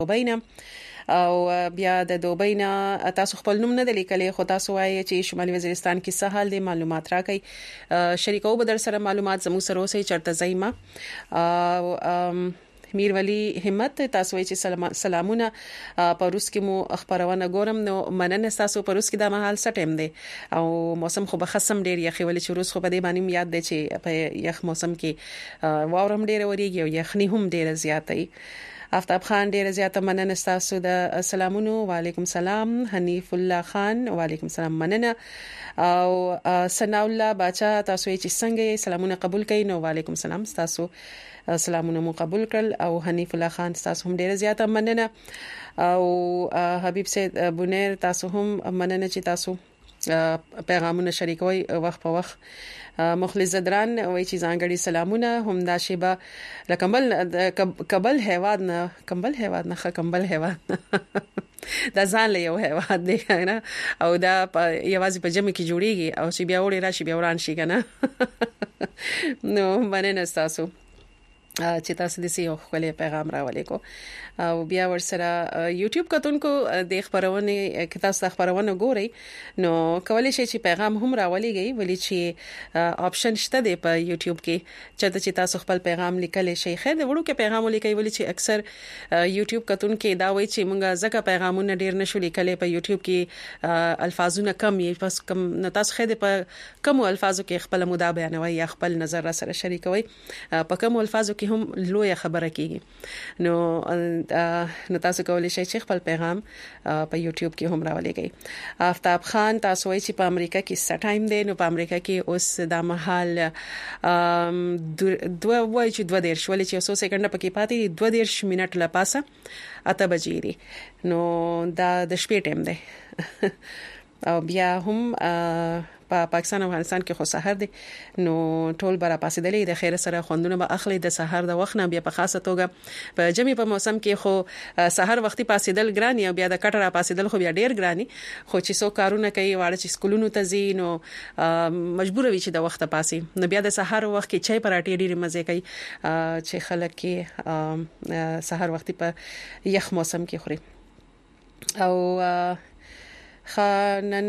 دوبۍ نه او بیا د دوبۍ نه تاسو خپل نوم نه لیکلي خو تاسو وایي چې شمالي وزیرستان کې څه حال دي معلومات راکړئ شریکو به در سره معلومات زموږ سره اوسې چرته زایما او میر ولی همت تاسو چې سلامونه په روس کې مو خبرونه ګورم نو مننه تاسو په روس کې د مهال څه ټیم دی او موسم خو به خصم ډیر یخي ولې چې روس خو په دې باندې یاد دی چې په یخ موسم کې واورم ډیر وریږي او یخني هم ډیر زیاتې آفتاب خان ډیر زیاته مننه تاسو د سلامونو وعلیکم سلام حنیف الله خان وعلیکم سلام مننه او ثنا الله باچا تاسو چې څنګه سلامونه قبول کړئ نو وعلیکم سلام تاسو سلامونه مو قبول کړل او حنیف الله خان تاسو هم ډیر زیاته مننه او حبیب سید بونیر تاسو هم مننه چې تاسو پیغامونه شریکوي وخت په وخت مخلص زدران وایي چې ځانګړي سلامونه هم دا شیبه لکمل کبل هیواد نه کمبل هیواد دا ځان له یو هیواد دی نه او دا یوازې په جمع کې جوړیږي او چې بیا وړي راشي بیا وران شي کنه نو مننه تاسو چې تاسو د سیو خپل پیغام راولې کو او بیا ورسره یوټیوب کتونکو د خبرونه کې تاسو خبرونه ګورئ نو کولای شئ چې پیغام هم راولېږئ ولې چې آپشن شته دی په یوټیوب کې چې تاسو خپل پیغام لیکل شئ خیر د وړو کې پیغام لیکئ ولې چې اکثر یوټیوب کتونکو دا وایي چې مونږه ځکه پیغامونه ډیر نشو لیکل په یوټیوب کې الفاظونه کم یې پس کم تاسو خیر په کم الفاظو کې خپل مدا بیانوي یا خپل نظر را سره شریکوي په کم الفاظو کې هم لوی خبره کیږي نو تاسو کولای شئ چې خپل پیغام په یوټیوب کې هم راولېږئ آفتاب خان تاسو وایي چې په امریکا کې څه ټایم دی نو په امریکا کې اوس د مهال 2 شولې چې 100 سکند پکې پاتې 2 منټ لا پاسه 8 بجې دي نو دا د شپې ټایم دی او بیا هم په پاکستان او افغانستان کې خو سحر دي نو ټول برا پاسېدلې د خیر سره خوندونه به اخلي د سحر د وخت نه بیا په خاصه توګه په جمی په موسم کې خو سحر وختي پاسېدل ګراني او بیا د کټره پاسېدل خو بیا ډیر ګراني خو چې څو کارونه کوي واړه چې سکولونو ته ځي نو مجبور وي چې د وخت پاسې نو بیا د سحر وخت کې چای پراټې ډیر مزه کوي چې خلک کې سحر وختي په یخ موسم کې خوري او خانن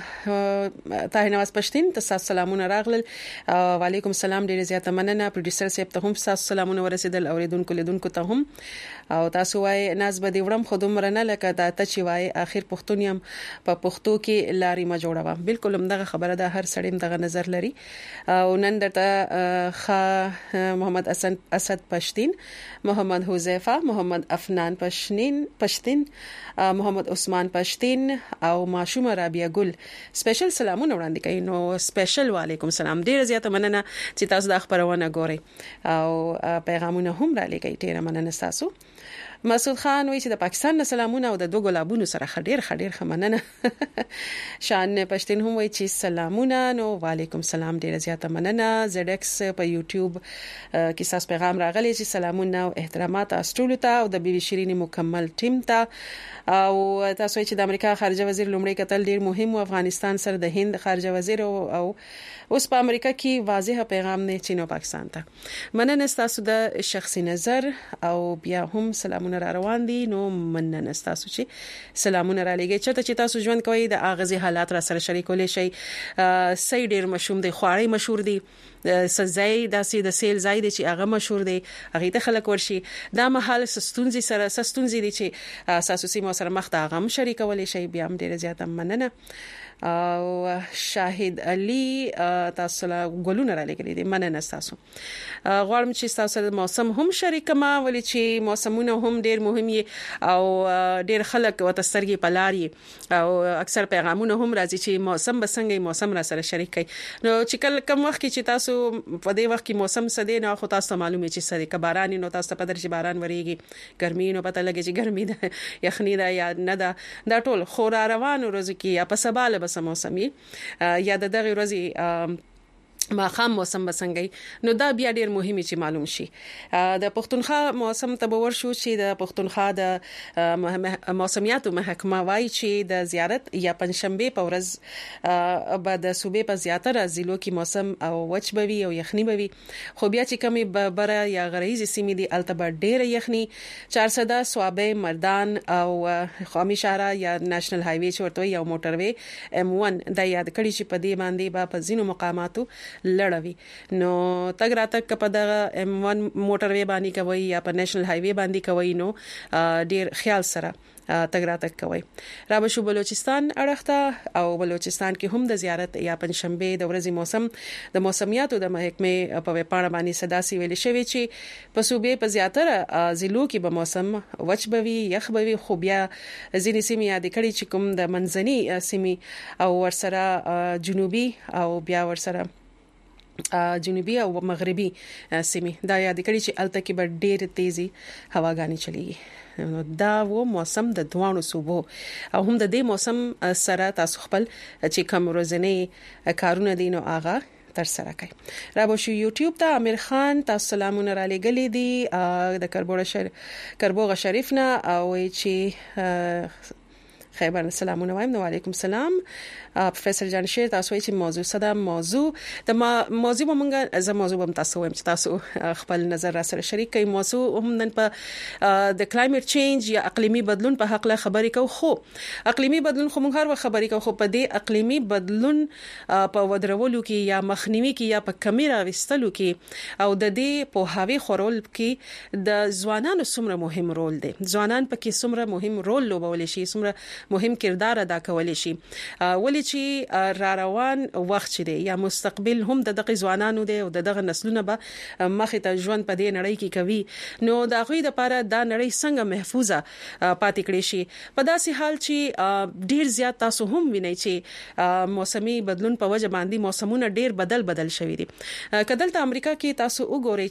طاهر نواز پښتين تاسو سلامونه راغلل وعلیکم السلام ډیر زیاته مننه پروډوسر صاحب ته هم تاسو سلامونه ورسېدل اوریدونکو لیدونکو ته هم او تاسو وای ناز به دی وړم خودم رنه لکه دا ته چې وای اخر پښتونیم په پښتو کې لاري ما جوړوا بالکل همدغه خبره ده هر سړی دغه نظر لري او نن درته محمد اسد پښتين محمد حذیفه محمد افنان پښتين محمد عثمان پښتين او ماشومه رابعه ګل سپیشل سلامونه وړاندې کوي نو سپیشل وعلیکم سلام ډیر زیاته مننه چې تاسو د خبرونه ګورئ او پیغامونه هم را لګی ډیر مننه تاسو مسعود خان وایي چې د پاکستان سلامونه او د دوه ګلابونو سره خډیر خمننه شان پښتين هم وایي چې سلامونه نو وعلیکم سلام ډیر زیاته مننه زد ایکس په یوټیوب کې تاسو پیغام راغلی چې سلامونه او احترامات استرالیا ته او د بي بي شيرين مکمل ټیم ته او تاسو چې د امریکا خارجه وزیر لومړی کتل ډیر مهم او افغانستان سره د هند خارجه وزیر او اوس په امریکا کې واضح پیغام نه چین او پاکستان ته مننه تاسو د شخصي نظر او بیا هم سلامونه را روان دي نو مننه تاسو چې سلامونه را لګي چې تاسو ژوند کوي د اغازي حالات را سره شریکول شي سې ډیر مشهور دي خواري مشهور دي سزای داسې د سیل زای دي چې هغه مشهور دي هغه ته خلک ورشي دا محل سستونزي دي چې اساسي مو سره مخ ته هغه شریکول شي بیا هم ډیر زیات مننه او شاهد علي تاسو له ګلونه را لګري دي مننه تاسو غواړم چې تاسو د موسم هم شریک ما ولې چې موسمونه هم ډیر مهمي او ډیر خلک وتسترګي پلاري او اکثر پیغامونه هم راځي چې موسم بسنګي موسم را سره شریک کړي نو چې کم وخت کې چې تاسو په دې وخت کې موسم سده نه خو تاسو معلومه چې سره کباران نو تاسو په درجه باران وریږي ګرمي نو پته لګي چې ګرمي ده یخني ده یا نه ده دا ټول خورا روان ورځ کې یا په سباله بس موسمي یا د دغه ورځې ماخام موسم بسنګي نو دا بیا ډیر مهمه چې معلوم شي د پښتونخوا موسم تبور شو چې د پښتونخوا د موسمیاتو محکمه وايي چې د زیارت یا پنځشنبه په ورځ بعد صوبې په زیاتره ضلعو کې موسم او وچ بوي او یخني بوي خو بیا چې کمی بره یا غریزي سیمې دي التبا ډیر یخني 400 صوابه مردان او قومي شهره یا نېشنل هایوي چورته یو موټروي M1 د یاد کړي چې په دې باندې په ځینو مقاماتو لړوي نو تګ راتګ په د M1 موټروي باندې کوي یا په نېشنل هایوي باندې کوي نو ډیر خیال سره تګ راتګ کوي را بشو بلوچستان اړخته او بلوچستان کې هم د زیارت یا پنځشنبه د ورځې موسم د موسمیاتو د محکمې په پاڼه باندې صداسي ویل شوی چې په صوبې په زیاتره ضلعو کې به موسم وچ بوي یخ بوي خو بیا ځینې سیمې یاد کړي چې کوم د منځني سیمې او ورسره جنوبي او بیا ورسره جنوبي او مغربي سیمې دا یاد کړي چې الته کې به ډېر تیزي هواګانی چلیږي دا و موسم د دوانو صوبو او هم د دې موسم سره تاسو خپل چې کوم ورځنی کارونه دي نو آغا تر سره کوي را به شو یوټیوب ته امیر خان تاسو سلامونه را لګلې دي د کربوغه شریف نه او چې خیبر سلامونه وایم نو علیکم سلام پروفیسور جانشیر تاسو چې موضوع صدا موضوع د موضوع مونږه از موضوع هم تاسو وایم چې تاسو خپل نظر را سره شریک کړئ موضوع هم نن په د کلایمټ چینج یا اقلیمی بدلون په حق له خبرې کو خو اقلیمی بدلون خو مونږ هر وخت خبرې کو خو په دې اقلیمی بدلون په ودرولو کې یا مخنیوي کې یا په کمیره وستلو کې او د دې په هاوی خورول کې د ځوانانو څومره مهم رول دی ځوانان پکې څومره مهم رول لوبول شي څومره مهم کردار ادا کول شي ولې چې را روان وخت دی یا مستقبل هم د دغه ځوانانو دی او دغه نسلونه به مخې ته ژوند په دې نړۍ کې کوي نو دا غوي د لپاره دا نړۍ څنګه محفوظه پاتې کړي شي په داسې حال چې ډیر زیات تاسو هم وینئ چې موسمي بدلون په وجه باندې موسمونه ډیر بدل شوي دي کدل ته امریکا کې تاسو وګورئ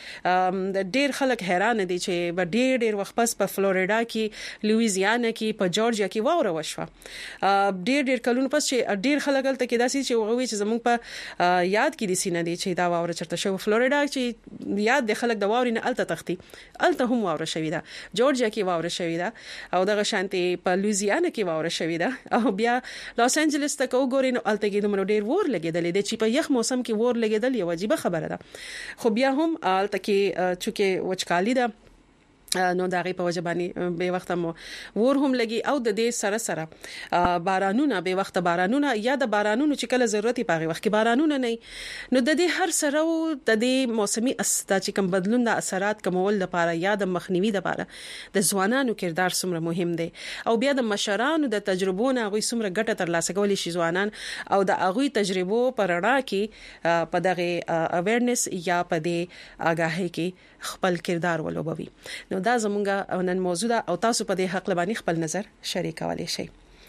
چې ډیر خلک حیران دي چې ډیر وخت پس په فلوریدا کې لویزیانا کې په جورجیا کې واوره وشوه ډیر کلونو پس چې ډیر خلک تل کې داسي چې وغوي چې زموږ په یاد کې دي سینه دي چې دا واوره چرته شو فلوریدا چې یاد د خلک د واوري نه الته تختی الته هم واوره شوې ده جورجیا کې واوره شوې ده او دغه شانتي په لویزیانا کې واوره شوې ده او بیا لاس انجلس ته وګورئ نو الته کې د ډیر ور لګیدل دي چې په یخ موسم کې ور لګیدل یو عجیب خبره ده خو بیا هم الته کې چې وچکالي ده نو دغه په وجه باندې به وخت مو ور هم لګي او د دې سره بارانونه به وخت بارانونه یا د بارانونو چې کله ضرورت پاغي وخت کې بارانونه نه نو د دې هر سره د دې موسمي چې کوم بدلون د اثرات کومول لپاره یا د مخنیوي لپاره د ځوانانو کردار څومره مهم دی او بیا د مشرانو د تجربو نه غوي څومره ګټه تر لاسه کولی شي ځوانان او د هغه تجربو پر اړه کې په دغه اویرنس یا په دې آگاهی کې خپل کردار ولوبوي نو دا زمونږه نن موضوع ده او تاسو په دې حق لبانی خپل نظر شریکولی شئ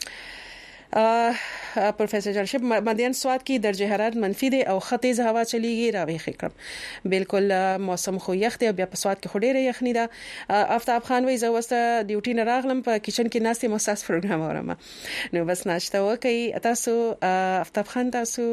پروفیسور جانشیر مدین سواد کې درجه حرارت منفي دي او خطیز هوا چلیږي راويخي کړم بالکل موسم خو یخ دی بیا په سواد کې خډيره یخنی ده آفتاب خان وای زه وسته ډیوټي نه راغلم په کچن کې ناستې مؤسس پروګرام اورم نو بس ناشته وکي تاسو آفتاب خان تاسو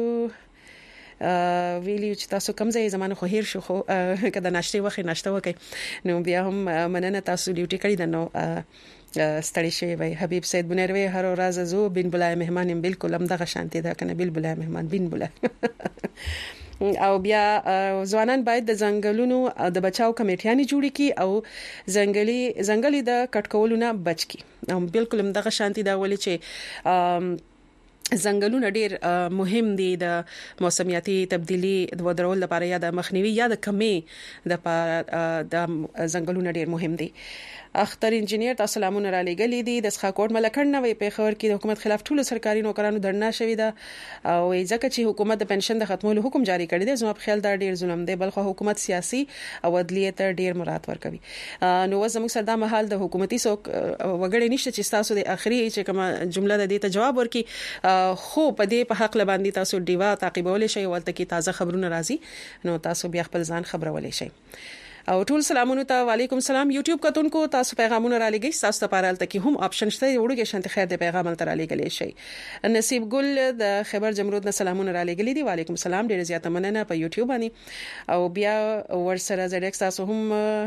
ویلی چې تاسو کوم ځای زمانه خو هیر شو خو کله ناشته وخت ناشته وکي نو بیا هم مننه تاسو ډیوټي کړی ده نو ستړي شوی وای حبیب سید بنیروي هر ورځ زو بن بلای مهمان بالکل هم دغه شانتي ده کنه بل بلای مهمان بن بلای او بیا ځوانان باید د ځنګلونو د بچاو کمیټیانې جوړې کړي او ځنګلي د کټکولو نه بچ کړي بالکل هم دغه شانتي ده ولې چې ځنګلونه ډیر مهم دي د موسمیاتي تبدیلی د ودرول لپاره یا د مخنیوي یا د کمی د ځنګلونه ډیر مهم دي اختر انجنیر تاسو سلامونه را لګلې دي د ښاکوټ ملکړ نه وي په خبر کې د حکومت خلاف ټول سرکاري نوکرانو دړنا شوې ده او ځکه چې حکومت د پنشن د ختمولو حکم جاری کړی دی زما په خیال دا ډیر ظلم دی بلخو حکومت سیاسي او عدلیه ته ډیر مراد ورکوي نو زموږ سره د محل د حکومتي څوک وګړي نشته چې تاسو د اخري چې کومه جمله د دې ته جواب ورکړي خو په دې په حق لباندې تاسو دیوا تعقیبول شي ولته کې تازه خبرونه راځي نو تاسو بیا خپل ځان خبرولې شي او ټول سلامونه ته وعلیکم السلام یوټیوب کتونکو تاسو پیغامونه را لګی تاسو ته پارال ته هم آپشن شته وړوګه شانت خیر د پیغام تر را لګلې شي نصیب ګل د خبر جمرود نه سلامونه را لګلې دي وعلیکم السلام ډیر زیاته مننه په یوټیوب باندې او بیا ورسره زړه تاسو هم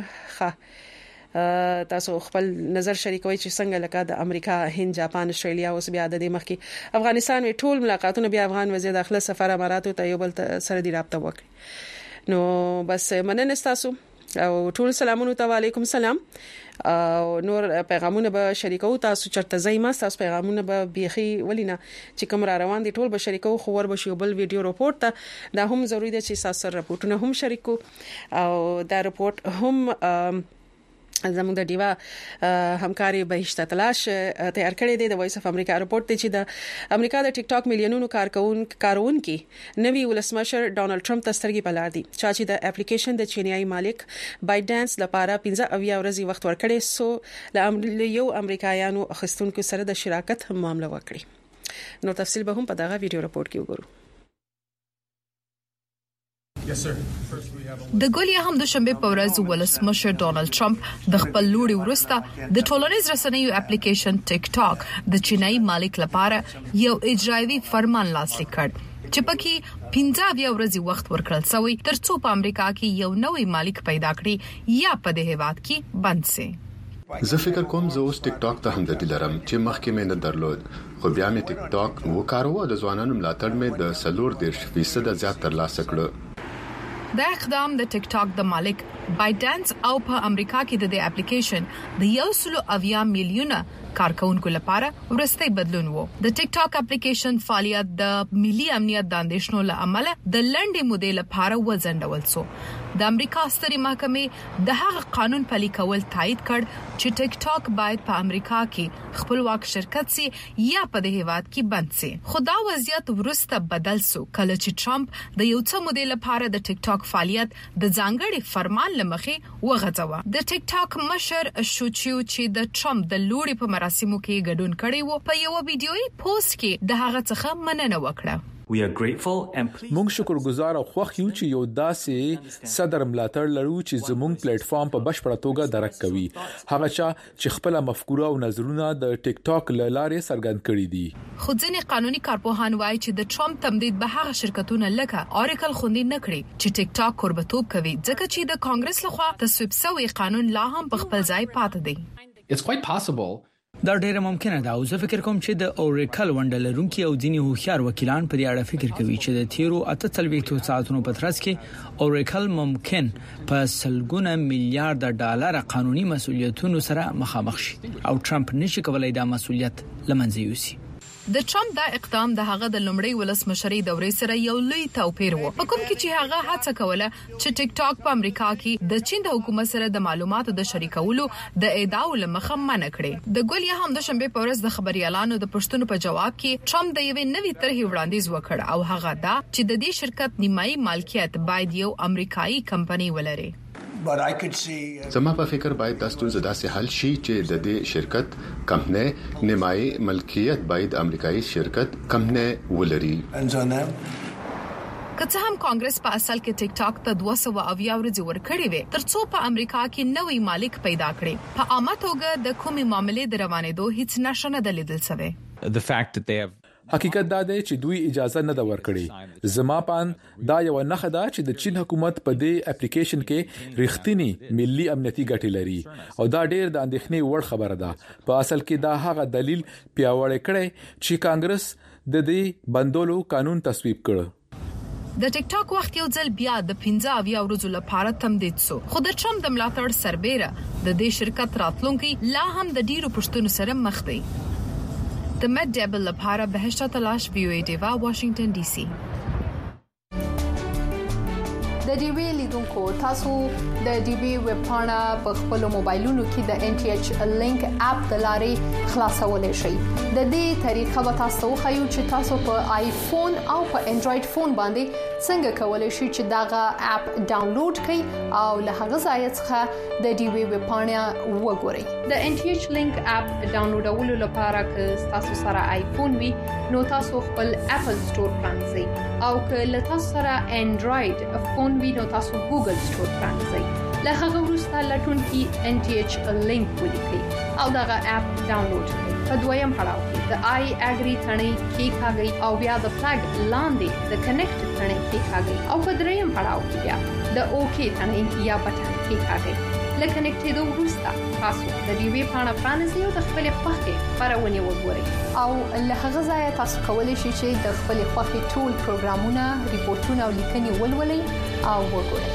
تاسو خپل نظر شریکوي چې څنګه لکه د امریکا هند جاپان استرالیا اوس بیا د دې مخکې افغانستان وی ټول ملاقاتونه بیا افغان وزیر داخله سفر اماراتو ته یو بل سره دی رابطه وکړي نو بس مننه تاسو او ټول سلامونه ته وعلیکم السلام او نور پیغامونه به شریکو تاسو چرته زایما تاسو پیغامونه به بيخي ولینا چې کوم را روان دي ټول به شریکو خبر به شی بل ویډیو رپورت ته دا هم ضروری ده چې تاسو رپورټونه هم شریکو او دا رپورت هم زموږ د دیوا همکاري بهشته تلاش تیار کړی دی د وایس اف امریکا رپورت دی چې د امریکا د ټیک ټاک میلیونونو کارونکو نوی ولسمشر ډونالد ټرمپ تسترګي پلار دي چې د اپلیکیشن د چینایي مالک بایډنس لپاره 15 ورځې وخت ورکړي سو ل یو امریکایانو اخستونکو سره د شراکت معاملې وکړي نو تفصیل به هم په دغه ویډیو رپورت کې وګورو Yes, sir. د ګولیا هم د شنبه په ورځ ولسمشر ډونالد ټرمپ د خپل لوري ورسته د ټولنیز رسنیو اپلیکیشن ټیک ټاک د چینایي مالک لپاره یو اجرایي فرمان لاسلیک کړ چې پکې 15 ورځې وخت ورکړل شوی ترڅو په امریکا کې یو نوې مالک پیدا کړي یا په دې هیواد کې بند شي زه فکر کوم زه اوس ټیک ټاک ته هم د دلرم چې مخکې مې نه درلود خو بیا مې ټیک ټاک وکاروه د ځوانانو ملاتړ مې د 40% زیات ترلاسه کړ دا اقدام د ټیک ټاک د مالک بایډنس او په امریکا کې د اپلیکیشن د 1.8 میلیونه کارکونکو لپاره ورستي بدلون وو د ټیک ټاک اپلیکیشن فعالیت د ملي امنیت د اندیشنو له امله د لنډې مودې لپاره وځنډول شو د امریکا ستري محکمې د هغه قانون پلي کول تایید کړ چې ټیک ټاک باید په امریکا کې خپلواک شرکت سي یا په دې هیواد کې بند سي خدا وضعیت ورسته بدل سو کله چې ټرمپ د یو څه مودې لپاره د ټیک ټاک فعالیت د ځانګړي فرمان لمخې وغځاوه د ټیک ټاک مشر شوچیو چې د ټرمپ د لوري په مراسمو کې ګډون کړي وو په یو ویډیويي پوسټ کې د هغه څخه مننه وکړه We are grateful and موږ شکرګزار او خوښ یو چې یو داسې صدر ملاتړ لرو چې زموږ پلیټ فارم په بشپړه توګه درک کوي هغه چې خپل مفکوره او نظرونه د ټیک ټاک لارې څرګند کړي دي خو ځینې قانوني کارپوهان وایي چې د ټرمپ تمدید به هغه شرکتونه لکه اوریکل خوندې نکړي چې ټیک ټاک قربتوب کوي ځکه چې د کانګرس لخوا تصویب شوی قانون لا هم په خپل ځای پاتې دی It's quite possible دا ډیره ممکنه ده او زه فکر کوم چې د اوریکل وندلرونکو او ځینې هوښیار وکیلان په دې اړه فکر کوي چې د تیرو 48 ساعتونو په ترڅ کې اوریکل ممکن په سلګونه میلیارډ ډالر قانوني مسؤلیتونو سره مخامخ شي او ټرمپ نشي کولای دا مسؤلیت لمنځه یوسي د ټرمپ دا اقدام د هغه د لومړی ولسمشرۍ دورې سره یو لوی توپیر و په کوم کې چې هغه هڅه کوله چې ټیک ټاک په امریکا کې د چین د حکومت سره د معلوماتو د شریکولو د ادعاو لمخه منع کړي د ګولیا هم د شنبه په ورځ د خبريالانو د پښتنو په جواب کې ټرمپ د یوې نوې طرحې وړاندیز وکړ او هغه دا چې د دې شرکت نیمایي مالکیت باید یو امریکایي کمپنی ولري زما په فکر باید د ستونزې داسې حل شي چې د دې شرکت کمپنی نیمایي ملکیت باید امریکایي شرکت کمپنی ولري که څه هم کانګرس په اصل کې ټیک ټاک ته 200 ورځې ورکړې وي ترڅو په امریکا کې نوې مالک پیدا کړي په عامه توګه د کومې معاملې د روانېدو هیڅ نښه نه لیدل شوی the fact that they have حقیقت دا دی چې دوی اجازه نه دا ورکړي زما پان دا یو نخښه ده چې د چین حکومت په دې اپلیکیشن کې رښتینی ملي امنیتي ګټې لري او دا ډېر د اندېښنې وړ خبره ده په اصل کې دا هغه دلیل پیاوړی کړي چې کانګرس د دې بندولو قانون تصویب کړ د ټیک ټاک وخت یو ځل بیا د 15 ورځو لپاره تمدید شو خو د ټرمپ د ملاتړ سربېره د دې شرکت راتلونکي لا هم د ډیرو پښتنو سره مخ دی د مد ډبل لپاره بهشته تلاش ویو دیوا واشنگټن ډي سي د ډي وی لیدونکو تاسو د ډي وی ویب پاڼه په خپل موبایلونو کې د ان ټي ایچ لینک اپ د لارې خلاصولای شئ د دې طریقه به تاسو خو چې تاسو په آیفون او په انډراید فون باندې څنګه کولای شئ چې داغه اپ ډاونلوډ کړئ او له هغه ځای څخه د ډي وی ویب پاڼه وګورئ د ان ټي ایچ لینک اپ ډاونلوډولو لپاره که تاسو سره آیفون وي نو تاسو خپل اپل سٹور پرانځئ او که له تاسو سره انډراید فون وي نو تاسو ګوګل سٹور پرانځئ له هغه وروسته لټون کې NTH لینک ولیکئ او دغه اپ ډاونلوډ کړئ. په دویم پړاو کې د I agree ثنې کېکاږئ او بیا د فلګ لاندې د کنیکټ ثنې کېکاږئ او په دریم پړاو کې بیا د OK ثنې یا بټن کېکاږئ. لکه کنیکټېدو وروسته تاسو د ډیوی پاڼه پرانیزئ او د خپل خوښې خبرونه وګورئ او له هغه ځایه تاسو کولی شئ چې د خپل خوښې ټول پروګرامونه، ریپورتونه او لیکنې ولولئ او وګورئ.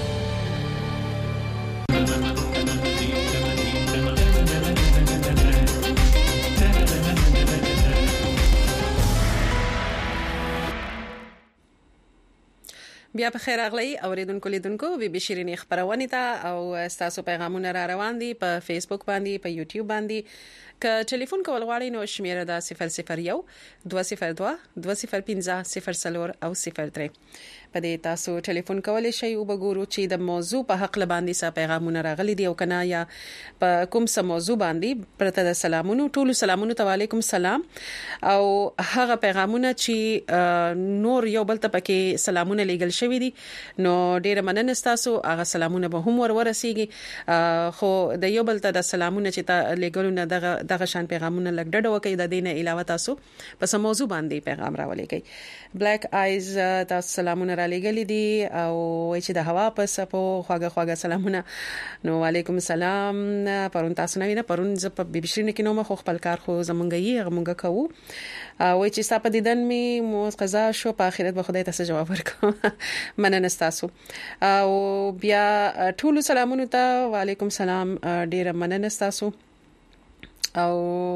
بیا په خیر اغلی اوریدونکو لیدونکو بي شيرینې خبرونه ته او تاسو پیغامونه را روان دي په فیسبوک باندې، په یوټیوب باندې. که ټلیفون کول غواړئ نو شمیره دا 001 202 205 0 او 03 په دې تاسو ټلیفون کولای شئ او وګورئ چې د موضوع په حق لباندې څه پیغامونه راغلي دي او کنه یا په کوم څه موضوع باندې. پرته د سلامونو ټول سلامونو ته وعلیکم سلام او هغه پیغامونه چې نور یو بل ته پکې سلامونه لېګل شوی دي نو ډیره مننه تاسو. هغه سلامونه به هم ورسیږي خو د یو بل ته د سلامونه چې تا لېګلونه دغه شان پیغامونه لګډډ وکي د دینه علاوه تاسو په سم موضوع باندې پیغام راولېږئ. بلیک آیز تاسو سلامونه را لګلې دي او چې د هوا په سپو خواږه سلامونه. نو وعلیکم السلام. پرون تاسو نه پرون ز په بي بي شيرینې کې نو مخ خپل کار خو زمونږ موږ کوو او چې صاحب دیدن می مو قضا شو په اخرت به خدای ته جواب ورکوم. مننه تاسو او بیا ټول سلامونه ته وعلیکم السلام. ډیر مننه تاسو او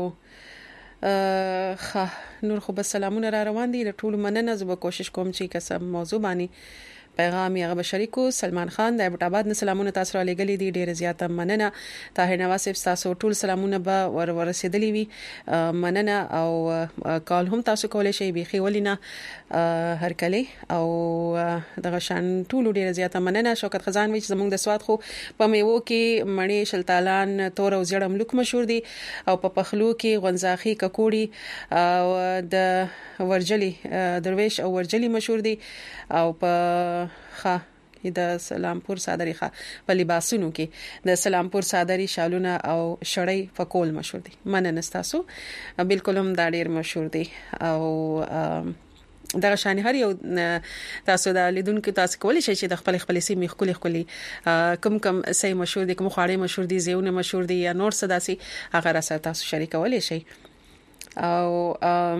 نور خو بس سلامونه را روان دي. ټول مننه. زه به کوشش کوم چې قسم موضوع باندې پیغام یې غو شریکو. سلمان خان د ابټاباد نه سلامونه تاسو را لګلې دي. ډیر زیاته مننه. طاهر نواز تاسو ټول سلامونه به ورسېدلې وي. مننه او کال هم تاسو کولای شئ بيخي ولینا هر کله او دغه شان ټول ډیر زیاته مننه. شوکت خزان وی چې زموږ د سواد خو په میوه کې مڼې، شلتالان، تور او زیړ ملک مشهور دي او په پخلو کې غونځاخي، ککوړي او د ورجلي درویش او ورجلي مشهور دي او په د سلامپور صادری په لباسونو کې د سلامپور صادری شالونه او شړۍ فکول مشهور دي. مننه تاسو. بالکل هم دا ډیر مشهور دي او دا شان هر یو تاسو د لیدونکو تاسو کولی شئ چې د خپل سیمې خولي کوم سي مشهور دي، کوم خواړه مشهور دي، زیونه مشهور دي یا نور څه داسي هغه را سره تاسو شریکولی شئ. او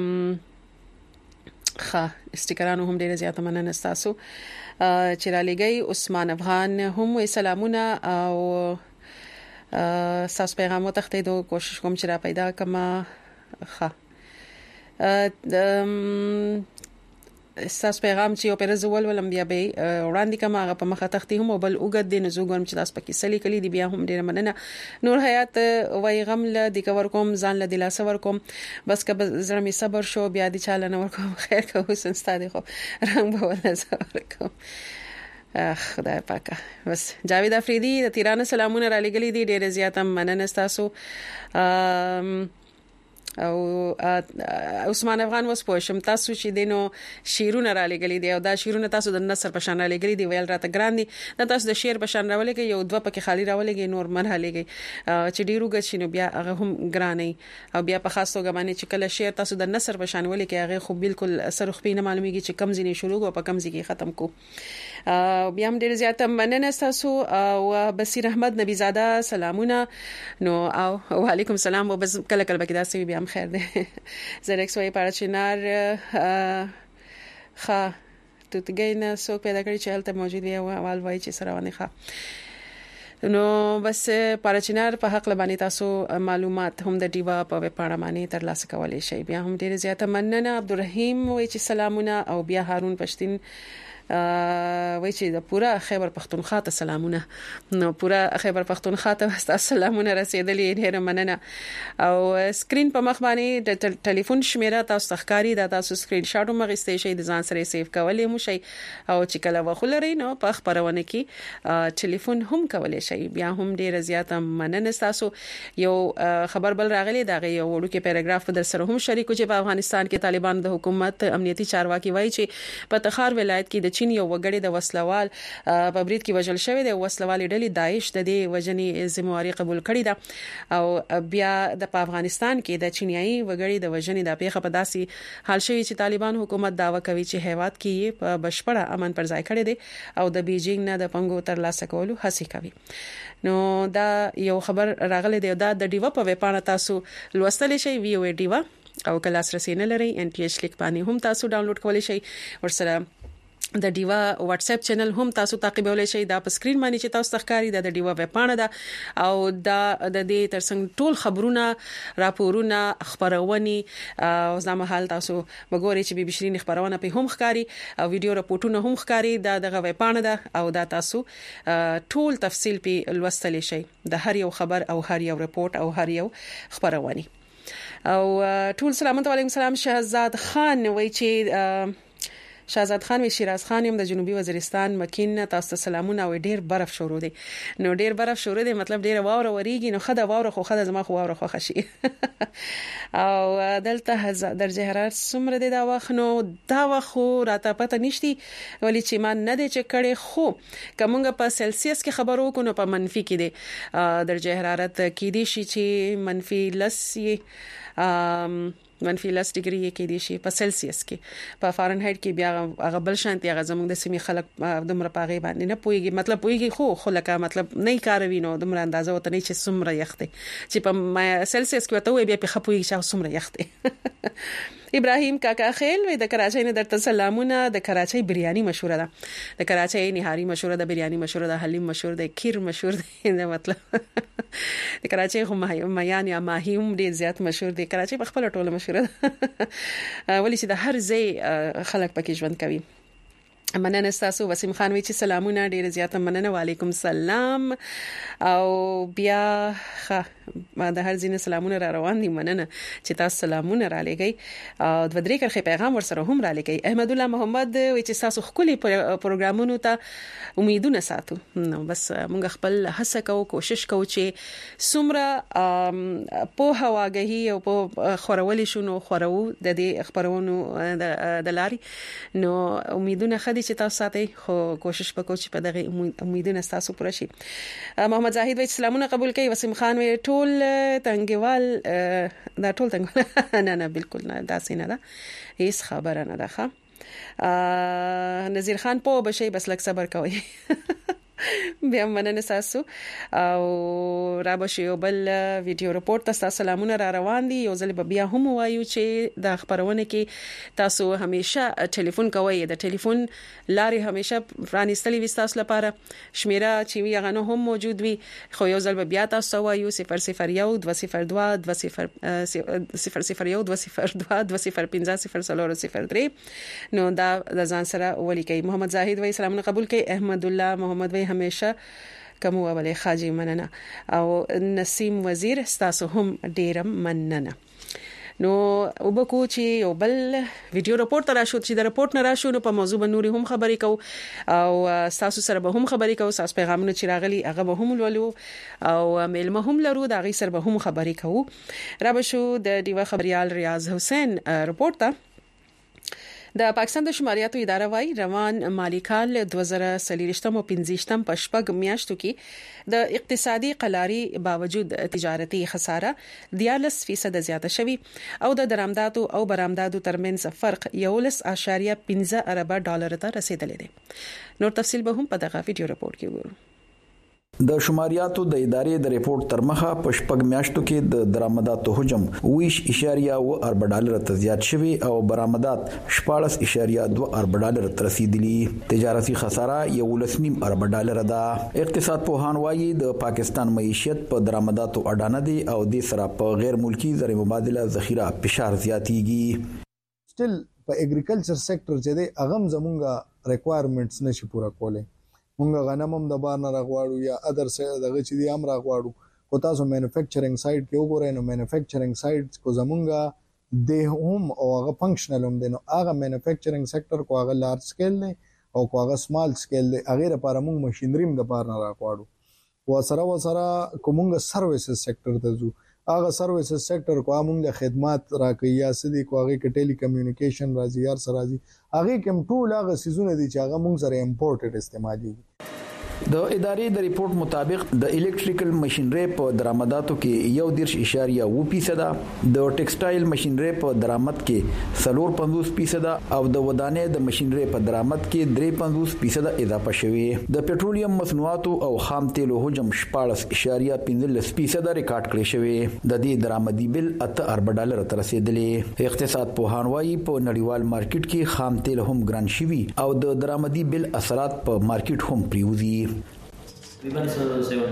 استیکرانو هم ډیره زیاته مننه تاسو چې را لګي. عثمان افغان هم وی سلامونه او تاسو پیغام وتښتیدو. کوشش کوم چې را پیدا کما تاسو پیغام چې او پر زول ولم بیا به وړاندې کما هغه په مخه تختی هم بل اوګد دي نزوګم چې تاسو پکې سلی کلی دی. بیا هم ډیره مننه. نور حیات وای غم ل د کور کوم ځان له دلاسه ور کوم بس که زړه می صبر شو بیا دي چاله نور کوم خیر که حسن ستادي خو رنگ به ول صبر کوم. خدای پاکه. بس جاوید افریدی د تیرانه سلامونه را لګلی دي. ډیره زیاته مننه تاسو. او عثمان افغان وس پوښم تاسو چې دینو شیرونه را لګلې دي او دا شیرونه تاسو د نصر په شان را لګلې دي ویل راته ګران دي. دا تاسو د شیر په شان راولګي یو دوه پکې خالی راولګي نور منه لګي چې ډیرو غشینو بیا هغه هم ګراني او بیا په خاص توګه باندې چې کله شیر تاسو د نصر په شان ولګي هغه خو بالکل سرخ پینه معلومیږي چې کم ځینې شروع او په کم ځای ختم کو. بیا هم ډیر زیاته مننه تاسو او بصیر احمد نبی زاده سلامونه. نو او وعلیکم السلام. او بس کله کله بکدا سوي بیا خیر ده. زرکس وای پارچینار توتګین سو پیدا کړی چې هلته موجود دی او اول وای چې سره ونه نو بس پارچینار په حق لبانی تاسو معلومات هم د دیوا په پاڼه باندې ترلاسه کولای شئ. بیا هم ډیر زیاته مننه. عبدالرحیم وای چې سلامونه او بیا هارون پښتين وای چې د پورا خیبر پختونخوا ته سلامونه. نو پورا خیبر پختونخوا ته سلامونه رسیدلې. ډیر مننه. او سکرین په مخ باندې د ټلیفون شمیره تاسو ښکاری دا تاسو سکرین شاټ مغستې شي د ځان سره سیو کولای مو شي او چې کله وخلري نو په خبرونه کې ټلیفون هم کولای شي. بیا هم ډیر زیاته مننه تاسو. یو خبر بل راغلی دا یو وړو کې پیراګراف در سره هم شریکو چې په افغانستان کې طالبان د حکومت امنیتي چارواکي وایي چې په تخار ولایت کې د چین یو وګړي د وسلوال په برید کې وژل شوی د وسلوال ډلې داعش د دې وجنې ذمہواری قبول کړې ده او بیا د افغانستان کې د چینایي وګړي د وژنې د پیښه په داسي حال شوی چې طالبان حکومت داوا کوي چې هیواد کې په بشپړه امن پر ځای کړی دی او د بیجینګ نه د پنګو تر لاسه کولو هڅه کوي. نو دا یو خبر راغلی دی دا د ډیوا په وپاڼه تاسو لوستلی شئ وی او ډیوا او کلاس رسینه لري NTH لیک باندې هم تاسو ډاونلوډ کولی شئ. ورسره د ډیوا واتس اپ چینل هم تاسو تعقیبولای شئ. دا په سکرین باندې چې تاسو ښکاری د ډیوا وپاڼه ده او دا د دې ترڅنګ ټول خبرونه راپورونه خبرونه او زموږ تاسو وګورئ چې بي بي شيرين خبرونه په هم ښکاری او ویډیو راپورټونه هم ښکاری دغه وپاڼه ده او دا تاسو ټول تفصیل په لوستلی شئ د هر یو خبر او هر یو رپورټ او هر یو خبرونه. او ټول سلام علیکم. سلام شهزاد خان وای چې شهزاد خان وی شیراز خان یم د جنوبي وزیرستان مکین تاسو سلامونه او ډیر برف شروع دي. نو ډیر برف شروع دي مطلب ډیر واوره وریږي نو خدای واوره خو خدای زما خو واوره خو خشي او دلته درجه حرارت څومره دي دا وخت نو دا وخت راته پته نشتی ولی چې ما نه دي چې کړي خو کومه په سلسیس کې خبرو کو نو په منفي کې دي درجه حرارت کې دي شي چې منفي لسی منفي لس ډیګري کې دي شي په سلسیس کې په فارنهایت کې بیا هغه بل شانتي هغه زموږ د سیمې خلک دمر پاغي باندې نه پويږي مطلب پويږي خو لکه مطلب نه کاروي نو دمر اندازه وته نه چې څومره یخته چې په سلسیس کې وته بیا په خپويږي چې څومره یخته. ابراهيم کاکا خیل وې د کراچۍ نه درته سلامونه. د کراچۍ بریاني مشهور ده د کراچۍ نهاري مشهور ده بریاني مشهور ده حلیم مشهور ده کیر مشهور ده دا مطلب د کراچۍ هم میان یا ماهی هم ډیر زیات مشهور دي. کراچۍ په خپل ټوله مشهور ده ولی چې د هر ځای خلک پکې ژوند کوي. مننه تاسو. وسیم خان وی چې سلامونه ډیر زیات مننه. وعلیکم السلام. او بیا د هر ځینې سلامونه را روان دي. مننه چې تاسو سلامونه را لګي او د ودرې کرخه پیغام ورسره هم را لګي. احمد الله محمد وی چې تاسو خولي پروګرامونو ته امیدونه ساتو. نو بس موږ خپل هڅه کوو کوشش کوو چې څومره په هواګهي او په خورولې شنو خورو د دې خبرونو د لاري نو امیدونه خدي چې تاسو ساتي خو کوشش وکړو چې په دغه امیدونه تاسو پوره شي. محمد زاهد وی سلامونه قبول کوي. وسیم خان وی ټول تنګوال دا ټول تنګوال نه بالکل نه دا سینه ده هیڅ خبره نه ده. نذیر خان په بشي بس لک صبر کوي. بیا مننه تاسو او را بشي بل ویډیو رپورټ تاسو سلامونه را روان دي. یو ځل بیا هم وایو چې د خبرونه کې تاسو همیشه ټلیفون کوئ. د ټلیفون لارې همیشه فرانستلې وي تاسو لپاره شمیره چې وی هغه هم موجود وي خو یو ځل بیا تاسو وایو 001 202 نو دا د ځان سره ولیکي. محمد زاهد وی سلامونه قبول کوي. احمد الله محمد وی همیشه کوم ولې خاجي مننه او نسیم وزیر تاسو هم ډیر مننه. نو وبکو چې یو بل ویډیو رپورټ راشو چې د رپورټ نه راشو نو په موضوع باندې هم خبرې کو او تاسو سره به هم خبرې کو. تاسو پیغامونه چې راغلي هغه به هم ولولو او میلمه هم لرو دا غي سره به هم خبرې کو. را بشو د دیوه خبريال ریاض حسین رپورټ د پاکستان د شماریاتو اداره وايي روان مالی کال 2023 او 15 په شپږ میاشتو کې د اقتصادي قلاري باوجود تجارتي خساره 14% زیاته شوی او د درآمداتو او برآمداتو ترمنځ فرق 11.15 ارب ډالر ته رسیدلی دی. نور تفصیل به هم په دغه ویډیو رپورټ کې وګورئ. د شماریاتو د ادارې د ریپورت تر مخه په شپږ میاشتو کې د درآمداتو حجم 20.2 ارب ډالر ته زیات شوی او برآمدات 14.2 ارب ډالر ته رسیدلی. تجارتي خساره 11.5 ارب ډالر ده. اقتصاد پوهان وایي د پاکستان معیشت په درآمداتو اډانه دي او د سره په غیر ملکی زر مبادله ذخیره فشار زیاتیږي. سټل په اګریکلچر سېکټر چې د اغم زمونږه ریکوایرمنټس نشي پوره کولای. مونږ غنم هم د بار نه راغواړو یا ادر څه دغه چې دی هم راغواړو. کو تاسو مینوفیکچرینګ سایت کې وګورئ نو مینوفیکچرینګ سایت کو زمونږه د هم او هغه فنکشنل هم دي نو هغه مینوفیکچرینګ سېکټر کو هغه لارج سکیل دی او کو هغه سمال سکیل دی. هغه لپاره مونږ ماشينري د بار نه راغواړو. وسره کومه سرویسز سېکټر ته ځو هغه سرویسز سېکټر کو موږ د خدمات راکې یا سدي کو هغه کې ټيلي کمیونیکیشن راځي یار سره راځي هغه کوم ټول هغه سيزونه دي چې هغه موږ سره امپورټډ استعمالي د ادارې د ریپورت مطابق د الکتریکل ماشينري په درآمداتو کې 1.2% د ټیکسټایل ماشينري په درآمد کې 4.50% او د ودانۍ د ماشينري په درآمد کې 3.50% اضافه شوې د پټرولیم مصنوعاتو او خام تیلو حجم 14.15% ریکارډ کړی شوی د دې درآمدي بل $8 ارب ته رسیدلې اقتصاد پوهان وايي په نړیوال مارکیټ کې خام تیل هم ګران شوي او د درآمدي بل اثرات په مارکیټ هم پریوزي تقریبا 75%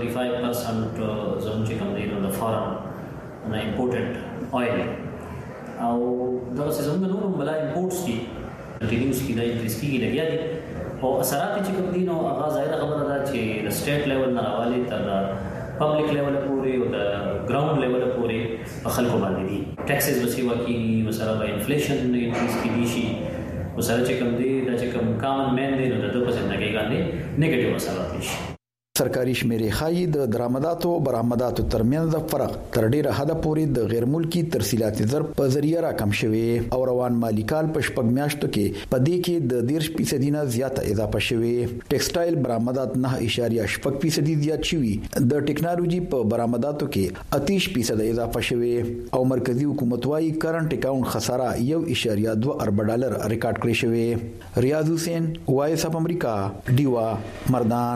زموږ کوم دی نو فارم نه امپورټډ اویل او دا څه زموږ نور بلا امپورټس دي کنټینیوس کی دا انکریز کیږي لګیا دي او اثرات چې کوم دي نو هغه ظاهره خبره ده چې د سټیټ لیول نه راوالي تر پبلک لیول پورې او د ګراوند لیول پورې خلکو باندې دي ټیکسز وسیوا کیږي مثلا به انفلیشن انکریز کیږي شي وسره چې کوم دي دا چې کوم کامن مین دي نو د 2% نه کېږي نیگیټیو اثرات شي سرکاري شمیرې ښایي د درآمداتو او برآمداتو ترمنځ د فرق تر ډیره حده پورې د غیر ملکی ترسیلات ضرب په ذریعہ راکم شوی او روان مالی کال په شپږ میاشتو کې په دې کې د 10% نه زیاته اضافه شوی ټیکسټایل برآمدات 9.8% زیات شوی د ټیکنالوژي په برآمداتو کې 30% اضافه شوی او مرکزی حکومت وايي کرنٹ اکاونټ خساره 1.2 ارب ډالر ریکارډ کړی شوی ریاض حسین وایس اف امریکا دیوا مردان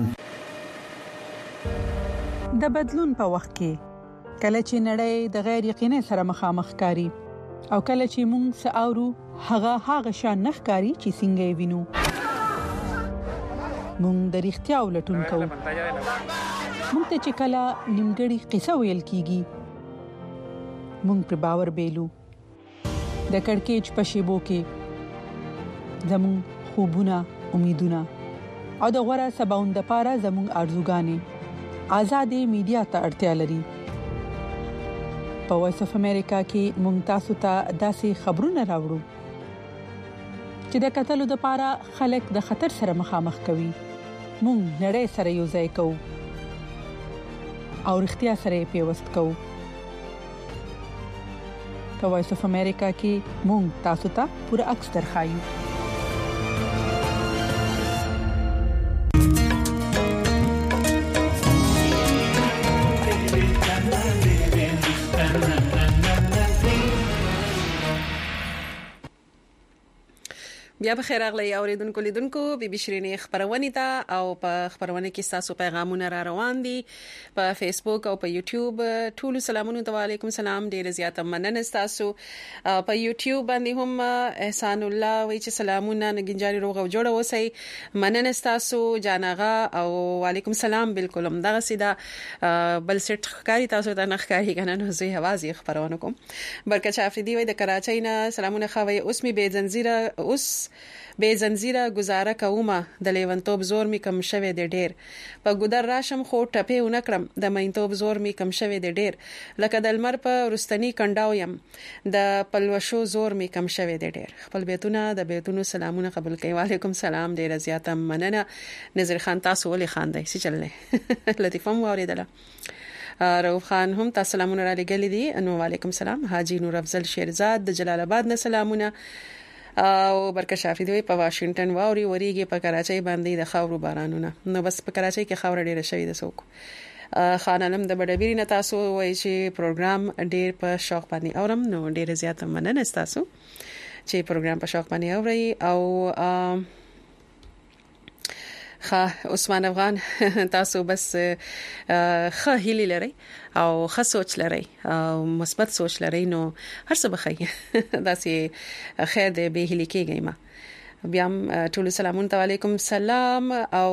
د بدلون په وخت کې کله چې نړۍ د غیر یقیني سره مخامخ کاری او کله چې موږ ساورو هغه شان نخکاری چې څنګه وینو موږ د اړتیا ولټون کوو موږ ته چې کله نیمګړی قصه ویل کیږي موږ پر باور بیلو د کڑکېچ په شیبو کې زموږ خوبونه امیدونه او د غوړه سباوند لپاره زموږ ارزوګانی آزادې میډیا ته اړتیا لري په وایس اف امریکا کې مونږ تاسو ته داسې خبرونه راوړو چې د قتل لپاره خلک د خطر سره مخامخ کوي مونږ نړۍ سره یو ځای کوو او اړتیا سره پیوست کوو په وایس اف امریکا کې مونږ تاسو ته پوره عکس درخایو بیا به خیر اغلی اوریدونکو لیدونکو بي بي شيرين خبرونه تا او په خبرونه کې تاسو پیغامونه را روان دي په فیسبوک او په یوټیوب ټول سلامونه علیکم سلام ډیر زیات مننه تاسو په یوټیوب باندې هم احسان الله وی چې سلامونه نګنجاري روغ او جوړ اوسئ مننه تاسو جانغه او علیکم سلام بالکل هم دغه سیدا بل سټ ښکاری تاسو ته نخکاری کنه نو زه حوازي خبرونه کوم برکت افریدي وی د کراچۍ نه سلامونه خوي اوس می به زنجیره گزاره کومه د لیونتوب زور می کم شوه د ډیر په ګودر راشم خو ټپه ونکړم د مینتوب زور می کم شوه د ډیر لکه د لمر په رستنی کنداو يم د پلوشو زور می کم شوه د ډیر خپل بیتونو سلامونه قبول کوي وعلیکم سلام ډیر زیاته مننه نظر خان تاسو ولې خان دی سې چلنه لطیفم اوریدله رؤوف خان هم تاسو سلامونه را لګل دي انو وعلیکم سلام حاجی نور افضل شیرزاد د جلال آباد نه سلامونه او برکت شافی دی په واشنگټن واوري وریږي په کراچۍ باندې د خاورو بارانونه نو بس په کراچۍ کې خاور ډیره شوې ده سوق خان علم د بډبیری نه تاسو وایي چې پروګرام ډیر په شوق باندې اورم نو ډیر زیات مننه تاسو چې پروګرام په شوق باندې اوري او عثمان افغان تاسو بس خه هیله لري او خه سوچ لري او مثبت سوچ لري نو هر څه بخیر داسې خیر دې به هیله کېږي ما بیا ټول سلامونه علیکم سلام او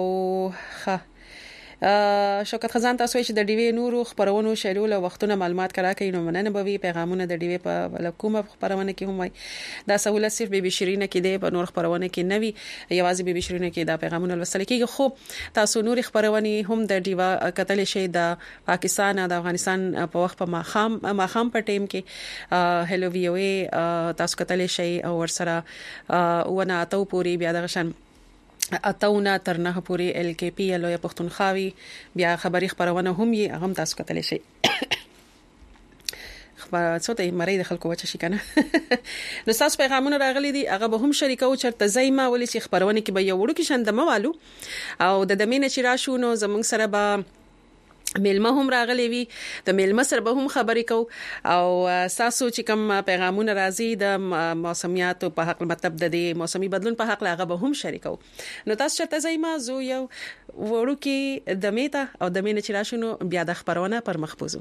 شوکت خزان تاسو چې د ډیوی نورو خبرونو شیډول او وختونه معلومات کرا کوي نو مننه به وي پیغامونه د ډیوی په لکومه خبرونه کې هم وي دا سہولت صرف بي بي شيرين کې دی په نور خبرونه کې نوي یوازې بي بي شيرين کې دا پیغامونه وسل کېږي خو تاسو نور خبرونه هم د ډیوا قتل شي د پاکستان او د افغانستان په وخت په ماخام په ټیم کې هلو وی او تاسو قتل شي او ورسره ونه اتو پوری بیا د غشن اتاونه تر نه پوری ال کې پی لوی پښتونخواوي بیا خبري خبرونه هم یې هغه تاسو کتلی شي څوته مری د خلکو وچ شي کنه نو تاسو پیغامونه راغلي دي هغه به هم شریکو چرته زایما ولې چې خبرونه کې به یو وړو کې شندمه والو او د دمینه چې راشو نو زمونږ سره به میلمه هم راغلي وي د میلمه سره به هم خبرې کو او تاسو چې کوم پیغامونه راځي د موسمیات په حق مطلب د دې موسمي بدلون په حق هغه به هم شریکو نو تاسو چرته زایما زو یو وړو کې د میته او د مینه چې راشو نو بیا د خبرونه پر مخ بوزو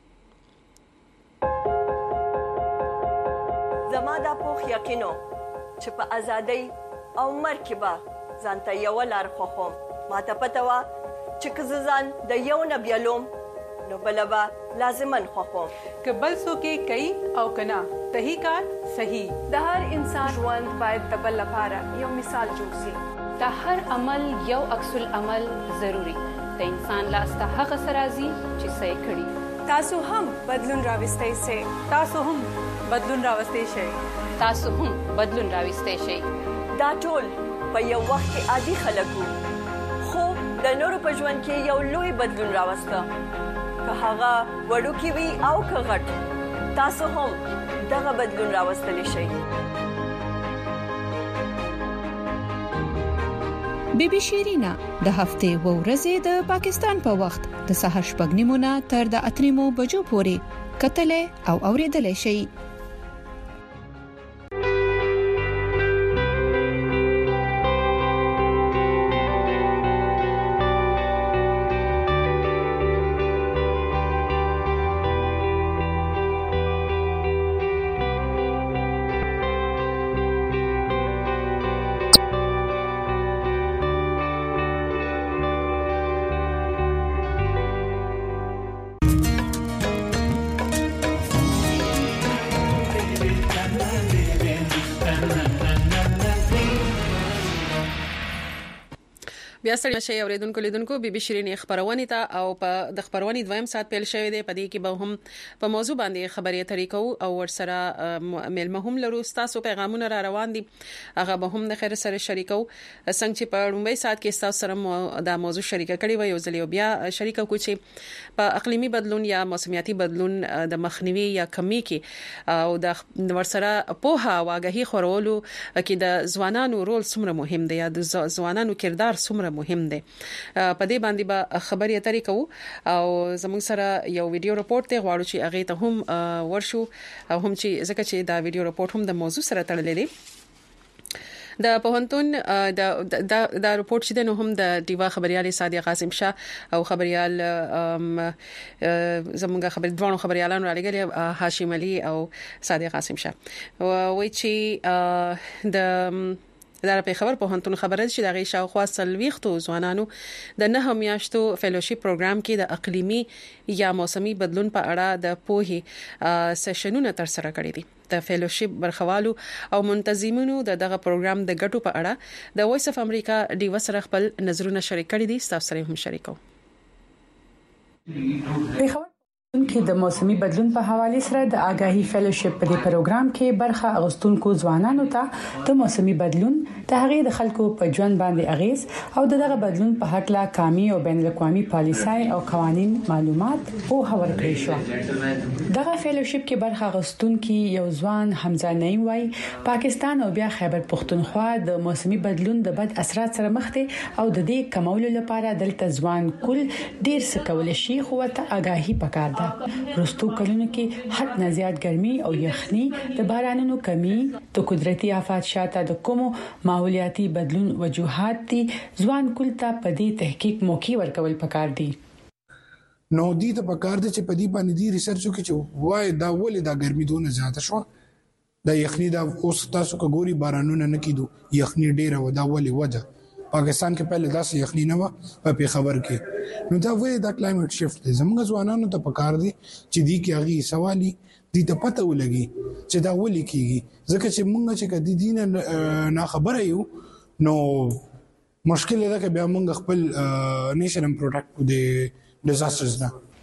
زما د پوخ یقینو چې په ازادۍ او مرکبه ځانته یو لار خوخم ماته پته وا چې کززان د یو نبیلوم نو بلبا لازمن خوخم کبل سو کې کوي او کنا صحیح کار صحیح د هر انسان ژوند باید د بل لپاره یو مثال جوړ شي د هر عمل یو عکس العمل ضروری د انسان لاسته هغه سرازي چې صحیح کړي تاسو هم بدلون راوستئ شئ تاسو هم بدلون راوستئ شئ تاسو هم بدلون راوستئ شئ دا ټول په یو وخت کې عادي خلکو خو د نورو په ژوند کې یو لوی بدلون راوسته که هغه وړوکی وي او که غټ تاسو هم دغه بدلون راوستلی شئ بیبي شیرینا د هفته و ورځې د پاکستان په وخت د سحر شپږ نیمونه تر د 8 بجو پورې کتلې او اوریدلې شي بیا ستړي شي اوریدونکو لیدونکو بیبي شیرینی خبرونه ته او په د خبرونه دویم سات پیل شوی دی په دې کې به هم په موضوع باندې خبرې طریقو او ورسره میلمه هم لرو تاسو پیغامونه را روان دي هغه به هم د خیر سره شریکو څنګه چې په لومړی سات کې تاسو سره دا موضوع شریکه کړې و یو ځل بیا شریکو کو چې په اقلیمي بدلون یا موسمیاتي بدلون د مخنیوي یا کمی کې او د ورسره پوها واغهي خورولو کې د ځوانانو رول څومره مهم دی یا د ځوانانو کردار څومره مهم دی په دې باندې به خبرې اترې کوو او زموږ سره یو ویډیو رپورټ ته غواړو چې هغه ته هم ورشو او هم چې ځکه چې دا ویډیو رپورټ هم د موضوع سره تړلې دی د پوهنتون د رپورټ چې نو هم د دیوا خبريال صادق قاسم شاه او خبريال زمونږ دوه خبريالانو راغلي هاشم علي او صادق قاسم شاه وای چې د په خبر په هنتون خبره چې د غي شاوخوا سلويختو ځوانانو د 9 میاشتو فیلوشپ پروګرام کې د اقلیمي یا موسمي بدلون په اړه د پوهې سیشنونه تر سره کړی دي د فیلوشپ برخوالو او منتظمینو دغه پروګرام د ګټو په اړه د وایس اف امریکا ډیو سره خپل نظرونه شریک کړي دي تاسو سره هم شریکو کې د موسمي بدلون په حواله سره د آگاهي فیلوشپ په پروګرام کې برخه اغوستونکو ځوانانو ته د موسمي بدلون د هغې د خلکو په ژوند باندې اغیز او دغه بدلون په حق لا قامي او بین الاقوامي پالیسۍ او قوانين معلومات او خبر کړی شو دغه فیلوشپ کې برخه اغوستونکو یو ځوان حمزه نعیم وای پاکستان او بیا خیبر پختونخوا د موسمي بدلون د بد اثرات سره مخ دي او د دې کمولو لپاره دلته ځوان کل ډیر څه کول شي خو ته آگاهي پکار رستو کلونو کې حد نه زیات ګرمي او یخني د بارانونو کمی د قدرتي آفات شاته د کومو ماحولیاتي بدلون وجوهات دي ځوان کول ته په دې تحقیق موقع ورکول پکار دي نو دې ته پکار دي چې په دې باندې دي ریسرچ وکړي چې وای دا ولې دا ګرمي دونه زیاته شو د یخني دا اوس تاسو کوګوري بارانونه نه کیدو یخني ډیره و دا ولې وجه پاکستان کې پہله داسې یخني نه و په پیښور کې نو دا وایي دا کلایمټ شفت دی زموږ ځوانانو ته پکار دي چې دی کې هغه سوالي دي ته پته ولګي چې دا ولې کیږي ځکه چې موږ چې کدي دین نه خبره یو نو مشکل ده چې بیا موږ خپل نیشن پروډکټ د ډیزاسترز نه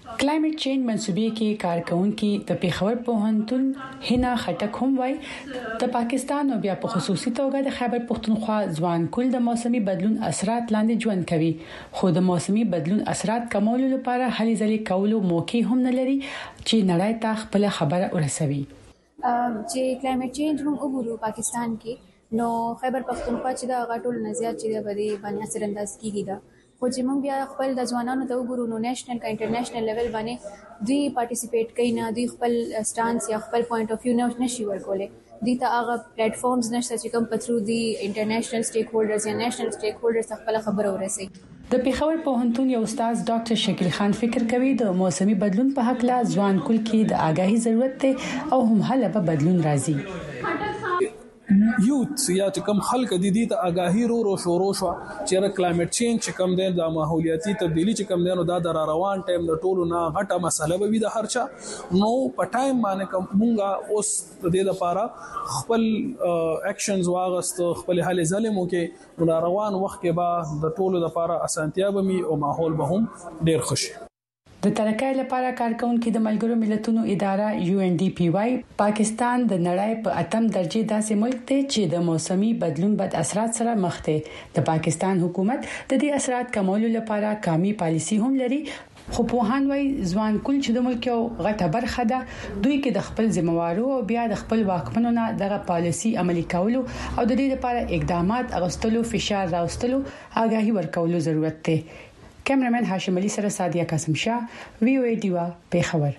کلایمټ چینج منسوبې کې کارکونکو د پیښور پوهنتون هنا خټک هم وای د پاکستان او بیا په خصوصي توګه د خیبر پختونخوا ځوان کول د موسمي بدلون اثرات لاندې ژوند کوي خو د موسمي بدلون اثرات کمولو لپاره هلي ځلې کولو موقع هم نه لري چې نړۍ ته خپل خبره ورسوي چې کلایمټ چینج هم وګورو پاکستان کې نو خیبر پختونخوا چې دا غټول نزيات چې د بری باندې اثر انداز کیږي دا خو چې موږ بیا خپل د ځوانانو ته وګورو نو نېشنل کا انټرنیشنل لیول باندې دوی پارټیسیپیټ کوي نه دوی خپل سټانس یا خپل پوینټ اف ویو نه نشي ورکولای دوی ته هغه پلیټ فارمز نشته چې کوم پترو دی انټرنیشنل سټیک هولډرز یا نېشنل سټیک هولډرز خپل خبره ورسي د پیښور پوهنتون یو استاد ډاکټر شکیل خان فکر کوي د موسمي بدلون په حق لا ځوان کول کې د آگاهی ضرورت ده او هم هله به بدلون راځي یوت یا چې کوم خلک د دې ته آگاهی رو شروع شو چې را کلایمټ چینج چې کوم دی د ماحولیاتي تبدیلی چې کوم دی نو دا د روان ټایم د ټولو نه غټه مسله به وي د هرچا نو په ټایم باندې کوم مونږه اوس د دې لپاره خپل اکشنز واغست خپل حل ظالمو کې نو روان وخت کې به د ټولو لپاره اسانتیا به می او ماحول به هم ډیر خوشي د ترقۍ لپاره کارکونکو د ملګرو ملتونو اداره UNDPY پاکستان د نړۍ په اتم درجه داسې ملک دی چې د موسمي بدلون بد اثرات سره مخ دی د پاکستان حکومت د دې اثرات کمولو لپاره قومي پالیسي هم لري خو په هان وای ځوان کول چې د ملک یو غټه برخه ده دوی کې د خپل ذمہوارو او بیا د خپل واکمنو نه دغه پالیسي عملي کولو او د دې لپاره اقدامات اغستلو فشار راوستلو آگاهی ورکولو ضرورت دی کیمرمن هاشم علي سره سادیا قاسم شاه VOA دیوا پیښور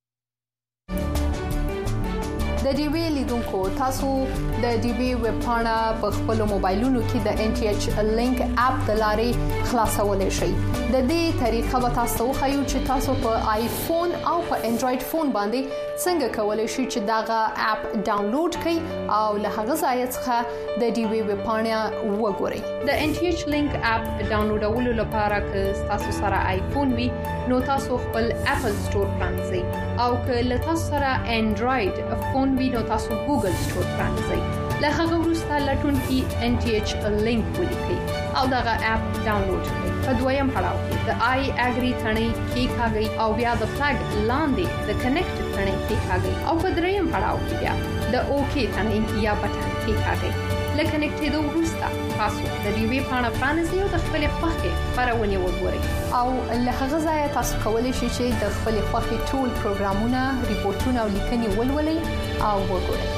د ډي وی لیدونکو تاسو د ډي وی ویب پاڼه په خپل موبایلونو کې د NTH لینک اپ د لارې خلاصولای شئ د دې طریقه به تاسو خو چې تاسو په آیفون او په انډراید فون باندې څنګه کولای شئ چې داغه اپ ډاونلوډ کړئ او له هغه ځای څخه د ډي وی ویب پاڼه وګورئ د NTH لینک اپ ډاونلوډولو لپاره که تاسو سره آیفون وي نو تاسو خپل اپل سٹور پرانځئ او که له تاسو سره انډراید فون وي نو تاسو ګوګل سٹور پرانځئ له هغه وروسته لټون کې NTH لینک ولیکئ او دغه اپ ډاونلوډ کړئ په دویم پړاو کې د آی اګری ثنې کې کاږي او بیا د فلګ لاندې د کنیکټ ثنې کې کاږي او په دریم پړاو کې بیا د اوکی ثنې یا بټن کې کاږي لکه کنیکټېدو وروسته تاسو د دې وی پاڼه پرانیزئ او د خپل خوښې خبرونه وګورئ او له هغه ځای تاسو کولی شئ چې د خپل خوښې ټول پروګرامونه ریپورتونه او لیکنې ولولئ او وګورئ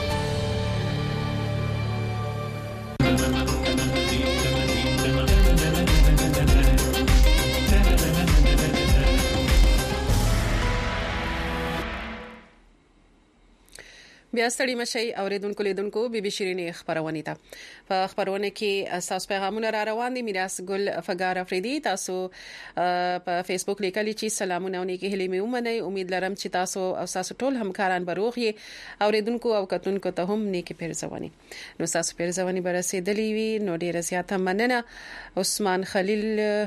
بیا ستړي مشي اوریدونکو لیدونکو بي بي شيرين خبرونه ته په خبرونه کې اساس پیغامونه را روان دي میراث ګل فګار افریدي تاسو په فیسبوک لیکلي چې سلامونه او نیکی هلي مې ومنئ امید لرم چې تاسو او تاسو ټول همکاران بروغ یې اوریدونکو او کتونکو ته هم نیکی پیرزونی نو تاسو پیرزونی برسېدلی وي نو ډیره زیاته مننه عثمان خلیل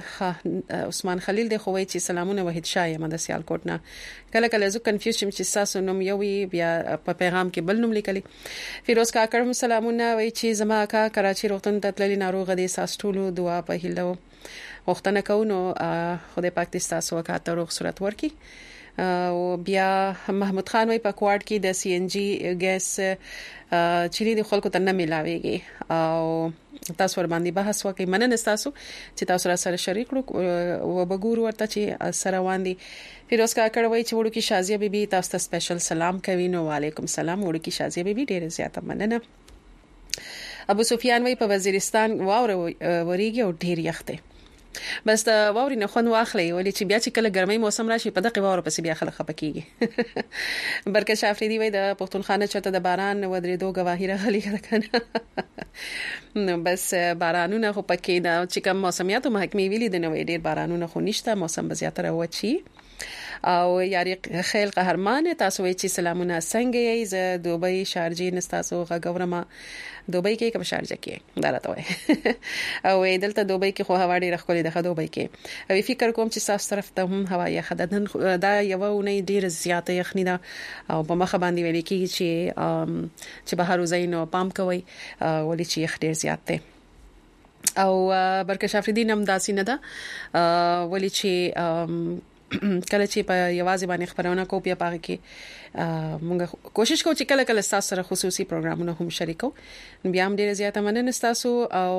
د خوي چې سلامونه وحید شاه مده سیالکوټ نه کله زه کنفیوز شم چې تاسو نوم یو بیا په پیغام کې بل نوم لیکلي فیروز کاکړ هم سلامونه وایي چې زما کا کراچي روغتون ته تللی ناروغ دي ساستولو دعا په هیله وختنه کوو خدای پاک دې تاسو وکاته روغ صورت ورکي او بیا محمود خان وایي په کوارډ کې د CNG ګیس چې د خلکو ته نه ملاويږي او تاسو ور باندې بحث وکړئ مننه تاسو چې تاسو را سره شریک کړو او وګورو ورته چې سره باندې فیروز کاکړ وایي چې وړو کې شازیه بیبي تاسو ته سپیشل سلام کوي نو وعلیکم السلام وړو کې شازیه بیبي ډیره زیاته مننه ابو سفیان وایي په وزیرستان واوره وریږي او ډیر یخته بس دا واوري نه خون واخلي ولې چې بیا چې کله ګرمۍ موسم راشي په دغه واور پسې بیا خلک خپکیږي برکت شافریدي وای د پښتونخانه چرته د باران ودرېدو گواهی راغلي کنه نو بس بارانونه خو پکې نه چې کوم موسمیاتو محکمې ویلي د نوې ډیر بارانونه خو نشته موسم به زیاتره وچی او یاري خیل قهرمان تاسو وی چې سلامونه څنګه یې ز دوبۍ شارجې نستاسو غوړما دوبۍ کې کوم شارجه کې دراته وای او دلته دوبۍ کې خو هوا ډیره خولي د دوبۍ کې او فکر کوم چې تاسو طرف ته هم هوا یې خددن دا یو نه ډیره زیاته یخنی دا او په مخ باندې ویل کې چې بهر وزینو پام کوي ولې چې یخ ډیر زیات دی او برکت شافریدین هم داسې نه ده ولې چې کله چې په یوازې باندې خبرونه کو بیا پاره کې موږ کوشش کوو چې کله کله تاسو سره خصوصي پروګرامونه هم شریکو بیا هم ډیره زیاته مننه تاسو او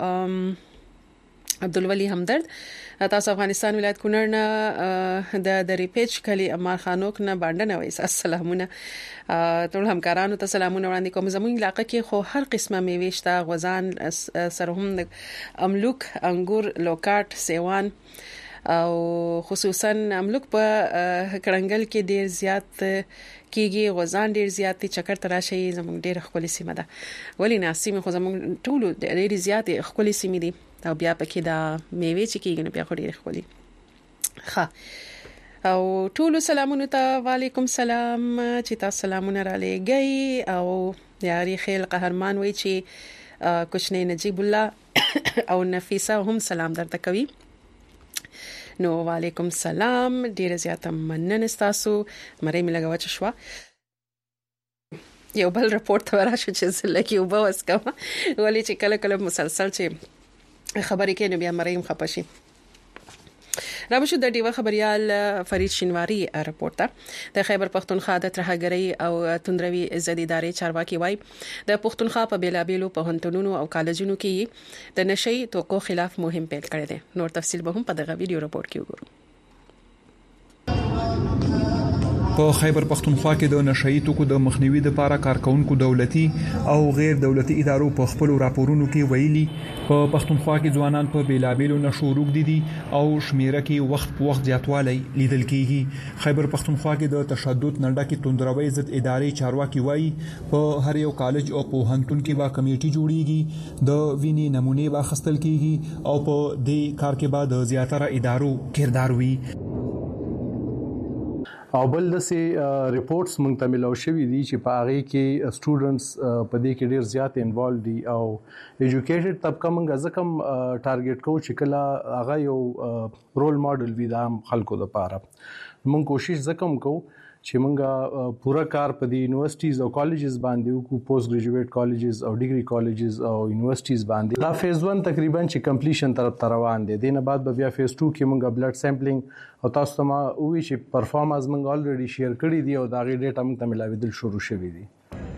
عبدالولی همدرد تاسو افغانستان ولایت کونړ نه د ریپیچ کلی امار خانوک نه باندې وایي السلامونه ټول همکارانو ته سلامونه وړاندې کوم زموږ علاقې کې خو هر قسمه میوه شته غوزان سره هم املوک انګور لوکاټ سیوان او خصوصا املوک په کړنګل کې ډیر زیات کېږي غوزان ډیر زیات چکر تراشي زموږ ډیر خپل سیمه ده ولی ناسیمه خو زموږ ټول ډیر زیات خپل سیمه دي او بیا پکې دا میوه چې کېږي بیا خو ډیر خپل ښه او ټول سلامونه ته وعلیکم سلام چې تاسو سلامونه را لېږئ او یاري خیل قهرمان وای چې کوشنه نجیب الله او نفیسه هم سلام درته کوي نو وعلیکم سلام ډیر زیاته مننه تاسو مری ملګوا چې شو یو بل رپورت وراشو چې زلکی وبوس کما ولې چې کله کله مسلسل چې خبرې کې نو بیا مریم خپشي رابشو د دیوه خبريال فرید شینواری رپورت د خیبر پختونخوا د ترهګری او توندروي زديداري چارواکي وای د پختونخوا په بیلابیلو پوهنتونونو او کالجونو کې د نشئی توکو خلاف مهم پیل کړی دی نور تفصیل به هم په دغه ویډیو رپورت کې وګورو په خیبر پختونخوا کې د نشئی توکو د مخنیوي لپاره کارکونکو دولتي او غیر دولتي ادارو په خپل راپورونو کې ویلي په پختونخوا کې ځوانان په بیلابیلو نشو روږدي دي او شمیره کې وخت په وخت زیاتوالی لیدل کیږي خیبر پختونخوا کې د تشدد نړۍ کې توندروي ضد ادارې چارواکي وایي په هر یو کالج او پوهنتون کې با کمیټي جوړیږي د وینې نمونه واخیستل کیږي او په دې کار کې بعد زیاتره ادارو کردار وي او بل دسه ریپورتس مونږ ته ملو شوې دي چې په هغه کې سټوډنټس په دې کې ډیر زیات انوالو دي او ایجوکیټډ طبقه مونږ ځکه ټارګټ کوو چې کله هغه یو رول ماډل وي د خلکو لپاره مونږ کوشش وکم کوو چې مونږه پورا کار په دې یونیورسيټیز او کالجز باندې وکړو پوسټ ګریجویټ کالجز او ډیګري کالجز او یونیورسيټیز باندې دا فیز 1 تقریبا چې کمپلیشن طرف روان دي دینه بعد بیا فیز 2 کې مونږه بلډ سیمپلینګ او تاسو ته ما وی چې پرفارمنس مونږ الریډي شیر کړی دی او دا غي ډیټا مونږ ته ملاویدل شروع شوی دی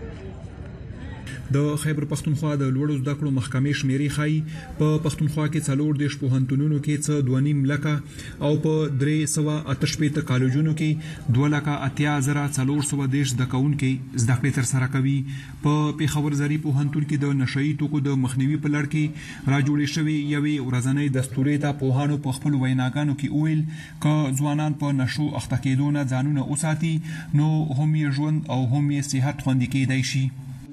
د خیبر پختونخوا د لوړو زده کړو محکمې شمیرې خای په پختونخوا کې څلور دیش پوهنتونونو کې څه 2.5 لکه او په 388 کالجونو کې 2,80,400 دیش د کون کې زده کړې تر سره کوي په پیښور زری پوهنتون کې د نشئی توکو د مخنیوي په لړ کې را جوړې شوی یوې ورځنۍ دستوري ته پوهانو په خپل ویناګانو کې ویل ک ځوانان په نشو اخته کېدو نه ځانونه اوساتي نو هم یې ژوند او هم یې صحت خوندي کېدای شي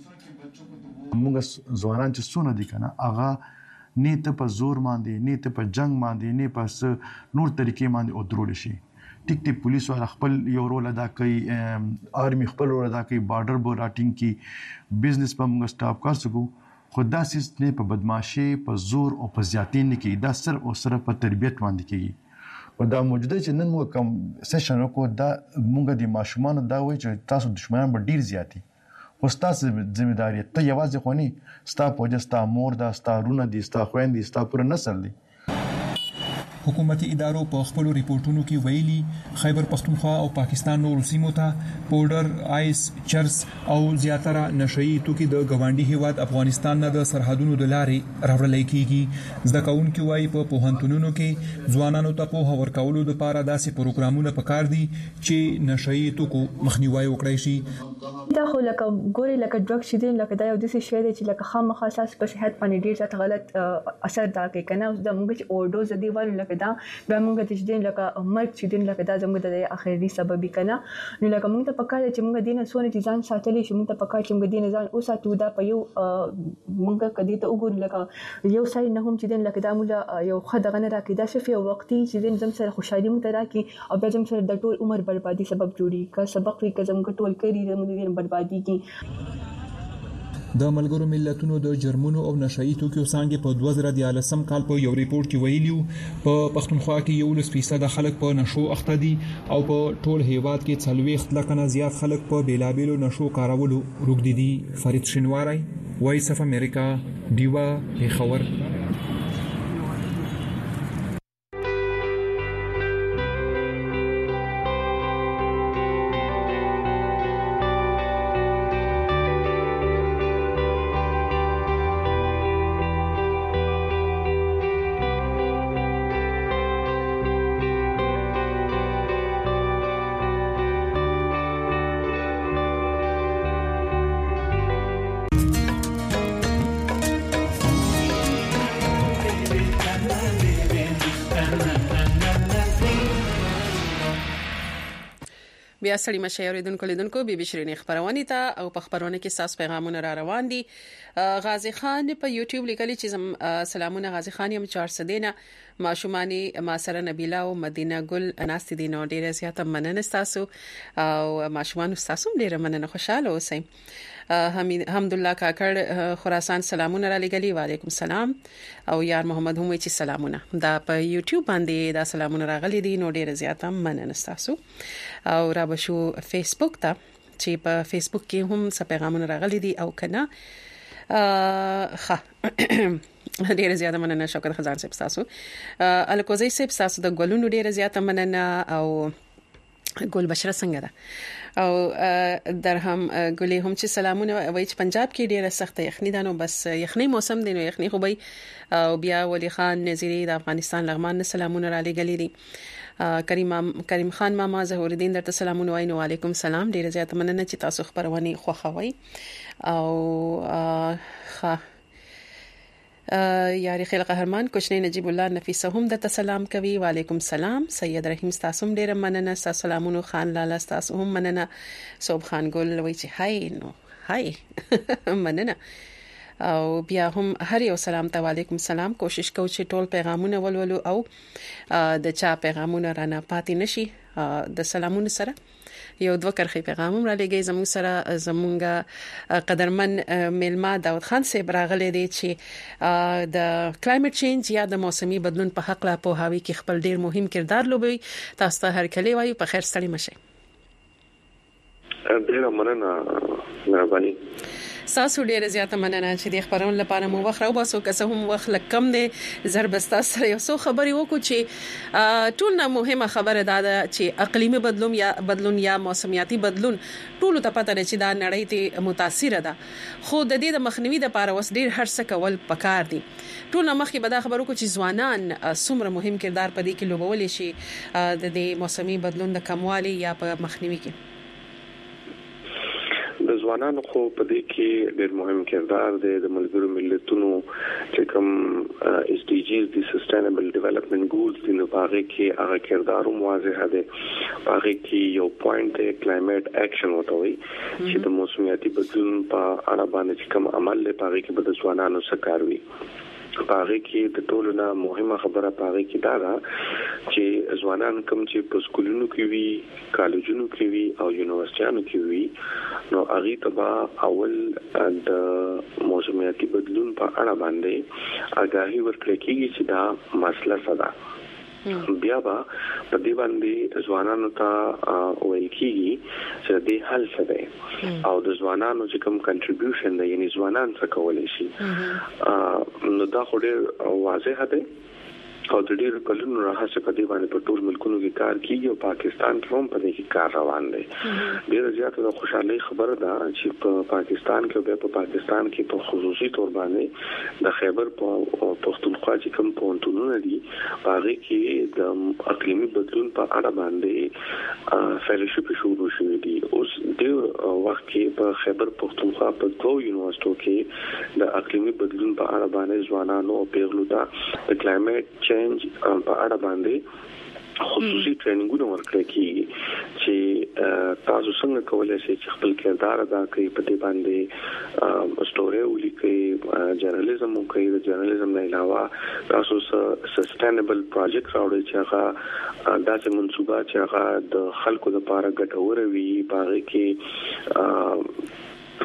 موږ ځوانان چې څونه دي کنه هغه نه ته په زور باندې نه ته په جنگ باندې نه په نور طریقې باندې او درول شي ټیک ټیک پولیس والا خپل یو رول ادا کوي آرمي خپل رول ادا کوي بارډر بوراټینګ کی بزنس په موږ سټاپ کار سکو خدا سیس نه په بدمعشي په زور او په زیاتین نه کی دا صرف او صرف په تربيت باندې کیږي او دا موجوده چې نن موږ کوم سیشن وکړو دا موږ د ماشومان دا وایي چې تاسو دشمنان به ډیر زیاتی وستاسو ځمېداري ته یوازې خوني ستا پوجا ستا مور دا ستا رونه دي ستا خويندې ستا پر نسل دي حکومتي ادارو په خپل ریپورتونو کې ویلي خیبر پختونخوا او پاکستان نور سیمو ته پودر آیس چرس او زیاتره نشئی توکي د ګوانډي هیواد افغانستان نه د سرحدونو د لارې راوړل کیږي ځکه کونکي وایي په پوهنتونونو کې ځوانانو ته په هور کولو لپاره داسې پروګرامونه پکار دي چې نشئی توکو مخنیوي وکړي شي دا خو لکه ګوري لکه ډرګ شې دي لکه دا یو د څه شی دی چې لکه خامخا اساس په صحت باندې ډیر ځات غلط اثر دا کوي کنه د موږ چې اورډوز دی ول لکه دا به موږ ته چې دین لکه مرګ چې دین لکه دا زموږ د اخري سبب کنه نو لکه موږ ته پکاره چې موږ دینه سونه چې ځان ساتلې شو موږ ته پکاره چې موږ دینه ځان اوساتو دا په یو موږ کدي ته وګورو لکه یو سای نه هم چې دین لکه دا موږ یو خدغه نه راکې دا شفي وختي چې دین زم سره خوشحالي مو ته راکې او بیا زم سره د ټول عمر بربادي سبب جوړي که سبق وي که زموږ ټول کړي د موږ دین بربادي کی د ملګرو ملتونو د جرمونو او نشئی توکو څنګه په 2013 کال په یو ریپورت کې ویلیو په پښتونخوا کې 1% خلک په نشو اخته دي او په ټول هیواد کې 40 لک نه زیات خلک په بیلابیلو نشو کارولو روږدي دي فرید شینواری وایس اف امریکا دیوا پیښور بیا سړی مشه اوریدونکو لیدونکو بي بي شيرين خبرونه ته او په خبرونه کې ساس پیغامونه را روان دي. غازی خان په یوټیوب لیکلي چې سلامونه غازی خان یم 400 دینه ماشومانی ما سره نبیله او مدینه ګل اناست دي نو ډیره زیاته مننه تاسو او ماشومان تاسو ډیره مننه خوشاله اوسئ. حمدالله کاکړ خراسان سلامونه را لګلی وعلیکم سلام او یار محمد هم چې سلامونه دا په یوټیوب باندې دا سلامونه راغلي دي نو ډیره زیاته مننه تاسو او را بشو فیسبوک ته چې په فیسبوک کې هم څه پیغامونه راغلي دي او کنه ډیره زیاته مننه شوکت خزان صاحب تاسو الکوزی صاحب تاسو د ګلونو ډیره زیاته مننه او ګل بشره څنګه ده او درهم ګلې هم چې سلامونه وای چې پنجاب کې ډیره سخت یخني ده نو بس یخني موسم دی نو یخني خو به او بیا ولی خان نظری د افغانستان لغمان سلامونه را لګلې دي. کریم خان ماما ظهور الدین درته سلامونه وای نو علیکم سلام ډیره زیاته مننه چې تاسو خبرونه خوښوي او یاري خیل قهرمان کوچنی نجیب الله نفیسه هم د سلام کوي وعلیکم سلام. سید رحیم تاسو هم ډیره مننه سلامونه. خان لاله تاسو هم مننه. صوب خان ګل وای چې هاي نو هاي مننه او بیا هم هر یو سلام ته وعلیکم سلام. کوشش کوم چې ټول پیغامونه ولولو او د چا پیغامونه رانه پاتې نشي. د سلامونه سره یو دوه کرخي پیغام را لګي زموږ سره زمونږ قدرمن میلما داود خان صاحب راغلي دي چې د کلایمټ چینج یا د موسمي بدلون په حق لا په هاوی کې خپل ډیر مهم کردار لوبوي. تاسو ته هر کله وایو په خیر ستړي مشه. ډیر مننه مهرباني. تاسو ډیره زیاته مننه چې د خبرونو لپاره مو وخت راو باسو که هم وخت لکم دی زربستا سره یو څو خبري وکړو چې ټول نه مهمه خبره ده چې اقلیمي بدلون یا موسمیاتي بدلون ټول ته پته لري چې دا نړۍ ته متاثر ده خو د دې د مخنیوي لپاره وس ډیر هر څه کول پکار دي. ټول نه مخکې به دا خبرو کو چې ځوانان څومره مهم کردار پدې کې لوبول شي د دې موسمي بدلون د کموالي یا په مخنیوي کې. د ځوانانو خو په دې کې ډېر مهم کردار دی. د ملګرو ملتونو چې کوم اس ډي جیز د سستینبل ډیولپمنٹ ګولز د نوباغه کې هغه کردار واضح دی. هغه کې یو پوینټ دی کلایمټ اکشن وته وي چې د موسمیاتي بدلون په اړه باندې کوم عمل لپاره کې به د ځوانانو سره کار وي. پاره کې د ټولو نه مهمه خبره پاره کې دا ده چې ځوانان کوم چې په سکولونو کې وي کالجونو کې وي او یونیورسيټانو کې وي نو هغه تبا اول د موسمیاتي بدلون په اړه باندې آگاهي ورکړي کېږي چې دا مسله څه ده. بیا با په دې باندې ځوانانو ته ویل کېږي چې د حل څه ده او د ځوانانو چې کوم کنټریبیوشن دی یعنی ځوانان څه کولای شي نو دا خو ډېر واضح ده او د ډېر کلونو راهڅه په دې باندې په ټول ملکونو کې کار کیږي او پاکستان کې هم په دې کې کار روان دی. ډېر زیاته د خوشحالي خبره ده چې په پاکستان کې په پاکستان کې په خصوصي تور باندې د خیبر پختونخوا چې کوم پونتونونه دي هغه کې د اقلیمي بدلون په اړه باندې فیلوشپ شروع شوی دی. اوس د وخت کې په خیبر پختونخوا په دوه یونیورسيټو کې د اقلیمي بدلون په اړه باندې ځوانانو او پیغلو ته د کلایمټ چینج په اړه باندې خصوصي ټریننګونه ورکړي کیږي چې تاسو څنګه کولای شئ چې خپل کردار ادا کړئ په دې باندې سټوري ولیکئ جرنالیزم وکړئ. د جرنالیزم نه علاوه تاسو سستینبل پروجیکټ راوړئ چې هغه داسې منصوبه چې هغه د خلکو لپاره ګټور وي باغې کې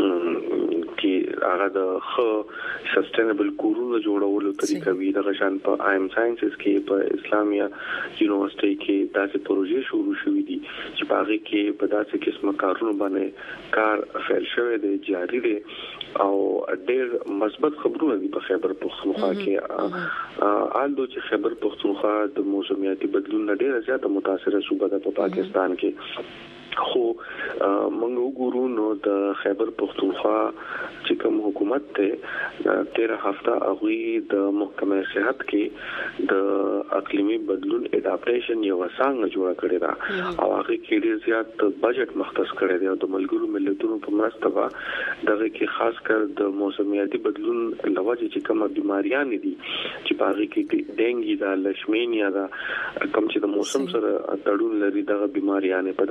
کې هغه د خو سستینبل کورونو جوړولو طریقه وی د غشان په ایم ساينسز کې په اسلامیه یونیورسيټي کې داسې پروژې شروع شوې دي چې باغې کې په داسې قسمه کارونو باندې کار فعال شوی دی جاری دی او ډېر مثبت خبرونه دي په خیبر پختونخوا کې. آلدو چې خیبر پختونخوا د موسمیاتي بدلون ډېر زیات متاثره صوبه ده په پاکستان کې خو موږ وګورو نو د خیبر پختونخوا چې کوم حکومت ته 13 هفته هغه د محکمه صحت کې د اقلیمي بدلون اډاپټیشن یو څنګه جوړ کړی دا او هغه کې ډیر زیات بجټ مختص کړی دی او د ملګرو ملتونو په مرسته دغه کې خاص کر د موسمیاتي بدلون لوجه چې کومه بیماریان دي چې په هغه کې ډینګي دا لشمینیا دا کوم چې د موسم سره تړون لري دغه بیماریان په دغه کې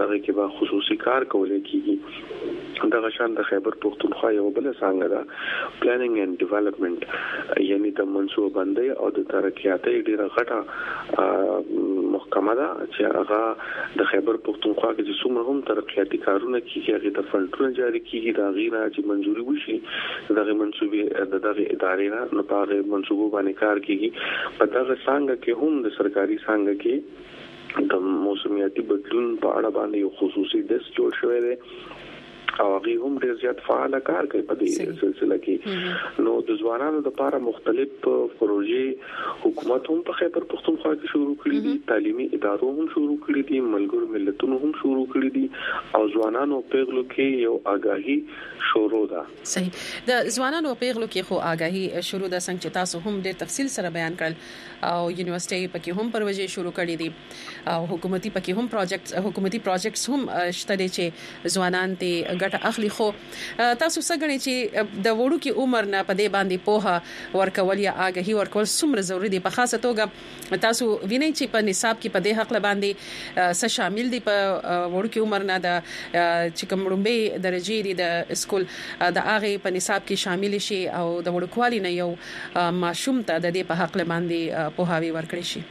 خصوصي کار کولای کیږي دغه شان د خیبر پختونخوا یو بل څنګه دا پلانینګ اینڈ ډیولپمنٹ یعنی د منصوبه بندي او د ترقیاتي ډیره غټه محکمه ده چې هغه د خیبر پختونخوا کې چې څومره هم ترقیاتي کارونه کیږي هغه د فندونو جاری کیږي دا غیره چې منځوري وشي دغه منصوبه دغه ادارې نه په منصوبه باندې کار کیږي په دغه څنګه کې هم د سرکاري څنګه کې د موسمیاتي بدلون په اړه باندې یو خصوصي دست جوړ شوی دی او هغه هم ډیر زیات فعال کار کوي په دې سلسله کې نو د ځوانانو لپاره مختلف پروژې حکومت هم په خیبر پختونخوا کې شروع کړې دي تعلیمي ادارو هم شروع کړې دي ملګرو ملتونو هم شروع کړې دي او ځوانانو پیغلو کې یو آگاهي شروع ده صحیح د ځوانانو پیغلو کې خو آگاهي شروع ده څنګه چې تاسو هم ډیر تفصیل سره بیان کړل او یونیورسيټي پکې هم پروژې شروع کړې دي او حکومتي پکې هم حکومتي پروجیکټس هم شته چې ځوانان ته ګټه اخلي خو تاسو څنګه چې د وړو کې عمر نه پدې باندې پوهه ورکول یا آگاهي ورکول څومره ضروری دي په خاصه توګه تاسو وینئ چې په نصاب کې پدې حق باندې څه شامل دي په وړو کې عمر نه د چې کوم لومبي درجه دي د اسکول د هغه په نصاب کې شامل شي او د وړو کوالي نه یو ماشوم ته د دې په حق باندې پوهاوی ورکړي شي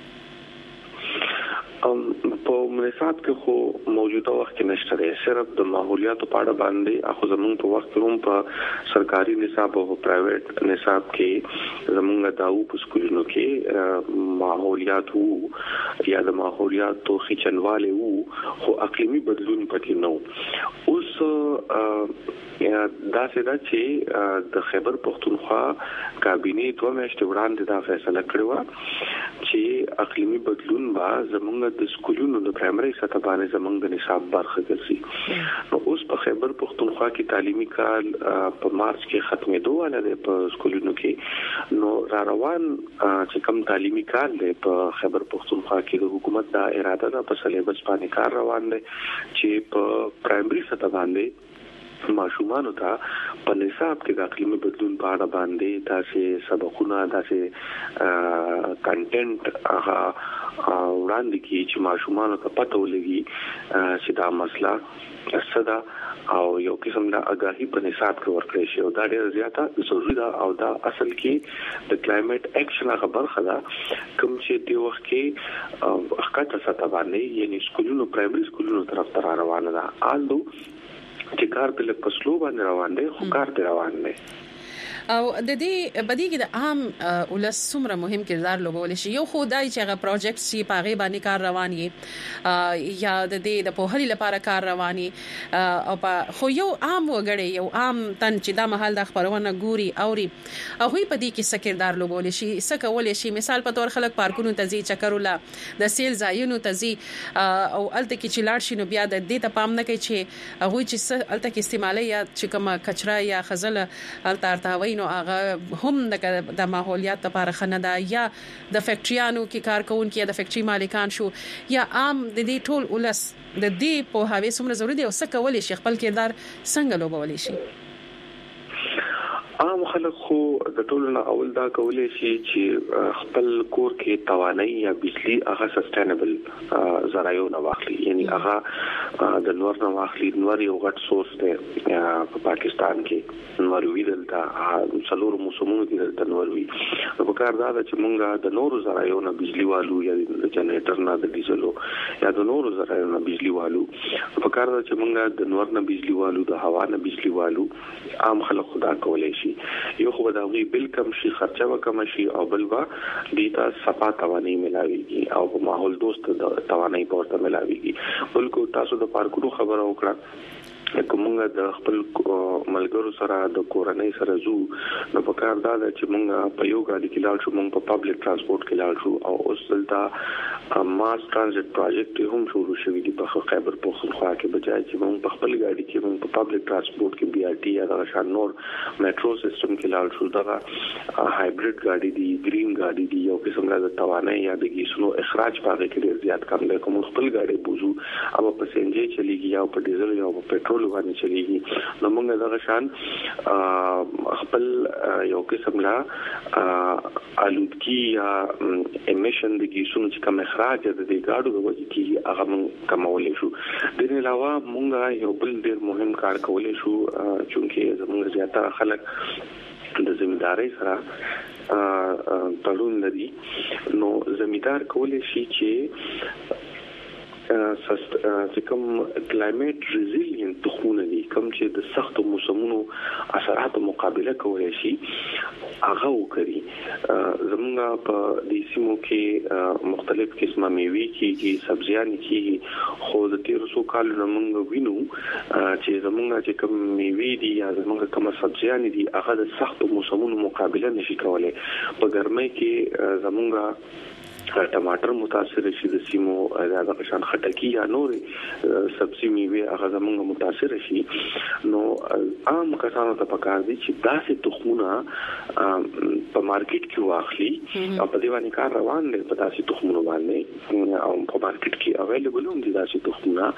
په نصاب کې خو موجوده وخت کې نشته دی صرف د ماحولیاتو په اړه باندې اخو زمونږ په وخت کې هم په سرکاري نصاب او پرایویټ نصاب کې زمونږ داو په سکولونو کې ماحولیات وو یا د ماحولیاتو خچنواله وو خو اقلیمي بدلون پکې نو اوس دا څه دا چې د خیبر پختونخوا کابینه 2 میاشتې وړاندې دا فیصله کړې و چې اقلیمي بدلون با زمونږ د سکولونو د پرایمري سطح باندې زمونږ د نصاب برخه ګرځي نو اوس په خیبر پختونخوا کې تعلیمي کال په مارچ کې ختمېدو ولې په سکولونو کې نو را روان چې کوم تعلیمي کال دی په خیبر پختونخوا کې د حکومت دا اراده ده په سلیبس باندې کار روان دی چې په پرایمري سطح باندې ماشومان ته په نصاب کې د اقلیمي بدلون په اړه باندې تاسو سبقونه تاسو کنټینټ هغه وړاندې کی چې ماشومان ته پته ولګي چې دا مسله صدا او یو قسم د آگاهي په نصاب کې ورکړی شي او دا ډېر زیاته ضروری ده او دا اصل کې د کلایمټ اکشن خبر خلا کوم چې دی وخت کې حقیقت سره باندې یعنی سکولونو پرایمري سکولونو طرف ته روانه ده آلدو چې کار په لکه پسلو باندې روان دي خو کار ته روان دي او د دې بدی کې د عام ولس څومره مهم کردار لوبول شي یو خدای چې هغه پروجیکټ سی پاغه باندې کار روان یي یا د دې د پوهلي لپاره کار رواني او خو یو عام وګړي یو عام تن چې د محل د خبرونه ګوري اوري او هی په دې کې څه کردار لوبول شي څه کول شي مثال په تور خلک پارکونو ته ځي چکرولا د سیل ځایونو ته ځي او الته کې چې لاړ شي نو بیا د دې ته پام نه کوي چې هغه چې الته کې استعمالي یا چې کومه کچرا یا خزل الته ارتاوي نو هغه هم د ماحولیات لپاره خندا یا د فیکټریانو کې کار کوونکي یا د فیکټری مالکان شو یا عام د دې ټول ولس د دې په هاوی څومره ضروري دی او څه کول شي خپل کردار څنګه لوبول شي عام خلک خو د ټولو نه اول دا کولای شي چې خپل کور کې توانایي یا بجلی هغه سستینبل ذرایعو نه واخلي یعنی هغه د نور نه واخلي نور یو غټ سورس دی په پاکستان کې نور ویدل تا څلور موسمونو کې د نور وی په کار دا چې مونږه د نور ذرایعو نه بجلی والو یا د جنریټر نه د ډیزلو یا د نور ذرایعو نه بجلی والو په کار دا چې مونږه د نور نه بجلی والو د هوا نه بجلی والو عام خلک خدا کولای شي یو خو دا غي بل کم شي خرچه وکم شي او بل وا دیتا صفا توانایي ملاويږي او ماحول دوست توانایي پورته ملاويږي بلکې تاسو د پارکونو خبره وکړه کومه د خپل ملګرو سره د کورنۍ سره زو نو په کار دا چې مونږ په یو غاډي کې لاړ شو مونږ په پبلک ترانسپورت کې لاړ شو او اوس دلته ماس ترانزیت پروجیکټ هم شروع شوی دی په خیبر پختونخوا کې بجای چې مونږ په خپل غاډي کې مونږ په پبلک ترانسپورت کې بي ار ټي یا د شان نور میټرو سیستم کې لاړ شو دا هایبرید غاډي دی گرین غاډي دی یو قسم د توانایي یا د ګیسونو اخراج پاره کې ډیر زیات کم دی کوم خپل غاډي بوزو او په سي ان جي چلیږي یا په ډیزل یا په پټرول پټرول باندې چلیږي نو موږ دغه شان خپل یو قسم لا آلودگی یا امیشن د ګیسونو چې کوم اخراج د دې ګاډو د وجې کې هغه موږ کمولې شو. د دې علاوه موږ یو بل ډېر مهم کار کولای شو چې زموږ زیاتره خلک د زمیندارۍ سره تړون لري. نو زمیندار کولای شي چې کوم کلایمټ ریزیلینټ تخمونه دي کوم چې د سختو موسمونو اثرات مقابله کولای شي هغه وکړي. زمونږ په دې سیمو کې مختلف قسمه میوې کېږي سبزیان کېږي خو د تیر څو کالونو موږ وینو چې زمونږ چې کوم میوې دي یا زمونږ کوم سبزیان دي هغه د سختو موسمونو مقابله نشي کولای. په ګرمۍ کې زمونږ ټماټر متاثر شي د سیمو د قشان خټکی یا نور سبزی میوه هغه زمونږ متاثر شي. نو عام کسانو ته پکار دي چې داسې تخمونه په مارکیټ کې واخلي او په دې باندې کار روان دي په داسې تخمونو باندې او په مارکیټ کې اویلیبل هم دي داسې تخمونه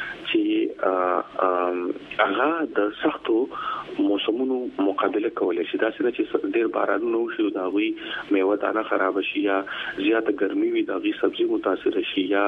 چې هغه د سختو موسمونو مقابله کولای شي. داسې چې ډېر بارانونه وشي دا وي میوه دانه خراب شي یا زیاته ګرمي وي دا غي سبزی متاثر شي یا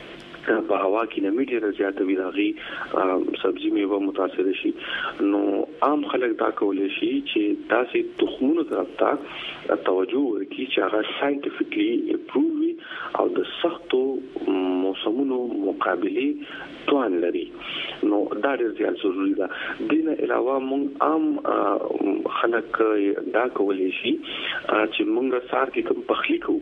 په هوا کې نمی ډیره زیاته وي دا غي سبزی میوه متاثر شي. نو عام خلک دا کولای شي چې داسې تخمونو طرف ته توجه ورکړي چې هغه ساينټیفیکلی اپروو او د سختو موسمونو مقابله توان لري. نو دا ډېر زیات ضروری ده. دینه علاوه موږ عام خلک دا کولای شي چې موږ سار کې کوم پخلی کوو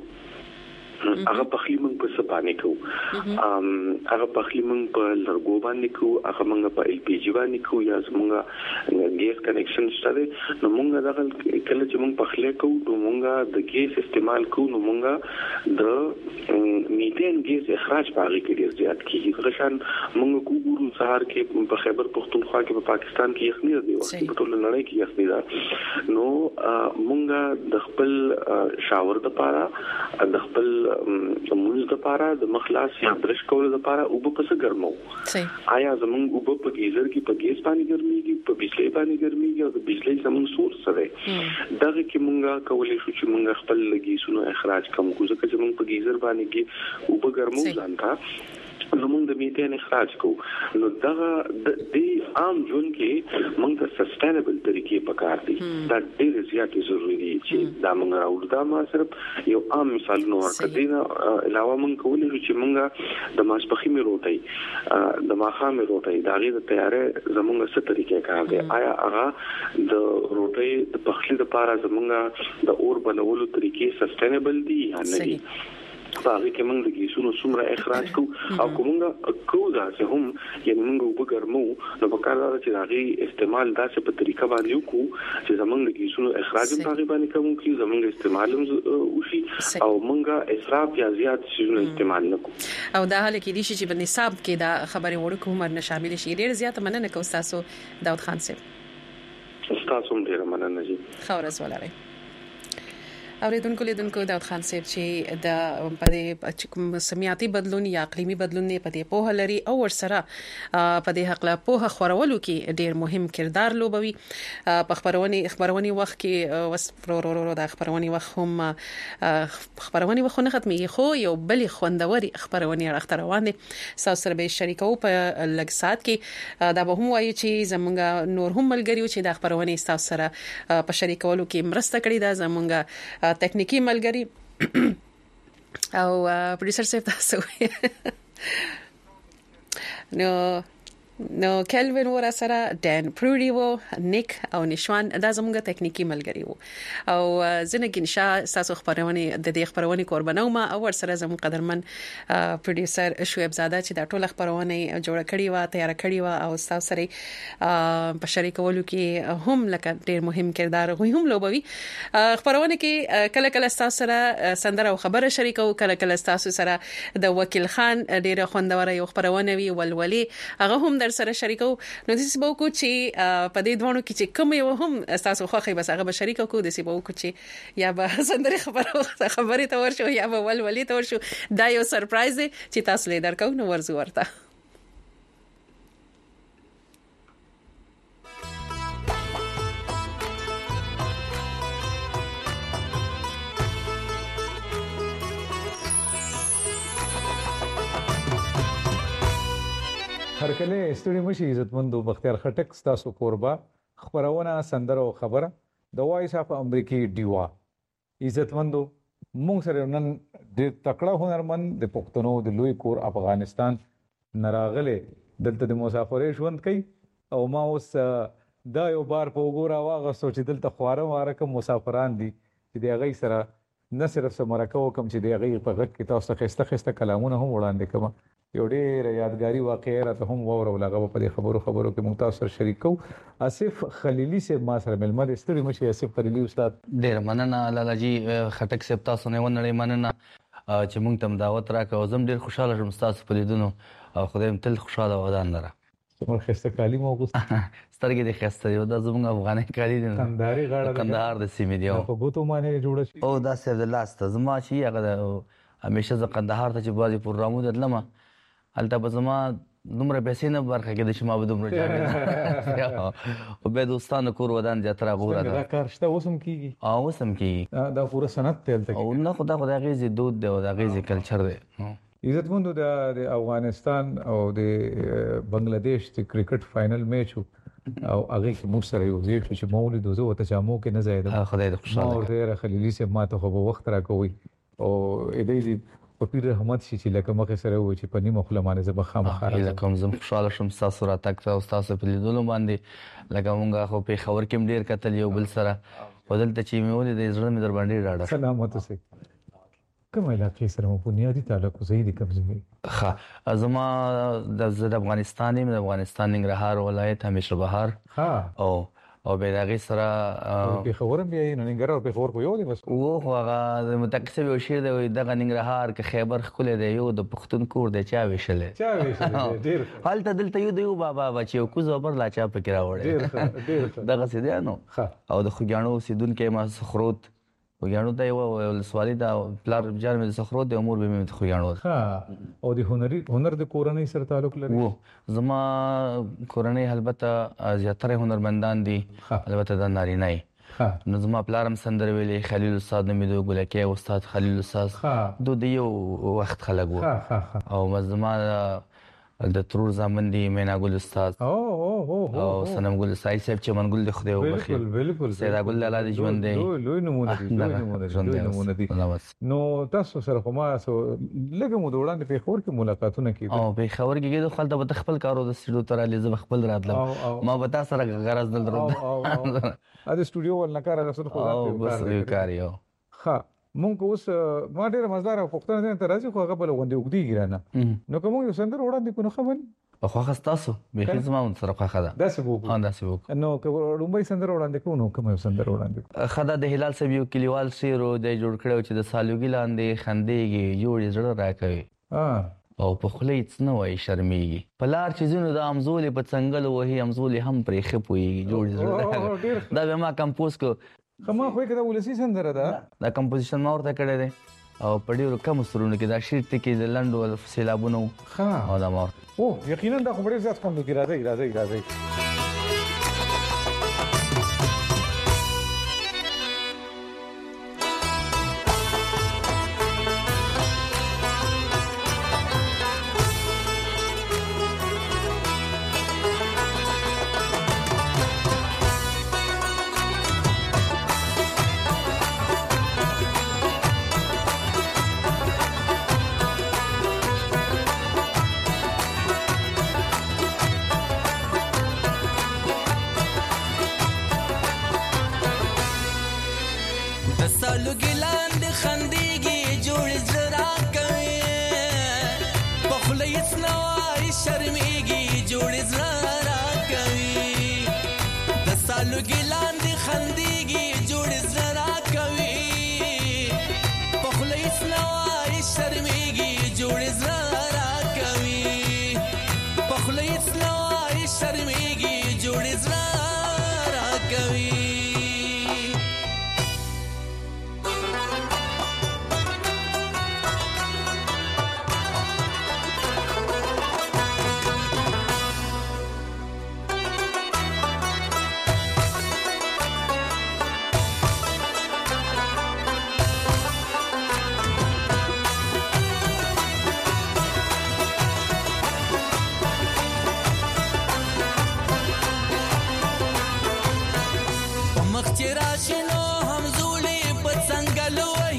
هغه پخلی موږ په سبانه کوو هغه پخلی موږ په لرګو باندې کوو هغه موږ په ال پی جی باندې کوو یا موږ ګیس کنیکشن شته نو موږ دا کله چې موږ پخلی کوو نو موږ د ګیس استعمال کوو نو موږ د میتین ګیس اخراج باغی کې ډیر زیات کیږي. غشان موږ ګورو سهار کې په خیبر پختونخوا کې په پاکستان کې یخني دی وخت په ټول نړۍ کې یخني ده. نو موږ د خپل شاور د پاره د خپل موږ د پاره د مخلاص یا برش کول د پاره او په څه ګرمو آیا زمونږ او په گیزر کې په ګیس باندې ګرميږي په بجلی باندې ګرميږي او د بجلی زمونږ سورس سره دغه کې مونږه کولای شو چې مونږ خپل لګیسونو اخراج کم کو ځکه چې مونږ په گیزر باندې کې او په ګرمو ځانته زمونږ د میتین اخراج کو. نو دغه د دې عام ژوند کې موږ د سستینبل طریقې پکار دي دا ډېر زیات ضروری دي چې دا موږ راوړو. دا ما صرف یو عام مثال نو ورکړی علاوه موږ کولای شو چې موږ د ماسپخې روټي د ماخام روټي دا غي د تیارې زموږ څه طریقې کار دي آیا هغه د روټي د پخلی لپاره زموږ د اور بنولو طریقې سستینبل دي یا نه دي باغی کې موږ د ګیسونو څومره اخراج کو او کومه کو دا چې هم یعنی موږ وګرمو نو په کار دا چې هغه استعمال داسې په طریقه باندې وکړو چې زمونږ د ګیسونو اخراج په هغه باندې کوم کې زمونږ استعمال وشي او موږ اسراف یا زیات شي استعمال نکړو. او دا حال کې دي چې په نصاب کې دا خبره وړو کوم نه شامل شي. ډېر زیات مننه کوم تاسو داود خان صاحب. تاسو هم ډېر مننه جی. خورز ولري اوریدونکو لیدونکو داود خان صاحب چې د په کوم سمیاتي بدلون یا اقلیمي بدلون نه پدې په لري او ورسره په دې حق لا په خورولو کې ډیر مهم کردار لوبوي. په خبرونی وخت کې وسپرورو د خبرونی وخت هم خبرونی وخت نه ختمي خو یو بل خوندوري خبرونی راختروان دي سره به شریکو په لګسات کې دا به هم وایي چې زمونږ نور هم ملګریو چې د خبرونی تاسو سره په شریکولو کې مرسته کړې ده زمونږ تکنیکی ملګری او پروډوسر صاحب تاسو نو کلوین ور سره ډان پروډي وو نیک او نشوان دا زموږ تکنیکی ملګری وو او زنګ انشاء تاسو خبرونه د دې خبرونه قربانو ما او ور سره زموږ قدرمن پروډوسر شعیب زاده چې دا ټول خبرونه جوړ کړي و تیار کړي و او تاسو سره په شریکولو کې هم لکه ډیر مهم کردار هم لوبوي. خبرونه کې کله کله تاسو سره سندره او خبره شریکو کله کله تاسو سره د وکیل خان ډیر خوندور یو خبرونه وی ولولي هغه هم در سره شریکو. نو د سیبو کو چې په دې دوانو کې چې کوم یو هم تاسو خوخه بس هغه به شریکو کو د سیبو کو چې یا به سندره خبره ته ورشو یا به ولولي ته ورشو دا یو سرپرایز چې تاسو لیدر کو نو ورزو ورته هرکله ستړي مشي عزتمندو بختیار خټک تاسو کوربه خبرونه سندرو خبره د وایس اف امریکای ډیوا عزتمندو مونږ سره نن د تکړه هنرمند د پښتنو د لوی کور افغانستان نراغله دلته د مسافرې ژوند کوي او ما اوس دا یو بار په وګوره واغه سوچ دلته خواره واره کوم مسافران دي چې د غي سره نه صرف سمرکو کوم چې د غي په غږ کې تاسو خسته کلامونه هم وړاندې کوم یو ډېر یادګاری واقعه راته هم وره ولغه په دې خبرو کې مونږ تاسو سره شریکو اسف خلیلی سے ما سره ملمد ستړي مشي اسف خلیلی استاد ډېر مننه لالا جی خټک صاحب تاسو نه ونړې مننه چې مونږ تم دعوت راکړو زم ډېر خوشاله شوم تاسو په لیدونو او خدایم تل خوشاله ودان لره څومره خسته کالی مو غوست سترګې د خسته یو د زمونږ افغاني کالی دي کندهاري غاړه کندهار د سیمې دی په ګوتو باندې جوړ شي او دا سیف د لاست زما چې هغه همیشه ز کندهار ته چې بازي پروګرامو دلمه البته به زما دومره پیسې نه برخه کې د شما به دومره جامې او به دوستانو کور ودان جترا غوړه دا کار شته وسم کیږي وسم کیږي دا پوره سنت تل او نه خدای غیزي دود دی او دا غیزي کلچر دی عزتمندو د افغانستان او د بنگلاديش د کرکټ فائنل میچ او هغه کې موږ سره یو ځای چې مولد وزو ته جامو کې نه زیاده خدای دې خوشاله او ډېر خلیلی سے ماته خو وخت راکوي او دې په پیر رحمت شي چې لکه مخه سره و چې په نیمه خلمانه زب خامخاره لکه زم خوشاله شم تاسو را تک تاسو په لیدلو باندې لکه مونږه خو په خبر کې ډیر کتل یو بل سره ودلته چې مې ولې د زړه مې در باندې راړه سلامت اوسئ کوم علاقې سره مو بنیادی تعلق زه دې کوم ښه زما د افغانستان د افغانستان ننګرهار ولایت همیشه بهار او به دغه سره په خبرم بیا نه ننګرهار په خبر کو یو دی بس او هغه متکسب یو شیر دی د ننګرهار کې خیبر خل دی یو د پښتون کور دی چا ویشلې ډیر حالت دلته یو دی بابا بچي کو زبر لا چا پکې راوړې ډیر دغه سي دی نو او د خوګانو سیدونکو ما سخروت خوګانو ته یو سوالي دا پلار جان مې سخروت د امور به مې خوګانو ها او د هنر د کورنۍ سره تعلق لري وو زما کورنۍ البته زیاتره هنرمندان دي البته د نارینه نو زما پلارم سندر ویلي خلیل استاد مې د ګلکې استاد خلیل استاد دوی یو وخت خلک وو او زما د ترور زمن دي مینا ګل استاد او سنم ګل سای صاحب چې من ګل د خدای وبخیر بالکل سیدا ګل الله دې ژوند دی لوی نمونه دي نو تاسو سره کومه لګه مو دوړاندې په خبر کې ملاقاتونه کیږي او په خبر کې د خپل د خپل کارو د سټډیو تر لزم خپل راتلم ما وتا سره غرض دل درو ا د سټډیو ول نه کار رسول خو او بس یو کار یو ها مونږ اوس ما ډېر مزدار پښتنه ته راځي خو هغه بل غونډه وګدي ګرانه نو کوم یو سندر وړاندې کو نو خبر خو خاصتاسو به زما سره خاخه ده سبو نو کوم لومبي سندر وړاندې کو نو کوم یو سندر وړاندې خدا د هلال سب یو کلیوال سیرو د جوړ کړو چې د سالوګي لاندې خندېږي جوړ زړه راکوي او په خلیت نه وای شرمېږي پلار چې زونو د امزول په څنګل وهي امزول هم پرې خپويږي جوړ زړه دا به ما کمپوز کو خما خو کې دا ولسی سندره ده دا کمپوزیشن ما ورته کړی دی او په ډیرو کم سرونو کې دا شیر ټکی د لندو سیلابونو او دا ما او یقینا دا خبره زیات کوم کې راځي مخچ راشنو همزولې په څنګل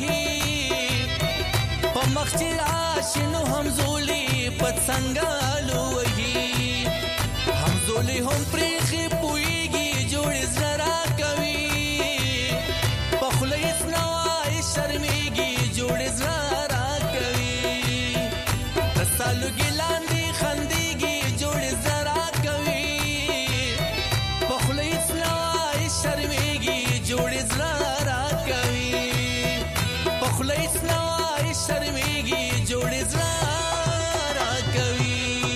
وهي په مخچ راشنو همزولې په څنګل وهي همزولې هم پرېخي پويږي جوړ زرا کوي په خوله هیڅ نه وایي شرمېږي جوړ زرا کوي د سالوګي لاندې خندېږي جوړ زرا کوي په خوله هیڅ نه وایي شرمېږي جوړ زرا کوي په خوله هیڅ نه وایي شرمېږي جوړ زرا کوي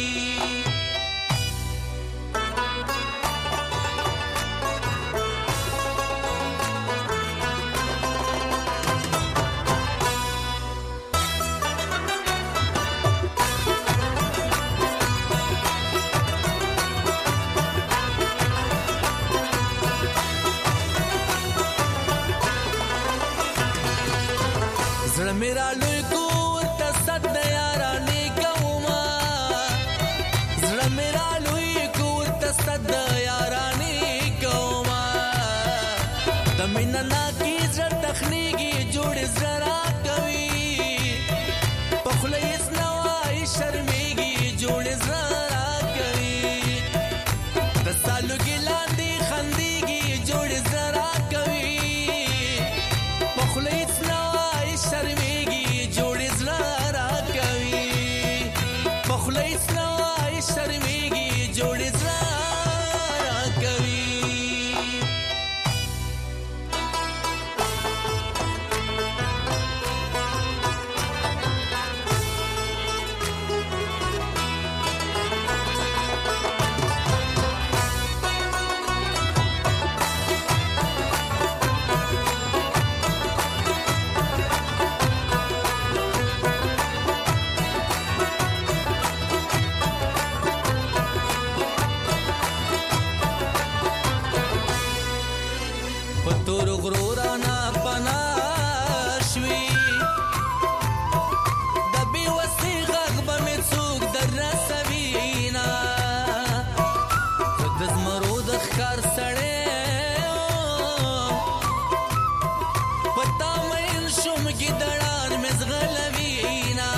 زړه میرا لوی کور ته صد یارانې کوما زړه میرا لوی کور ته صد یارانې کوما د مینا ناکي زړه تخنيږي جوړ زرا کوي په خوله هیڅ نه وایي شرمېږي جوړ زرا کوي د سالوګي لاندې خندېږي جوړ زرا کوي په خوله هیڅ نه شرمېږي جوړ زرا کوي په خوله هیڅ نه وایي شرمېږي جوړ زرا کوي تور غرورانا پناشوي د بي وسي غغ به مې څوک در رسوينا د زمرو د ښکار سړی پتا مې شوم ګیدړان مې زغلوينا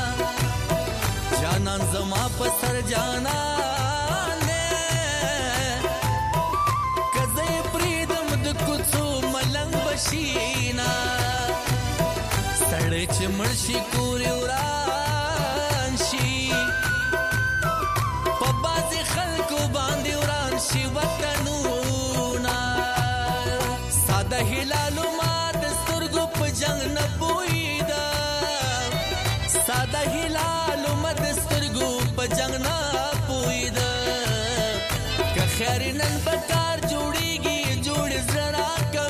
جانان زما په سر جانا شینا سړی چې مرشي کوري وران شي په بازي خلکو باندې وران شي وطنونه ساده هلالو ما د سترګو په جنگ نه پوهېده ساده هلالو ما د سترګو په جنگ نه پوهېده که خیر نن به کار جوړېږي جوړ زرا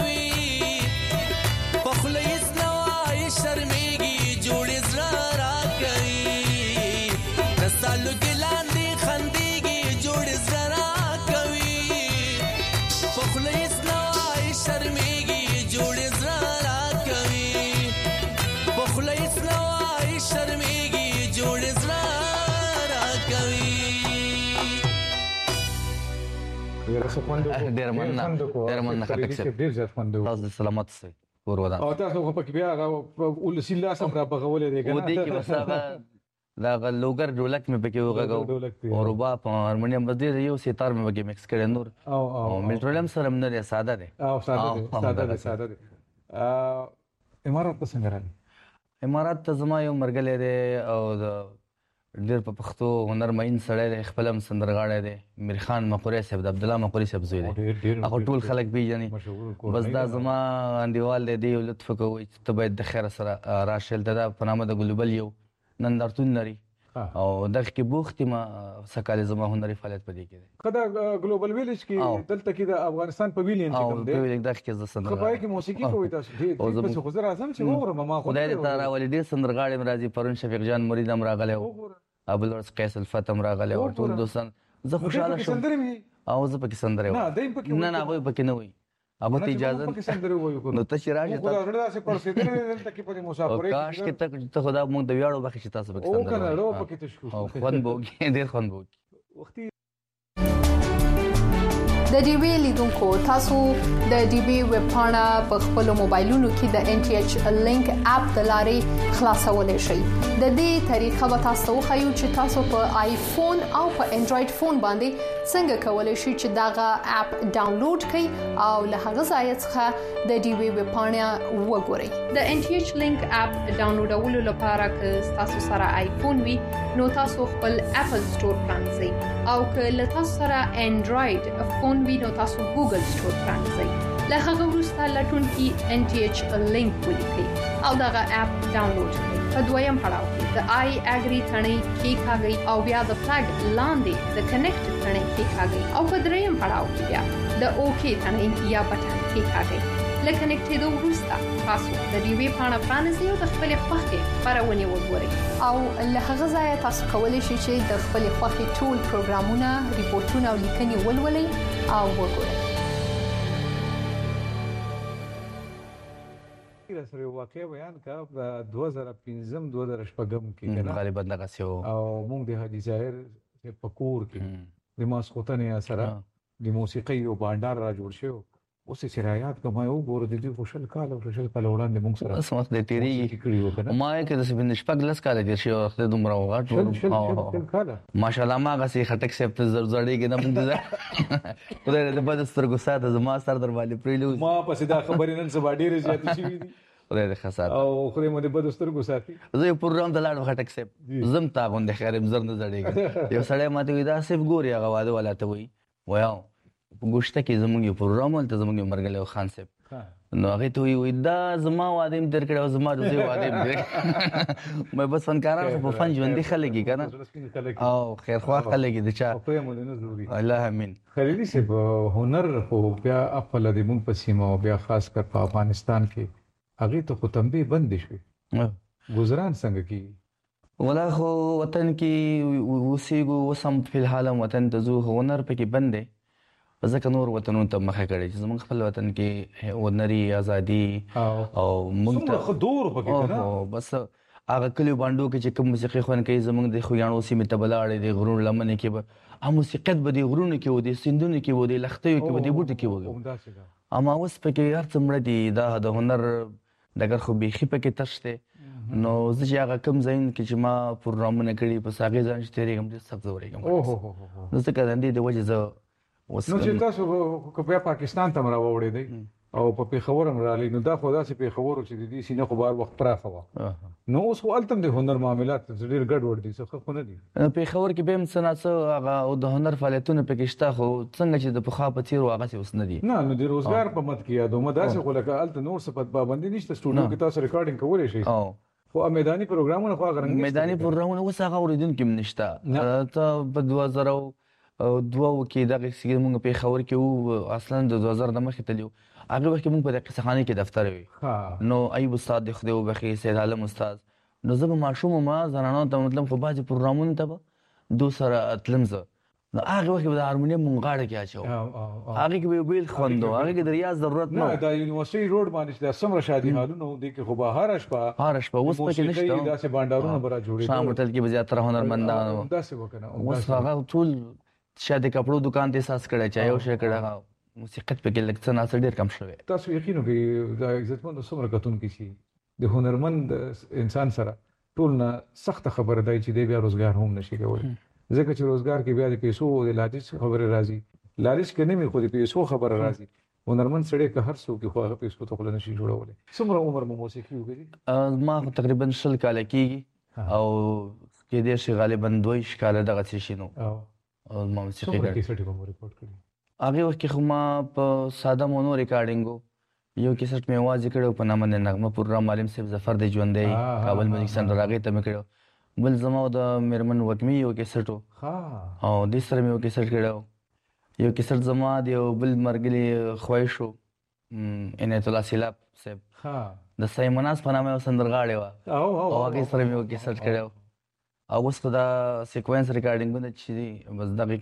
شرمېږي جوړ زرا کوي د سالوګي لاندې خندېږي جوړ زرا کوي په خوله هیڅ نه وایي شرمېږي جوړ زرا کوي په خوله هیڅ نه وایي شرمېږي جوړ زرا کوي ډېر مننه خټک صاحب ډېر زیات خوند تاسو سلامت سئ ورودان او تاسو په کې بیا ولسی الله سم را بغولې دی کنه و دې کې مسابه دا لوګر ډولک مې پکې وغږاو او رباب هارمونیم بده یو ستار مې پکې مکس کړي نور او ملټرولم سره مې نه ساده دی او ساده دی امارات څنګه راغلی امارات ته زما یو مرګلې دی او ډېر په پښتو هنرمین سړی دی خپل هم سندرغاړی دی میر خان مقوري صاحب د عبد الله مقوري صاحب زوی دی هغه ټول خلک پیژني بس دا زما انډیوال دی لطف کوي ته باید د خیر سره راشل دا په نامه د ګلوبل یو نندارتون لري او دغه کې بوختي ما سکالي زما هنري فعالیت پدې کې کدا ګلوبل ویلیج کې دلته کې د افغانستان پویلین چې کوم دی او ویلیج دغه کې ز سندرغاړي خو پای کې موسیقي کوي تاسو دې په خو زه راځم چې وګورم ما خدای دې تعالی ولې سندرغاړي مرضی پرون شفیق جان مرید هم راغله ابو الورس قیس الفتم راغله او ټول دوستان زه خوشاله شوم او زه پکې سندره نه هغه پکې نه وي هغه ته اجازه نو ته شراجه ته خدای سره پرسیدل دلته کې په مسافرې کاش کې ته خدا موږ د ویاړو بخښي تاسو پکې سندره او کنه ورو پکې تشکو او خوان بوګي ډېر خوان بوګي وختي د ډي وی لیدونکو تاسو د ډي وی ویب پاڼه په خپل موبایلونو کې د ان ټي ایچ لینک اپ د لارې خلاصولای شئ. د دې طریقه به تاسو خو چې تاسو په آیفون او په انډراید فون باندې څنګه کولای شئ چې داغه اپ ډاونلوډ کړئ او له هغه ځای څخه د ډي وی ویب پاڼه وګورئ. د ان ټي ایچ لینک اپ ډاونلوډولو لپاره که تاسو سره آیفون وي نو تاسو خپل اپل سٹور پرانځئ او که له تاسو سره انډراید فون وي نو تاسو ګوګل سٹور پرانځئ. له هغه وروسته لټون کې ان ټي ایچ لینک ولیکئ او دغه اپ ډاونلوډ کړئ. په دویم پړاو کې د آی اګری ثنې کې کاږئ او بیا د فلګ لاندې د کنیکټ ثنې کې کاږئ او په دریم پړاو کې بیا د اوکی ثنې یا بټن کې کاږئ. له کنیکټېدو وروسته تاسو د ډي وی پاڼه پرانیزئ او د خپلې خوښې خپرونې وګورئ او له هغه ځایه تاسو کولی شئ چې د خپلې خوښې ټول پروګرامونه، ریپورتونه او لیکنې ولولئ او وګورئ. سره واقع بیان کا 2015-2016 کې غالبا دغه سیو او موږ د حاجی ظاهر په کور کې د ماسخوتنې سره د موسیقي او بانډار را جوړ شو. اوس چې رایات کومه یو ګور د دې خوشل کال او خوشل کال وړاندې موږ سره اسمت د تیری ما کې د سبند شپږ لس کال دي چې وخت دومره وغاټ ماشاءالله ما غسي خټک سپ زړزړې کې نه مونږ خدای دې په سترګو ساته زما سر در باندې پریلو ما پسې دا خبرې نن سبا ډېرې زیاتې شي دي خدای دې خسات او خدای مو دې په سترګو ساتي. زه یو پروګرام د لاړ خټک سپ زم تا غونډه خیر زر نه زړېږي یو سړی ماته وی دا سپ ګوري هغه واده ولاته وی وایو ګوشته کې زموږ یو پروګرام ولته زموږ یو مرګله خان صاحب نو هغه ته وی دا زما واده هم در کړو زما د واده هم در مې بس فنکارانو په فن ژوند خلګي کنه او خیر خوا خلګي د چا په مونږ نه ضروري الله امين. خلیلی صاحب هنر خو بیا خپل د مونږ په سیمه او بیا خاص کر په افغانستان کې هغه ته خو تنبیه بند شي گزاران څنګه کی ولا خو وطن کې وسیګو وسم په الحال وطن ته زو هنر پکې بند دی ځکه نور وطنونو ته مخه کړي چې زموږ خپل وطن کې هنري ازادي او موږ ته دور پکې کنه بس هغه کلیو باندې کې چې کوم موسیقي خوان کوي زموږ د خویانو سیمه ته بلاړې د غرون لمنه کې به هم موسیقت به د غرونو کې و د سندونو کې و د لختیو کې و د بوټو کې و اما اوس پکې هر څومره دي دا د هنر دغه خو بيخي پکې تشته نو زه هغه کوم ځین کې چې ما پروګرامونه کړی په ساګي ځان چې تیرېږم د سخت زورېږم نو څه کړم دې د وجه زه نو چې تاسو په پاکستان ته راوړې دي او په پیښور هم رالي نو دا خو داسې پیښور چې د دې سینه خو بار وخت پراخه و نو اوس خو التم د هنر معاملات ډېر ګډوډ دي څه خو نه دي. پیښور کې به هم صنعت هغه او د هنر فعالیتونه پکې شته خو څنګه چې د پخوا په تیر هغه څه اوس نه دي. نه نو د روزګار په مت کې یادو مداسه خو لکه الته نور صفت پابندي نشته سټوډیو کې تاسو ریکارډینګ کولای شئ خو میداني پروګرامونه خو غرنګ میداني پروګرامونه اوس هغه اوریدونکو نشته ته په 2000 دوه کې دغه سیګر مونږ په خبر کې وو اصلا د 2000 د مخې تلیو هغه وخت مونږ په دغه قصخانه کې دفتر وي نو ایوب استاد خو بخي سید عالم استاد نو زه به ماشوم ما زنانو ته مطلب خو باج پروګرامونه ته دوسر اتلمزه نو هغه وخت د هارمونیم مونږ غاړه کې اچو هغه کې ویل خوندو هغه کې د ریاض ضرورت نه د یونیورسيټي روډ باندې د سمره شادي حالونو د کې خو بهار شپه اوس پکې نشته دا سه بانډارونه برا جوړي شام هوټل کې بزیاتره هنرمندانو دا څه وکنه اوس هغه ټول شاده کپړو دکان ته احساس کړی چې یو شی کړه موسیقت پکې لکه څه ډېر کم شوی. تاسو یقینو کې د عزتمند څومره کتون کې شي د هنرمند انسان سره ټول نه سخت خبره دی چې دی بیا روزګار هم نشي کولی ځکه چې روزګار کې بیا د پیسو د لالچ خبره راځي لالچ کې نه مې خو د پیسو خبره راځي هنرمند سړی که هر څوک خو هغه پیسو ته خل نشي جوړولی. څومره عمر مو موسیقي وکړي؟ ما تقریبا 10 کال کېږي او کې دې شي غالبا 2 کال دغه څه شي نو او ما موسیقي کیسټ کوم ریکارډ کړی هغه وخت خو ما په ساده مونو ریکارډینګ یو کیسټ مې आवाज کړو په نامه نغمه پروګرام عالم صاحب ظفر د ژوندې کابل میوزیک سنټر هغه ته مې کړو بل زما د میرمن وکمی یو کیسټو او د سره مې یو کیسټ کړو یو کیسټ زما د بل مرګلي خوښو عنایت الله سیلاب صاحب د سیمناس په نامه سندرغاړي وا او هغه سره مې یو کیسټ کړو او اوس په دا سیکوینس ریکارډینګونه چې دي بس دغه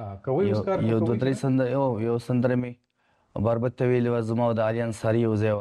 کې یو دوه درې سندر یو سندر مې بربت ویل و زما د علي انصاری یو ځای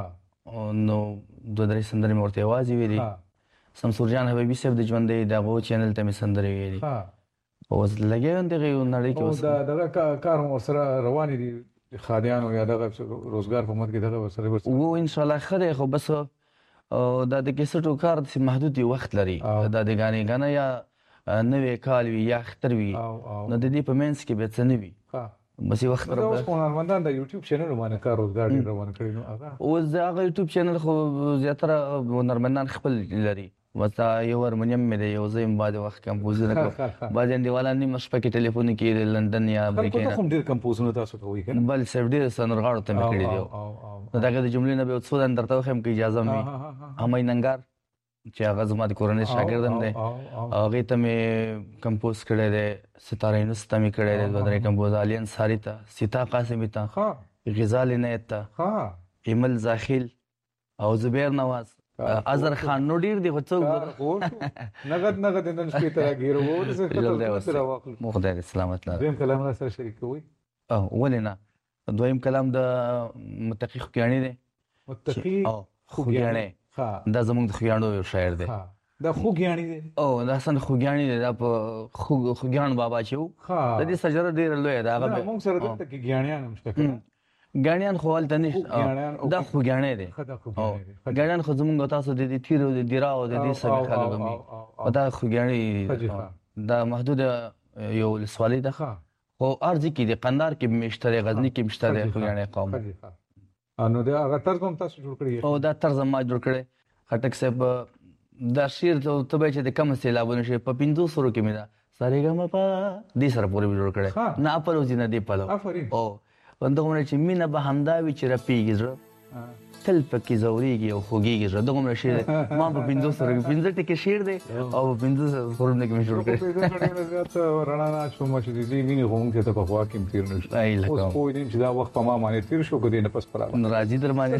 و نو دوه درې سندر مې ورته आवाज ویلي شمسور جان حبیبي صاحب د ژوندې دغه چینل ته مې سندر ویلي اوس لګیان دغه نړۍ کې اوس دغه کار مو سره روان دي خادیانو یا دغه روزګار په مد کې دغه سره وو ان شاء الله خره خو بس دا د کیسټو کار د محدود وخت لري دا د غانې یا نوې کال وی یا اختر وی نو د دې په منځ کې به څه نه وي بس وخت راځي اوس په هنرمندان د یوټیوب چینل باندې کار روزګار ډیر روان کړی نو اوس هغه یوټیوب چینل خو زیاتره هنرمندان خپل لري وتا یو هرمونیم مې دی یو زم بعد وخت کمپوزر کوم بعد انډیواله نیم شپه کې ټلیفون کې لندن یا امریکا نه کوم ډیر کمپوزر تاسو ته وایي کنه بل سیف ډیر سنرغاړو ته مې کړی دی نو داګه د جملې نه به څو دن درته هم کې اجازه مې همای ننګار چې هغه زما د کورنۍ شاګردم دی هغه ته مې کمپوز کړی دی ستاره نسته مې کړی دی د کمپوز الین ساری ته سیتا قاسمی ته غزال عنایت ته ایمل زاخیل او زبیر نواز اظهر خان نو ډیر دی وڅو نغد نن شپې ته راګیرو څه راوخل خدای سلامت لاره دویم کلام سره شریک کوي ولنا دویم کلام د متقی خوګیانی دی متقی خوګیانی دا زموږ د خوګیانو یو شاعر دی دا خوګیانی دی او دا حسن خوګیانی دی دا په خوګیان بابا چې و د دې سجره ډیر لوی دا هغه موږ سره د ګیانیان هم شته ګاڼیان خو ولته نشته دا خوګیانی دی ګاڼیان خو زموږ تاسو د دې تیرو د دیراو د دې سبي خلکو مې دا خوګیانی دا محدود یو سوالی ده خو ارزي کې د قندار کې مشتري غزنی کې مشتري خوګیانی قوم انو دا هغه طرز هم تاسو جوړ کړی او دا طرز ما جوړ کړی خټک صاحب دا شعر ته به چې د کم سیلابونه شي په 500 کې مې دا سارهګم په دې سره پورې جوړ کړی نه اپروزي نه دی پلو او وندغه چې مینه به همدا وی چې رپیږي زړه تل پکې زوريږي او خوږيږي زړه دغه شعر ما په 500 ټکي شعر دی او 500 فورم کې مې جوړ کړی رڼا نه شوم چې دې ویني هم ته په خوا کې تیر نشو اوس خو دې چې دا وخت په ما باندې تیر شو کدي نه پس پر راځي در باندې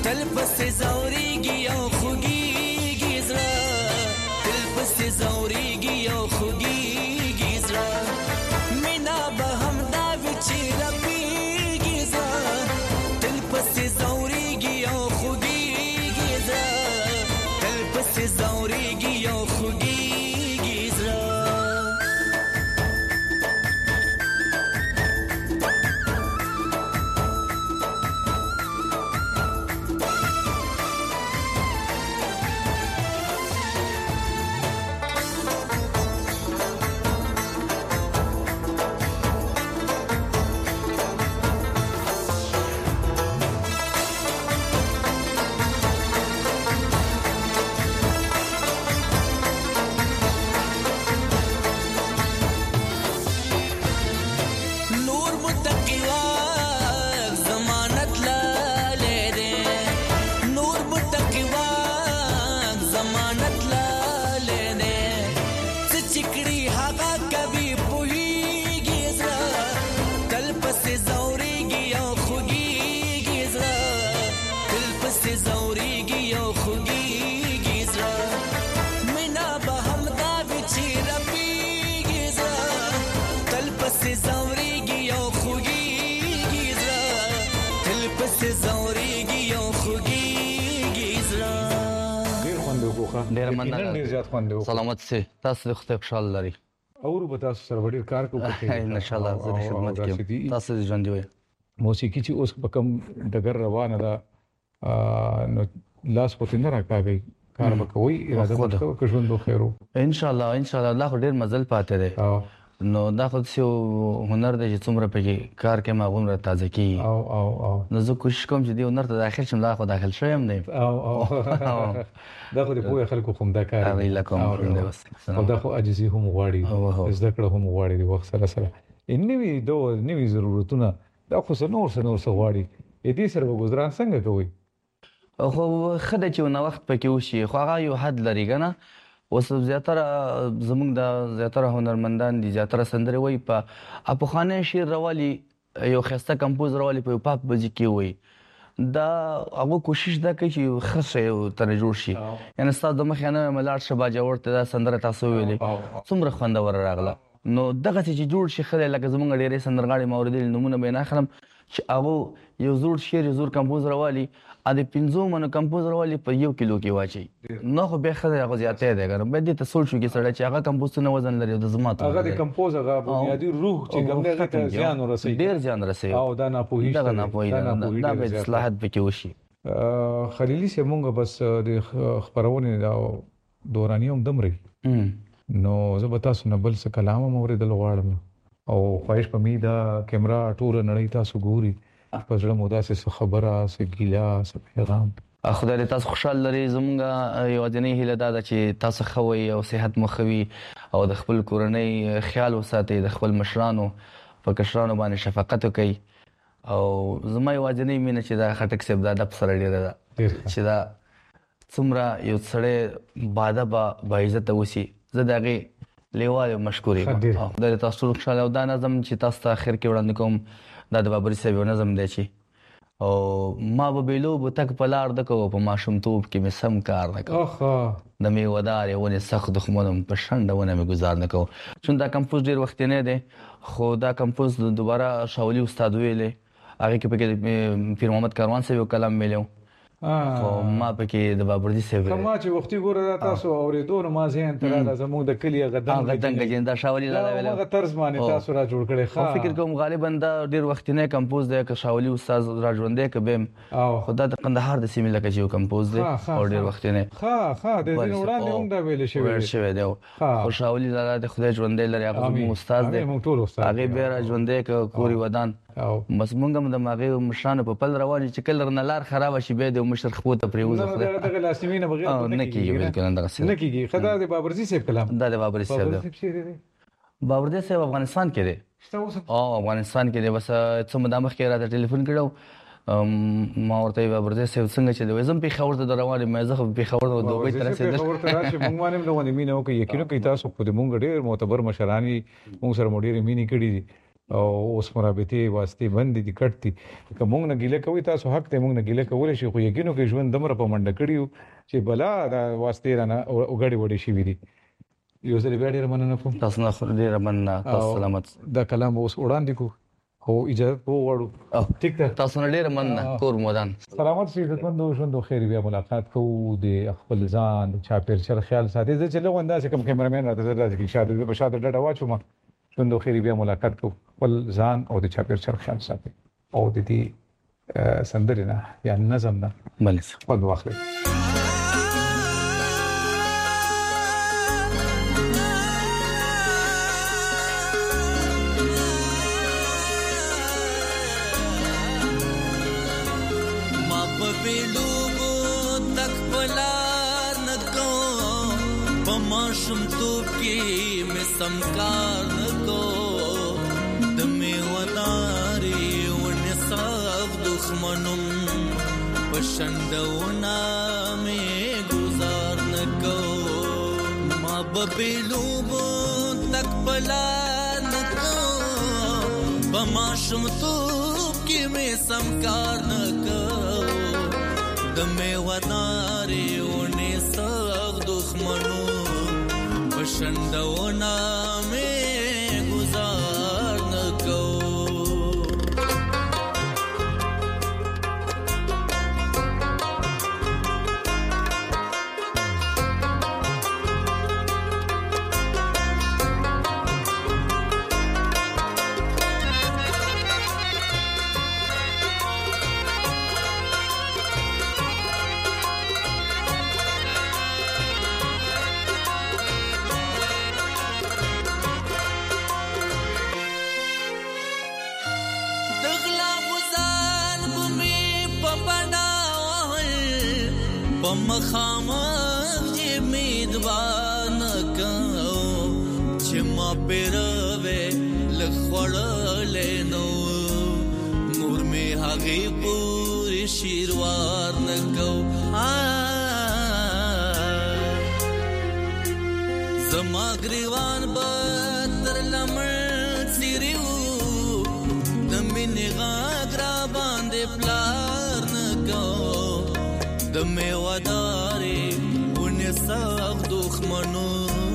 تل پسې زوريږي او خوږيږي زړه تل پسې زوريږي او خوږيږي زړه مینا به هم دا وچی رپیږي زړه تل پسې زوريږي او خوږيږي زړه تل پسې زوريږي او خوږيږي زړه ډیر مننه سلامت سي تاسو د خوشاله لري او به تاسو سره ډیر کار کوو ان شاء الله زه خدمت کوم تاسو ژوند دی موسیقي چې اوس په کوم ډګر روانه ده نو لاس پته نه راکاږي کار وکوي اراده وکړو که ژوند خیرو ان شاء الله الله ډیر مزل پاتې دی نو دا خو څه هنر دی چې څومره پکې کار کې ماغوم را تازه کی او نو زه کوشش کوم چې دی هنر ته داخل شم لا خو داخل شوم نه دا خو د پوهه خلکو کوم دا کار دی لکه او دا خو عاجزي هم غواړي زده کړه هم غواړي د وخت سره سره نوې ضرورتونه دا خو نور غواړي دې سره وګزاران څنګه کوي خو خدای چې نو وخت پکې وشي خو هغه یو حد لري کنه اوس زیاتره زمونږ د زیاتره هنرمندان دي زیاتره سندري وای په خانه شعر راولي یو خسته کمپوز راولي په پاپ بجې کې وای دا هغه کوشش دا کوي چې خاصه تر جوړ شي یعنی ستاسو د مخ نه ملار شبا جوړته دا سندره تاسو ویلې څومره خوندور راغله نو دغه چې جوړ شي خلک لکه زمونږ ډېرې سندرغاړي موردل نمونه به نه خلم چې هغه یو زوړ شعر یو زوړ کمپوز راولي ا دې 5 منو کمپوز راولي په 1 کیلو کې واچي نو خو به خدای هغه زیاته ده ګرم به دې ته سوچ کې سړی چې هغه کمپوز نه وزن لري د زمات هغه د کمپوز هغه بنیادی روح چې ګمنه ته ځان ورسي ډیر ځان رسي او دا نه پوهیږي دا به اصلاحات پکې وشي خلیلی سه مونږ بس د خبرونه دا دورانیوم دمري نو زه به تاسو نه بل څه کلام موریدل غواړم او خواهش په می دا کیمرا ټول نړۍ تاسو ګوري په ځړه مودا سه خبره سه ګیلا سه پیغام خدای دې تاسو خوشاله لري زمونږ یو ځنې هیله ده چې تاسو خوي او صحت مخوي او د خپل کورنۍ خیال وساتئ د خپل مشرانو په کشرانو باندې شفقت وکړئ او زما یو ځنې مینه چې دا خټک سیب دا د سره ډیره ده چې دا څومره یو سړی باده با عزت وسی زه دغه لیواله مشکوري د تاسو خوشاله او دا نظم چې تاسو ته اخر کې وړاندې کوم دا د بابري صاحب نظم دی چې او ما به بیلو به تک په لار د کوو په ماشومتوب کې مې سم کار نه کوو د میوهدار یونې سخت دښمنم په شنډونه مې گزار نه کوو چون دا کمپوز ډیر وخت نه دی خو دا کمپوز دوباره شاولي استاد ویلې هغه کې پکې پیر محمد کاروان صاحب یو کلام ویلو خو ما پکې د بابردي صاحب کما چې وختي ګوره تاسو اورېدو نو ما ځین تر دا زموږ د کلی غدنګ جندا شاولي لاله ویل هغه طرز باندې تاسو را جوړ کړي خو فکر کوم غالبا دا ډیر وخت نه کمپوز دی که شاولي استاد را ژوندې کبم خدا د قندهار د سیمې لکه یو کمپوز دی او ډیر وخت نه د دې وړاندې هم دا ویل شوی دی خو شاولي لاله د خدای ژوندې لري هغه استاد دی هغه به را ژوندې کوري ودان بس مونږ هم د ماغه مشرانو په پل روان چې کله نلار خراب شي به د مشر خپو ته پریوزه خو دغه لاسمینه بغیر نه کیږي بالکل نه کیږي خدای د بابرزي صاحب کلام دا د بابرزي صاحب بابرزي صاحب افغانستان کې دی افغانستان کې دی بس څه مدامخ کې راته ټلیفون کړو ما ورته بابرزي صاحب څنګه چې د وزم په خبر ته روانه مې زه په خبر ته دوه تر رسیدل خبر ته راشي مونږ باندې نو مینه وکي یقینا کوي تاسو په مونږ ډېر معتبر مشرانی مونږ سره مونږ ډېر مینه کړی دي او اوس مرابطه واسطه بند دي کټتي کومه نه ګیله کوي تاسو حق ته موږ نه ګیله کول شي خو یقینو کې ژوند دمر په منډه کړیو چې بلا دا واسطه رانه وګړي وړي شي وي یو ځل بیا ډیر مننه کوم تاسو نه خو ډیر مننه تاسو سلامت دا کلام اوس وړاندې کو خو اجازه وغواړو ټیک ده تاسو نه ډیر مننه کور مودان سلامت سي عزتمند ژوند خیر بیا ملاقات کوو د خپل ځان چا پیر چر خیال ساتي زه چې له ونداسه کوم کیمرامین راته راځي چې شاده به شاده ډډه واچو ما ژوند خیر بیا ملاقات کوو خپل ځان او د چا پیر چر خیال ساتي او د دې سندرینه یا نظم نه بلې په واخلې شم تو کې مې سمکار نکو د مې وداري ونې صاف دښمنم پښندونه مې گزار نکو ما ببلوبو تک پلا نکو بما شم تو کې مې سمکار نکو د مې وداري ونې صاف دښمنم پښندونه مې گزار نکو مخامخ چې میدوان کو چې ما پیروي لخوړلې نو مور می هغه پوری شیروار نکو زما گریوان بدر لمر سیریو دمینه غاګرا باندې پلار نکو د مې وداري ونې صاف دښمنو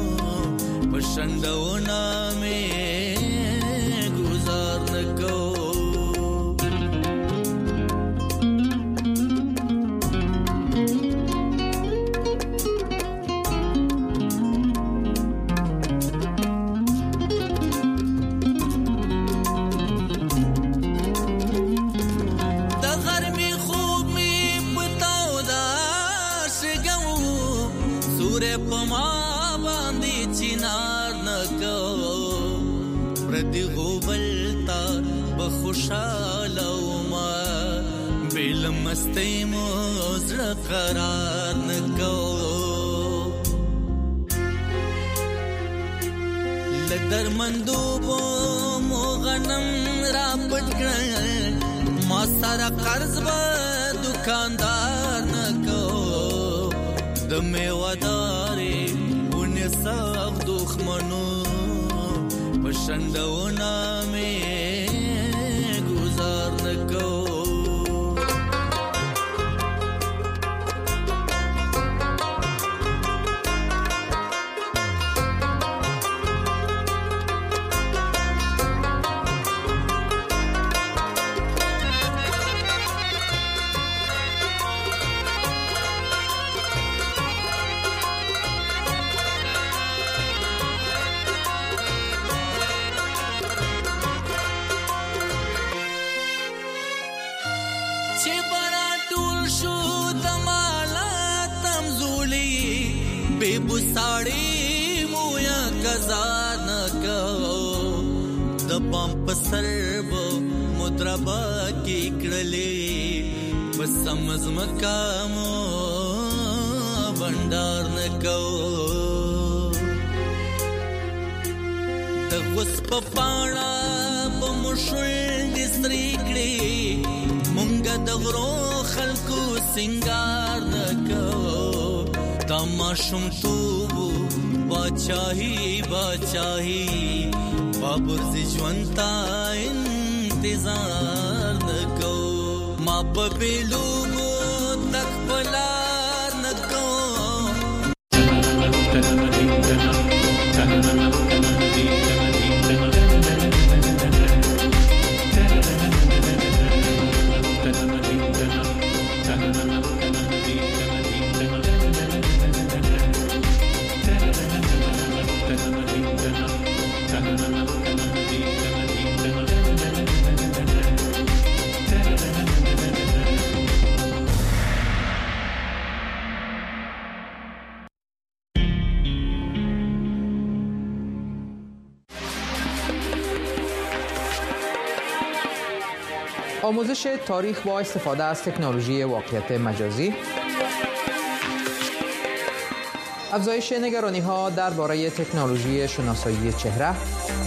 پښندونه مې گزار نکو خوشاله وما بل مستی موزر قرار نکو لدر مندوبو مو غنم را پټ کړ ما سره قرض به دکاندار نکو د میواداري ونې صاف دښمنو پښندونه مې گزار نکو سرب مدربا کی کړلې بسمز مقامو بندار نکو د غس په پاڼه په مشول د سترګړي مونږ د غرو خلکو سنگار نکو تماشم تو बादशाही बादशाही बाबुर ژوندता انتظار نکو ما ببلوغو تک بلا نکو آموزش تاریخ با استفاده از تکنولوژی واقعیت مجازی، افزایش نگرانی‌ها درباره تکنولوژی شناسایی چهره،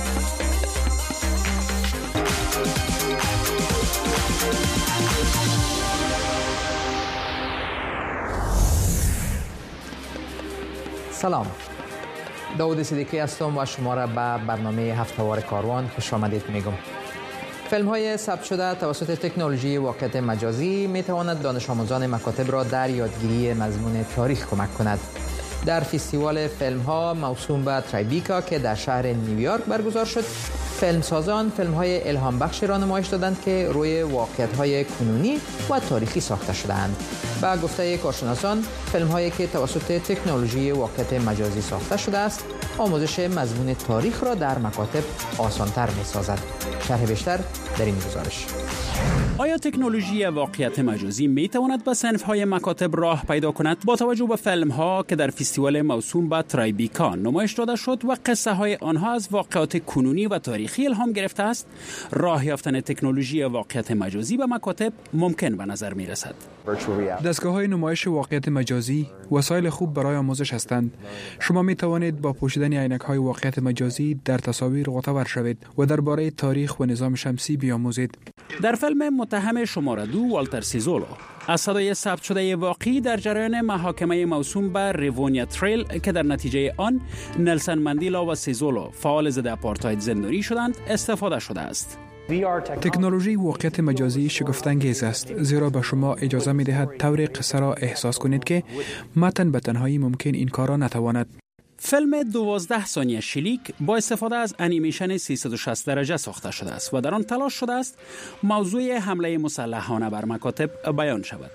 سلام، داود صدیقی هستم و شما را به برنامه هفته‌وار کاروان خوش آمدید میگم. فیلم‌های ثبت شده توسط تکنولوژی واقعیت مجازی می‌تواند دانش آموزان مکاتب را در یادگیری مضمون تاریخ کمک کند. در فستیوال فیلم‌ها موسوم به ترایبیکا که در شهر نیویورک برگزار شد، فیلمسازان فیلم‌های الهام بخش را نمایش دادند که روی واقعیت‌های کنونی و تاریخی ساخته شده‌اند. با گفته کارشناسان، فیلم‌هایی که توسط تکنولوژی واقعیت مجازی ساخته شده است، آموزش مضمون تاریخ را در مکاتب آسان‌تر می‌سازد. شرح بیشتر در این گزارش. آیا تکنولوژی واقعیت مجازی می تواند به صنف‌های مکاتب راه پیدا کند؟ با توجه به فیلم‌ها که در فستیوال موسوم به ترایبیکا نمایش داده شد و قصه‌های آنها از واقعات کنونی و تاریخی الهام گرفته است، راه یافتن تکنولوژی واقعیت مجازی به مکاتب ممکن به نظر می رسد. دستگاه‌های نمایش واقعیت مجازی وسایل خوب برای آموزش هستند. شما می توانید با پوشیدن عینک‌های واقعیت مجازی در تصاویر غوطه‌ور شوید و درباره تاریخ و نظام شمسی بیاموزید. در فیلم متهم شماره 2 والتر سیزولو از صدای ثبت شده واقعی در جریان محاکمه موسوم به ریوونیا تریل که در نتیجه آن نلسون ماندیلا و سیزولو فعال ضد آپارتاید زندانی شدند استفاده شده است. تکنولوژی واقعیت مجازی شگفت‌انگیز است، زیرا به شما اجازه می‌دهد طور قصه را احساس کنید که متن به تنهایی ممکن این کار را نتواند. فیلم 12 ثانیه شلیک با استفاده از انیمیشن 360 درجه ساخته شده است و در آن تلاش شده است موضوع حمله مسلحانه بر مکاتب بیان شود.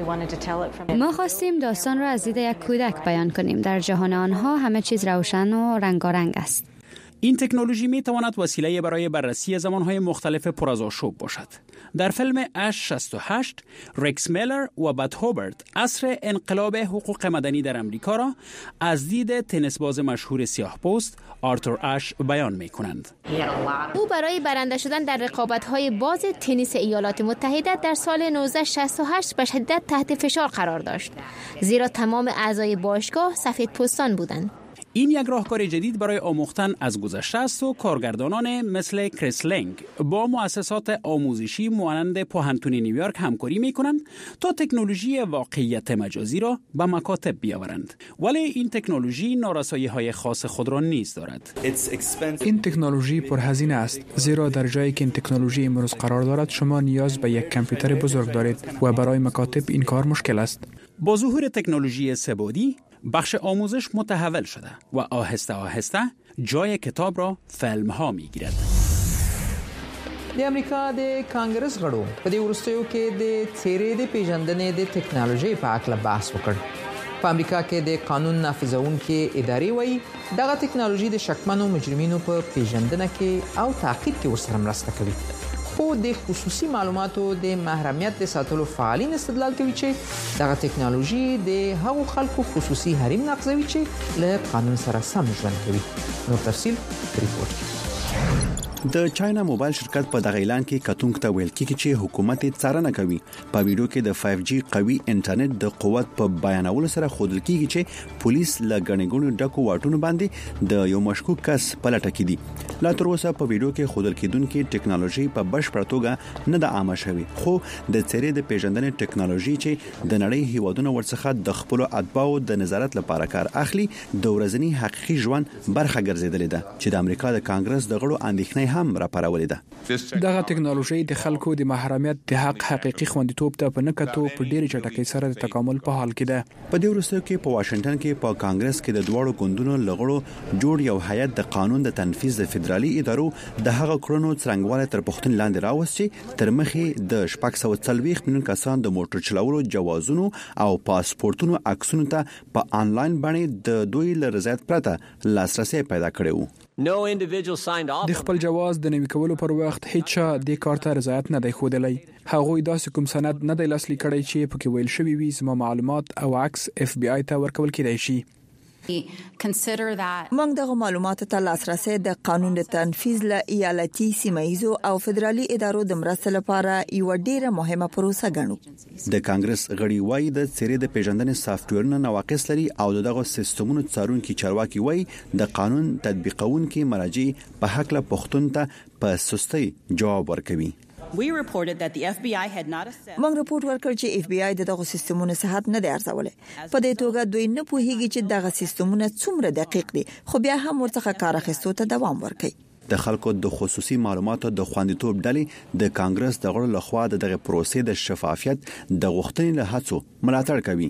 ما خواستیم داستان را از دید یک کودک بیان کنیم. در جهان آنها همه چیز روشن و رنگارنگ است. این تکنولوژی می تواند وسیله برای بررسی زمانهای مختلف پر از آشوب باشد. در فیلم اش 68 ریکس میلر و بت هوبرت عصر انقلاب حقوق مدنی در امریکا را از دید تنیس باز مشهور سیاه‌پوست آرتور اش بیان می کنند. او برای برنده شدن در رقابت‌های باز تنیس ایالات متحده در سال 1968 به شدت تحت فشار قرار داشت، زیرا تمام اعضای باشگاه سفیدپوستان بودند. این یک راهکار جدید برای آموختن از گذشته است و کارگردانان مثل کریس لنگ با مؤسسات آموزشی مانند پوهنتون نیویورک همکاری می‌کنند تا تکنولوژی واقعیت مجازی را به مکاتب بیاورند. ولی این تکنولوژی نارسایی‌های خاص خود را نیز دارد. این تکنولوژی پرهزینه است، زیرا در جایی که این تکنولوژی امروز قرار دارد شما نیاز به یک کامپیوتر بزرگ دارید و برای مکاتب این کار مشکل است. با ظهور تکنولوژی سه‌بعدی بخش آموزش متحول شده و آهسته آهسته جای کتاب را فیلم ها می گیرد. د امریکا د کانګرس غړو په دې وروستیو کې د څیرې د پیژندنې د ټکنالوژي په اړه بحث وکړ. په امریکا کې د قانون نافذونکو ادارې وایي دغه ټکنالوژي د شکمنو مجرمینو په پیژندنه کې او تعقیب کې ورسره مرسته کوي. خو د خصوصي معلوماتو د محرمیت د ساتلو فعالین استدلال کوي چې دغه ټکنالوژي د هغو خلکو خصوصي حریم نقضوي چې له قانون سره سم ژوند کوي. نور تفصیل ریپورت. د چاینا موبایل شرکت په دغه اعلان کې کتونکو ته ویل کیږي چې حکومت څارنه کوي. په ویډیو کې د 5G قوي انټرنیټ د قوت په بیانولو سره ښودل کیږي چې پولیس له غنیګونو ډکو واټونو باندې د یو مشکوک کس په لټه کې دي. لا تر اوسه په ویډیو کې ښودل کېدونکې ټیکنالوژي په بشپړه توګه نه د عامه شوی، خو د څېرې د پیژندنې ټیکنالوژي چې د نړۍ هیوادونو ورڅخه د خپل اتباعو د نظارت لپاره کار اخلي د ورځنی حقيقي ژوند برخه ګرځیدلې ده چې د امریکا د کانګرس د غړو اندېښنې هم راپارولې ده. دغه ټیکنالوژي د خلکو د محرمیت د حق حقيقي خوندیتوب ته په نکټو په ډېری چټکۍ سره د تکامل په حال کې ده. په دې وروستیو کې په واشنگټن کې په کانګرس کې د دوړو ګوندونو لغړو جوړ یو هیئت د قانون د تنفيذ د فدرالي ادارو د هغه کړنو څرنګواله تر پښتون لاندې راوستي تر مخې د 440 میلیون کسان د موټر چلولو جوازونو او پاسپورتونو عکسونو ته په انلاین باندې د دوی له رضایت پرته لاسرسي پیدا کړو. د خپل جواز د نوي کولو پر وخت هیڅ د کار ته رضایت نه دی ښودلی. هغه داسې کوم سند نه دی لاسلیک کړی چې پکې ویل شوی وي زما معلومات او عکس FBI ته ورکول کېدای شي. موږ دغه معلوماتو ته لاسرسي د قانون د تنفيذ له ایالتي سیمایزو او فدرالي ادارو د مرستې لپاره یو ډیره مهمه پروسه ګڼو. د کانګرس غړي وایي د څېرې د پیژندنې سافټویرونه نواقص لري او دغه سیستمونو څارونکي چارواکي وایي د قانون تطبیقونکي مراجع په حق له پښتون ته په سستۍ جواب ورکوي. موږ رپورت ورکړ چې FBI دغه سیستمونو صحت نه دی ارزولې. په دې توګه دوی نه پوهیږي چې دغه سیستمونه څومره دقیق دي، خو بیا هم ورڅخه کار اخیستو ته دوام ورکوي. د خلکو د خصوصي معلوماتو د خوندیتوب ډلې د کانګرس د غړو لخوا دغه پروسې د شفافیت د غوښتنې له هڅو ملاتړ کوي.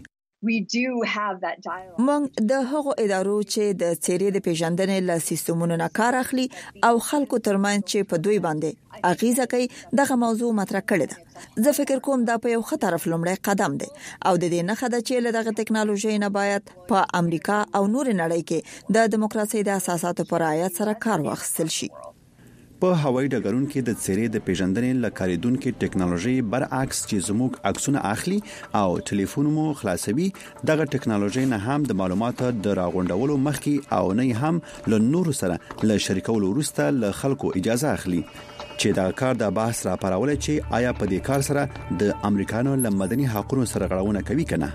موږ د هغو ادارو چې د څېرې د پیژندنې له سیستمونو نه کار اخلي او خلکو ترمنځ چې په دوی باندې اغیزه کوي دغه موضوع مطرح کړې ده. زه فکر کوم دا په یو ښه طرف لومړی قدم دی او د دې نه خده چې له دغه ټیکنالوژي نه باید په امریکا او نور نړۍ کې د دیموکراسي د اساساتو پر رعایت سره کار واخیستل شي. په هوایي ډګرونو کې د څېرې د پیژندنې لکاریدونکو ټیکنالوژي برعکس چې زموږ عکسونه اخلي او ټلیفون مو خلاصوي، دغه ټیکنالوژي نه هم د معلوماتو د راغونډولو مخکې او نه هم له نورو سره له شریکولو وروسته له خلکو اجازه اخلي چې دا کار د بحث را پارول چې آیا په دې کار سره د امریکانو له مدني حقوقو سره غړونه کوي کنه.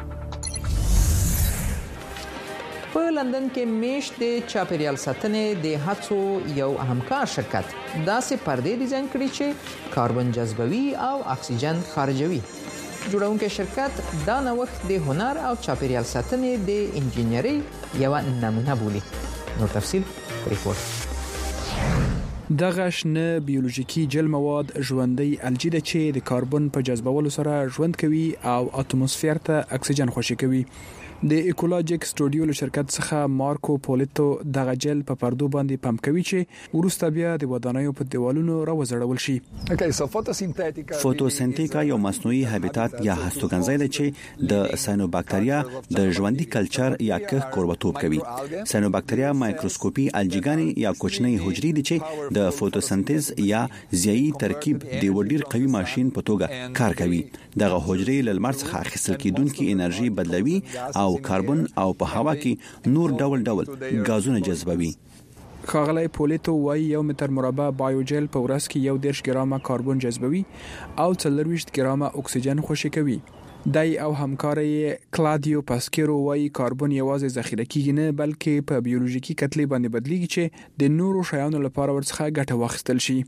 په لندن کې میشت د چاپیریال ساتنې د هڅو یو همکار شرکت داسې پردې ډیزاین کړي چې کاربن جذبوي او اکسیجن خارجوي. جوړونکي شرکت دا نوښت د هنر او چاپیریال ساتنې د انجینری یو نمونه بولي. نور تفصیل ریپورت. دغه شنه بیولوژیکي جل مواد ژوندۍ الجی ده چې د کاربن په جذبولو سره ژوند کوي او اتموسفیر ته اکسیجن خوشې کوي. د ایکولوژیک سټوډیو له شرکت څخه مارکو پولیټو دغه جل په پردو باندې پمپ کوي چې ورسته بیا د ودانیو په دیوالونو راوځړول شي. فوتوسنتیکا یو مصنوعي هابیټات یا هستوګنځی دی چې د ساینوباکتریا د ژوندۍ کلچر یا کښت کوربتوب کوي. ساینوباکتریا مایکروسکوپي الجیګانی یا کوچنۍ حجرې دي چې د فوتوسنتیز یا ضیايي ترکیب د وډیر قوي ماشين په توګه کار کوي. دغه حجرې له لمر څخه اخیستل کیدونکې انرژي بدلوي او کاربن او په هوا کې نور ډول غازونه جذبوي. خاغلی پولیټو وايي 1 متر مربع بایوجل په ورځ کې 1.5 ګرامه کاربن جذبوي او 40 ګرامه اکسیجن خوشې کوي. دای او همکاري کلادیو پاسکیرو وايي کاربن یوازې ذخیره کیږي نه بلکې په بیولوژیکي کتلې باندې بدلیږي چې د نورو شیانو لپاره ورڅخه ګټه واخیستل شي.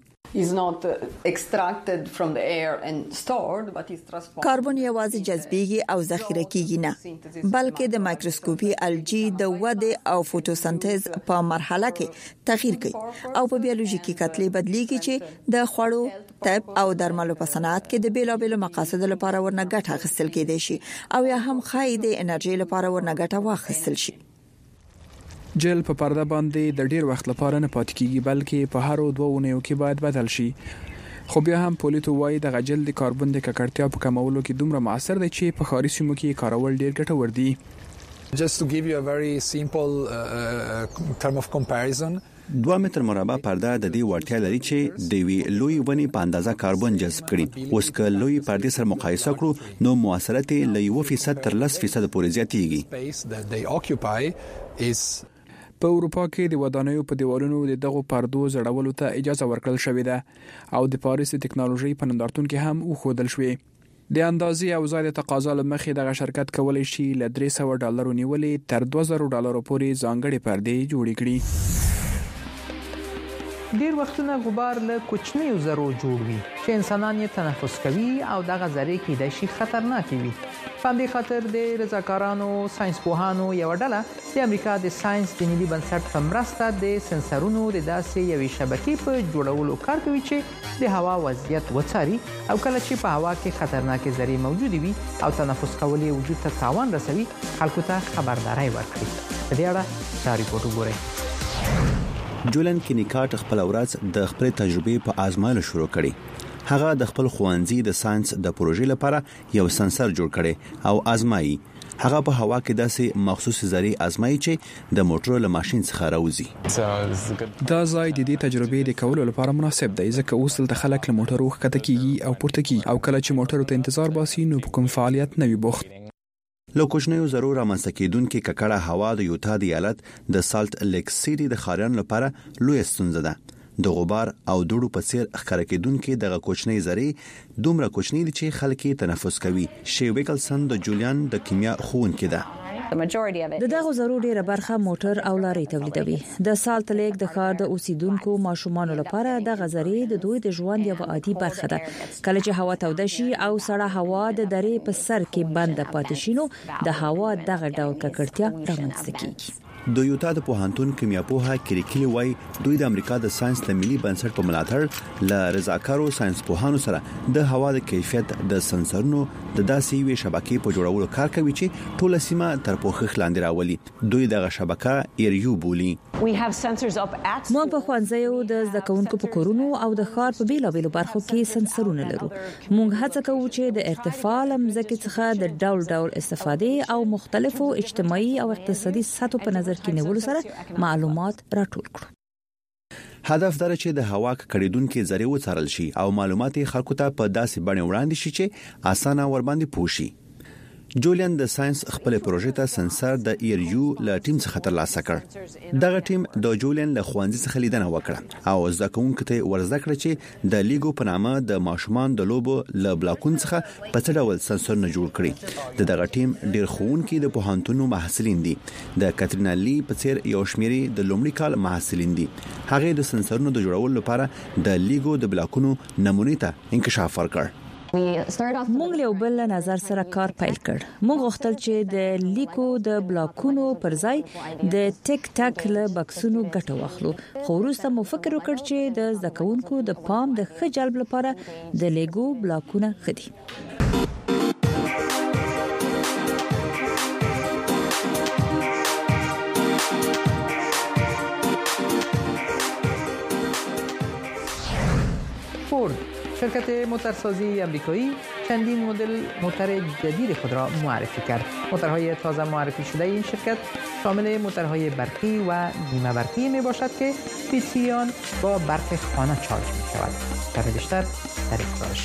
کاربن یوازې جذبېږي او ذخیره کیږي نه بلکې د مایکروسکوپي الجی د وده او فوتوسنتیز په مرحله کې تغییر کوي او په بیولوژیکي کتلې بدلیږي چې د خوړو، طب او درملو په صنعت کې د بیلابېلو مقاصدو لپاره ورنه ګټه اخیستل کېدای شي او یا هم خای د انرژي لپاره ورنه ګټه واخیستل شي. جل په پرده باندې د ډیر وخت لپاره نه پات کیږي بلکې په هر 2 اونیو کې باید بدل شي. خو بیا هم پولیټو وايي د غجل د کاربن د ککړتیا په کمولو کې دومره موثر دی چې په ښاري سیمو کې کارول ډیر ګټور دي. Just to give you a very simple term of comparison 2 متر مربع پرده د دې وړتیا لري چې د وی لوی ونی په اندازه کاربن جذب کړي. اوس که لوی پردې سره مقایسه کړو نو موثریت له 1% تر 10% پورې زیاتېږي. په اروپا کې د ودانیو په دیوالونو د دغو پردو زړولو ته اجازه ورکړل شوې ده او د پاریس د ټکنالوژي په نندارتون کې هم وښودل شوې. د اندازې او ځای د تقاضا له مخې دغه شرکت کولی شي له $300 نیولې تر $2000 پورې ځانګړې پردې جوړې کړي. ډیر وختونه غبار له کوچنیو ذرو جوړ وي چې انسانان یې تنفس کوي او دغه ذرې کېدای شي خطرناکې وي. په همدې خاطر د رضاکارانو ساينسپوهانو یوه ډله د امریکا د ساينس د ملي بنسټ په مرسته د سنسرونو د داسې یوې شبکې په جوړولو کار کوي چې د هوا وضعیت وڅاري او کله چې په هوا کې خطرناکې ذرې موجودې وي او تنفس کول یې وجود ته تاوان رسوي خلکو ته خبرداري ورکړي. په دې اړه دا ریپورت وګورئ. جولن کینیکاټ خپل ورځ د خپل تجربې په آزمایلو شروع کړي. هغه د خپل خوانزي د ساينس د پروژې لپاره یو سنسر جوړ کړي او آزمایي. هغه په هوا کې داسې مخصوص ذرې آزمایي چې د موټر له ماشين څخه راوځي. دا ځای د دې تجربې د کولو لپاره مناسب دی ځکه اوس دلته خلک له موټرو ښکته کیږي او پورته کیږي او کله چې موټر ته انتظار باسي نو په کوم فعالیت نه وي بوخت. لو کوچنیو ضرور رامنځته کېدونکې ککړه هوا د یوتا د ایالت د سالت لیک سیټي د خاریانو لپاره لوی ستونزه ده. د غبار او دوړو په څیر ښکاره کېدونکې دغه کوچنی ذرې دومره کوچنی دي چې خلک یې تنفس کوي. شی ویکلسن د جولیان د کیمیا ښوونکی ده. د دغه ضروري ډیره برخه موټر او لارې تولیدوي. د سالت لیک د ښار د اوسیدونکو ماشومان لپاره د غزرې د دوی د ژوند یو عادي برخه ده. کله چې هوا توده شي او سړه هوا د درې په سر کې بند پاتې شي نو د هوا دغه ډول ککړتیا رامنځته کیږي. د یوتا د پوهنتون کیمیاپوها کریکلی وای دوی د امریکا د ساينس د ملي بنسټ په ملاتړ ل رضاکارو ساينسپوهانو سره د هوا د کیفیت د سنسرونو د داسې وی شبکې په جوړولو کار کوي چې ټول سیمه تر پوښښ لاندې راولي. دوی دغه شبکه ایریو بولي. موږ په خوانځیو د زدکونکو په کورونو او د ښار په بیلابیلو برخو کې سنسرونه لرو. موږ هڅه کوو چې د ارتفاع لمزکې څخه د ډول استفادې او مختلفو اجتماعي او اقتصادي سطحو په نظر کې نیولو سره معلومات راټول کړو. هدف دا چې د هوا ککړېدونکې ذرې وڅارل شي او معلومات خلکو ته په داسې بڼه وړاندې شي چې اسانه ورباندې پوښي. جولیان د ساينس خپل پروژې ته سنسر د ایریو ل ټیم څخه ترلاسه کړ. دغه ټیم د جولیان له خوانځي څخه لیدنه وکړه او ځکهونکو ته ورزده کړ چې د لیګو په نامه د ماشومان د لوبو ل بلاکون څخه په څه ډول سنسر نه جوړ کړي. دغه ټیم ډیر خوونکي د پوهنتونو محصلین دي. د کاترینا لی په څیر یو شمیري د لومړي کال محصلین دي. هغه د سنسرونو د جوړولو لپاره د لیګو د بلاکونو نمونې ته انکشاف ورکړ. موږ له بل نظر سره کار پیل کړ. موږ غوښتل چې د لیکو د بلاکونو پر ځای د ټیک ټاک له بکسونو ګټه واخلو. خو وروسته مو فکر وکړ چې د زکونکو د پام د ښه جلب لپاره د لیګو بلاکونه خدي. فورد شرکت موتورسازی آمریکایی چندین مدل موتور جدید خود را معرفی کرد. موتورهای تازه معرفی شده این شرکت شامل موتورهای برقی و نیمه برقی می باشد که بیتری آن با برق خانه چارج می شود. در بیشتر در اخبارش.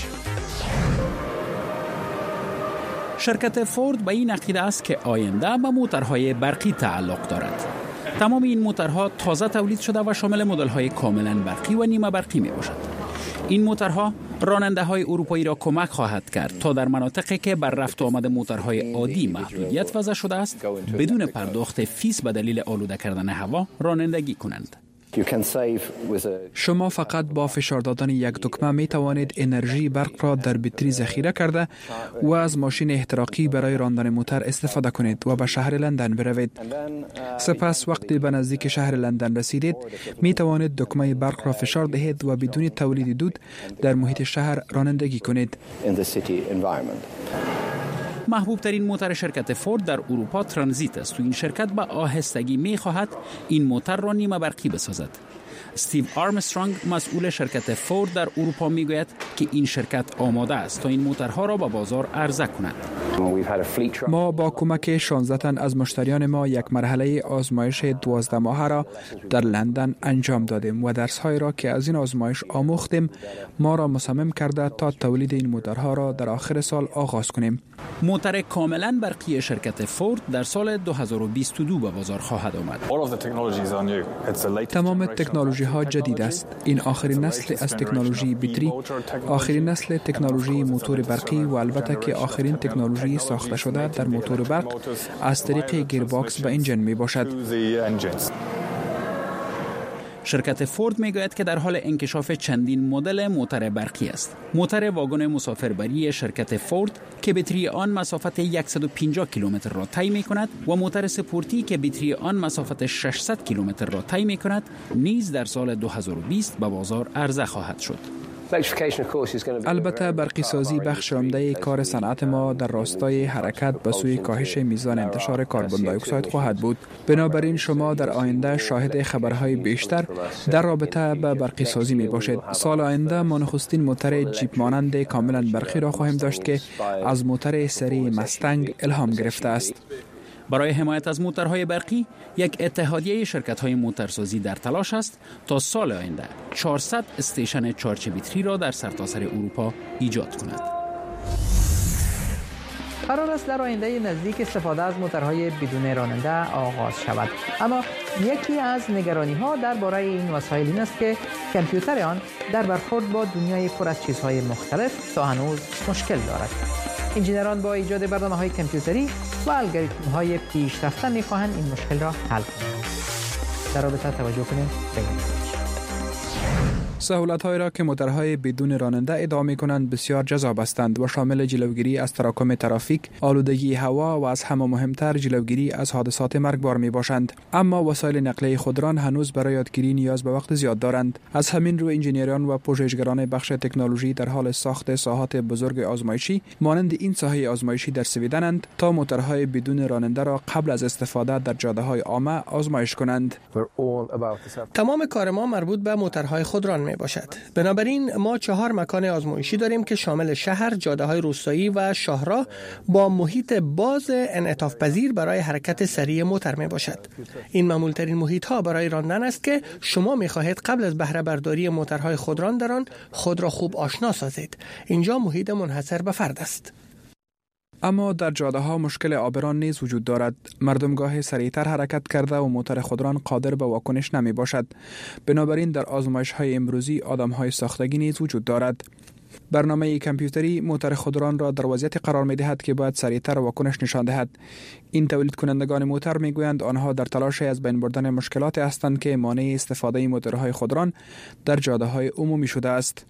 شرکت فورد به این عقیده است که آینده به موتورهای برقی تعلق دارد. تمام این موتورها تازه تولید شده و شامل مدل‌های کاملا برقی و نیمه برقی می باشد. این موتورها راننده‌های اروپایی را کمک خواهد کرد تا در مناطقی که بر رفت و آمد موتورهای عادی محدودیت وضع شده است بدون پرداخت فیس به دلیل آلوده کردن هوا رانندگی کنند. شما فقط با فشار دادن یک دکمه می توانید انرژی برق را در بطری ذخیره کرده و از ماشین احتراقی برای راندن موتور استفاده کنید و به شهر لندن بروید. سپس وقتی به نزدیک شهر لندن رسیدید می توانید دکمه برق را فشار دهید و بدون تولید دود در محیط شهر رانندگی کنید. محبوب ترین موتور شرکت فورد در اروپا ترانزیت است و این شرکت با آهستگی می خواهد این موتور را نیمه برقی بسازد. استیو آرمسترانگ مسئول شرکت فورد در اروپا میگوید که این شرکت آماده است تا این موتورها را به بازار عرضه کند. ما با کمک 16 تن از مشتریان ما یک مرحله آزمایش 12 ماهه را در لندن انجام دادیم و درس‌های را که از این آزمایش آموختیم ما را مصمم کرده تا تولید این موتورها را در آخر سال آغاز کنیم. موتور کاملا برقی شرکت فورد در سال 2022 به بازار خواهد آمد. تمام تکنولوژی ها جدید است. این آخرین نسل از تکنولوژی بطری، آخرین نسل تکنولوژی موتور برقی و البته که آخرین تکنولوژی ساخته شده در موتور برق از طریق گیرباکس و انجن می باشد. شرکت فورد میگوید که در حال انکشاف چندین مدل موتور برقی است. موتور واگن مسافربری شرکت فورد که بطری آن مسافت 150 کیلومتر را طی می‌کند و موتور سپورتی که بطری آن مسافت 600 کیلومتر را طی می‌کند نیز در سال 2020 به بازار عرضه خواهد شد. البته برقی سازی بخش عمده کار صنعت ما در راستای حرکت به سوی کاهش میزان انتشار کربن دی اکساید خواهد بود. بنابراین شما در آینده شاهد خبرهای بیشتر در رابطه با برقی سازی می باشید. سال آینده ما نخستین موتور جیپ مانند کاملا برقی را خواهیم داشت که از موتور سری مستنگ الهام گرفته است. برای حمایت از موتورهای برقی، یک اتحادیه شرکت‌های موتورسازی در تلاش است تا سال آینده 400 استیشن چارج بطری را در سرتاسر اروپا ایجاد کند. قرار است در آینده نزدیک استفاده از موتورهای بدون راننده آغاز شود. اما یکی از نگرانی‌ها درباره این وسایل این است که کامپیوتر آن در برخورد با دنیای پر از چیزهای مختلف تا هنوز مشکل دارد. انجینران با ایجاد برنامه‌های کامپیوتری و الگوریتم‌های پیشرفته می‌خواهند این مشکل را حل کنند. در رابطه توجه کنیم. سهولت‌هایی را که موتورهای بدون راننده ادعا می‌کنند بسیار جذاب هستند و شامل جلوگیری از تراکم ترافیک، آلودگی هوا و از همه مهمتر جلوگیری از حادثات مرگبار می‌باشند. اما وسایل نقلیه خودران هنوز برای یادگیری نیاز به وقت زیاد دارند. از همین رو انجینیران و پژوهشگران بخش تکنولوژی در حال ساخت ساحات بزرگ آزمایشی مانند این ساحه آزمایشی در سویدنند تا موتورهای بدون راننده را قبل از استفاده در جاده‌های عامه آزمایش کنند. تمام کار ما مربوط به موتورهای خودران باشد. بنابراین ما 4 مکان آزمایشی داریم که شامل شهر، جاده‌های روستایی و شاهراه با محیط باز انعطاف پذیر برای حرکت سریع موتور می باشد. این معمول‌ترین محیط‌ها برای راندن است که شما می‌خواهید قبل از بهره برداری موتورهای خودران در آن خود را خوب آشنا سازید. اینجا محیط منحصر به فرد است. اما در جاده‌ها مشکل عابران نیز وجود دارد. مردم گاهی سریعتر حرکت کرده و موتور خودران قادر به واکنش نمی باشد. بنابراین در آزمایش‌های امروزی آدم‌های ساختگی نیز وجود دارد. برنامه کامپیوتری موتور خودران را در وضعیت قرار می دهد که باید سریعتر واکنش نشان دهد. این تولید کنندگان موتور می گویند آنها در تلاش از بین بردن مشکلات هستند که مانع استفاده موتورهای خودران در جاده‌های عمومی شده است.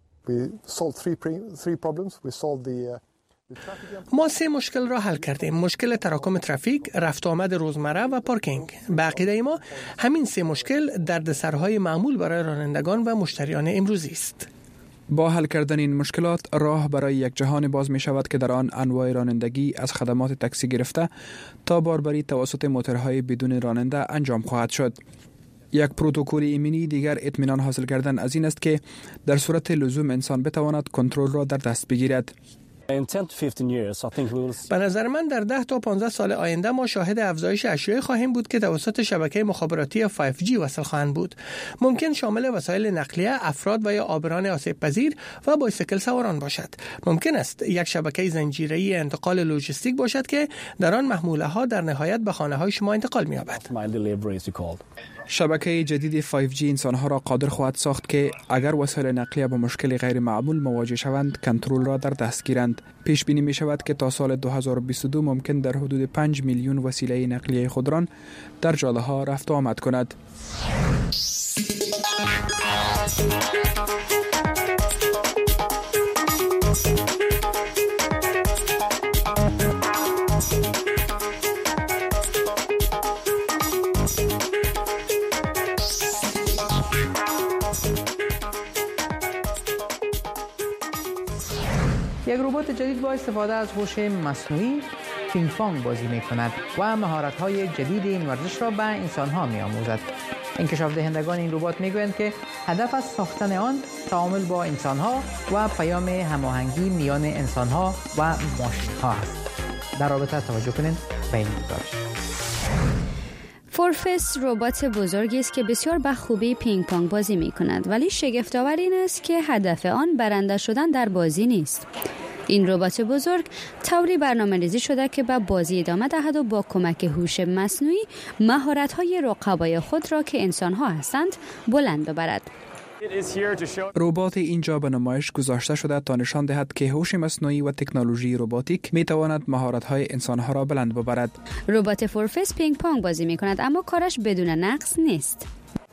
ما 3 مشکل را حل کردیم. مشکل تراکم ترافیک، رفت و آمد روزمره و پارکینگ. به عقیده ما همین 3 مشکل دردسرهای معمول برای رانندگان و مشتریان امروزی است. با حل کردن این مشکلات راه برای یک جهان باز می شود که در آن انواع رانندگی از خدمات تاکسی گرفته تا باربری توسط موتورهای بدون راننده انجام خواهد شد. یک پروتکل ایمنی دیگر اطمینان حاصل کردن از این است که در صورت لزوم انسان بتواند کنترل را در دست بگیرد. به نظر من در 10 تا 15 سال آینده ما شاهد افزایش اشیاء خواهیم بود که توسط شبکه مخابراتی 5G وصل خواهند بود. ممکن شامل وسایل نقلیه، افراد و یا عابران آسیب پذیر و بایسیکل سواران باشد. ممکن است یک شبکه زنجیره‌ای انتقال لوجستیک باشد که در آن محموله‌ها در نهایت به خانه‌های شما انتقال می‌یابد. شبکه جدید 5G انسانها را قادر خواهد ساخت که اگر وسایل نقلیه با مشکل غیر معمول مواجه شوند کنترل را در دست گیرند. پیش بینی می شود که تا سال 2022 ممکن در حدود 5 میلیون وسیله نقلیه خودران در جاده‌ها رفت و آمد کند. یک ربات جدید با استفاده از هوش مصنوعی پینگ پونگ بازی می کند و مهارت‌های جدید این ورزش را به انسان‌ها می آموزد. انکشاف دهندگان این ربات میگویند که هدف از ساختن آن تعامل با انسان‌ها و پیام هماهنگی میان انسان‌ها و ماشین‌ها است. در رابطه توجه کنید به این گزارش. فورفیس ربات بزرگی است که بسیار به خوبی پینگ پونگ بازی می کند، ولی شگفت‌آور این است که هدف آن برنده شدن در بازی نیست. این ربات بزرگ طوری برنامه‌ریزی شده که به بازی ادامه دهد و با کمک هوش مصنوعی مهارت‌های رقبای خود را که انسان‌ها هستند بلند ببرد. ربات اینجا به نمایش گذاشته شده تا نشان دهد که هوش مصنوعی و تکنولوژی روباتیک می تواند مهارت‌های انسان‌ها را بلند ببرد. ربات فورفیس پینگ پونگ بازی می کند، اما کارش بدون نقص نیست.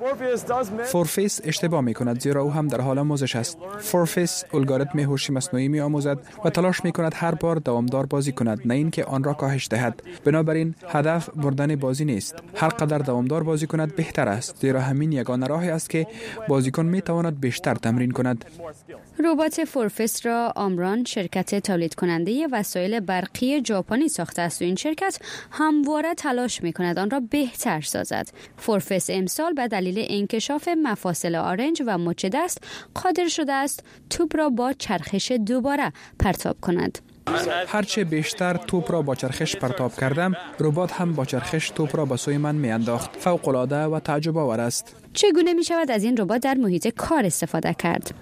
فورفیس اشتباه می کند زیرا او هم در حال آموزش است. فورفیس الگوریتم هوش مصنوعی می آموزد و تلاش می کند هر بار دوامدار بازی کند، نه اینکه آن را کاهش دهد. بنابراین هدف بردن بازی نیست. هر قدر دوامدار بازی کند بهتر است، زیرا همین یگانه راهی است که بازیکن می تواند بیشتر تمرین کند. ربات فورفیس را آمران، شرکت تولید کننده وسایل برقی ژاپنی ساخته است و این شرکت همواره تلاش می کند آن را بهتر سازد. فورفیس امسال به دلیل انکشاف مفاصل آرنج و مچ دست قادر شده است توپ را با چرخش دوباره پرتاب کند. هرچه بیشتر توپ را با چرخش پرتاب کردم، ربات هم با چرخش توپ را به سوی من می انداخت. فوق‌العاده و تعجب آور است. چگونه می شود از این ربات در محیط کار استفاده کرد؟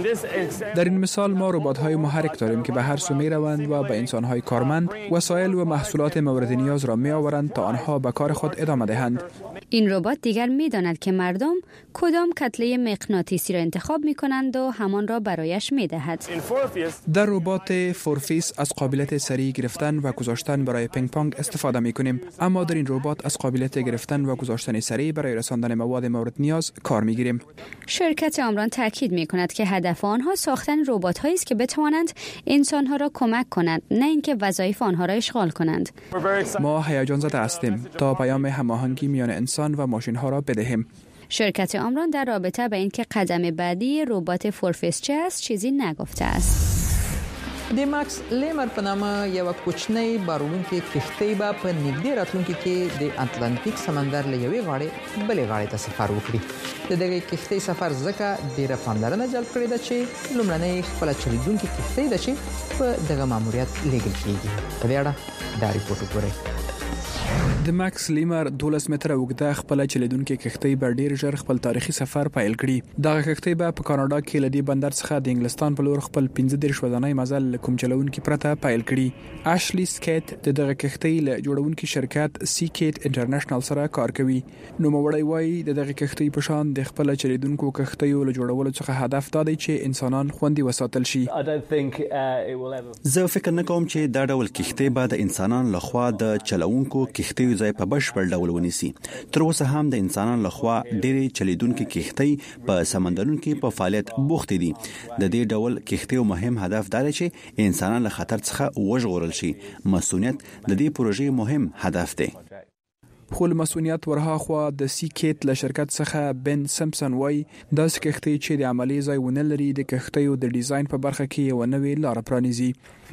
در این مثال ما ربات‌های محرک داریم که به هر سو می روند و به انسان‌های کارمند وسایل و محصولات مورد نیاز را می آورند تا آنها به کار خود ادامه دهند. این ربات دیگر می داند که مردم کدام کتله مغناطیسی را انتخاب می کنند و همان را برایش می دهد. در ربات فورفیس از قابلیت سریع گرفتن و گذاشتن برای پینگ پونگ استفاده می کنیم، اما در این ربات از قابلیت گرفتن و گذاشتن سریع برای رساندن مواد مورد نیاز کار می گیریم. شرکت آمران تاکید می کند که هدف آنها ساختن ربات هایی است که بتوانند انسانها را کمک کنند، نه اینکه وظایف آنها را اشغال کنند. ما هیجان زده هستیم تا پیام هماهنگی میان انسان و ماشین ها را بدهیم. شرکت آمران در رابطه با اینکه قدم بعدی ربات فورفیس چه است چیزی نگفته است. د ماکس لیمر په نامه یو کوچنی بارونکي کشتۍ به په نږدې راتلونکي کې د اتلانتیک سمندر له یوې غاړې بلې غاړې ته سفر وکړي. د دغه کشتۍ سفر ځکه ډیره پاملرنه جلب کړې ده چې لومړنۍ خپل چلیدونکي کشتۍ ده چې په دغه ماموریت لیږل کیږي. په دې اړه دا ریپورت وګورئ. د ماکس لیمر 12 متره اوږده خپل چلیدونکي کښتۍ به ډیر ژر خپل تاریخي سفر پیل کړي. دغه کښتۍ به په کاناډا کې لدی بندر څخه د انګلستان په لور خپل 15 ورځنی مزل کوم چلونکي پرته پیل کړي. اشلی سکیت د دغه کښتۍ له جوړونکي شرکت سیکیټ انټرنیشنل سره کار کوي. نو موړی وایي د دغه کښتۍ په شان د خپل چلیدونکو کښتیو له جوړولو څخه هدف دا دی چې انسانان خوندي وساتل شي. زه فکر نه کوم چې دا ډول کښتۍ به د انسانانو لخوا د چلونکو کښتۍ ځای په بشپړ ډول ونیسي. تر اوسه هم د انسانانو لخوا ډېرې چلیدونکو کښتۍ په سمندرونو کې په فعالیت بوخت دي. د دې ډول کښتیو مهم هدف دا دی چې انسانان له خطر څخه وژغورل شي. مسؤلیت د دې پروژې مهم هدف دی. خو مسؤلیت ورها خو د سیکیټ له شرکت څخه بن سمپسن وای د کښتۍ چې د عملی ځای ونه لري د کښتیو د ډیزاین په برخه کې یو نوې لار پرانیزي.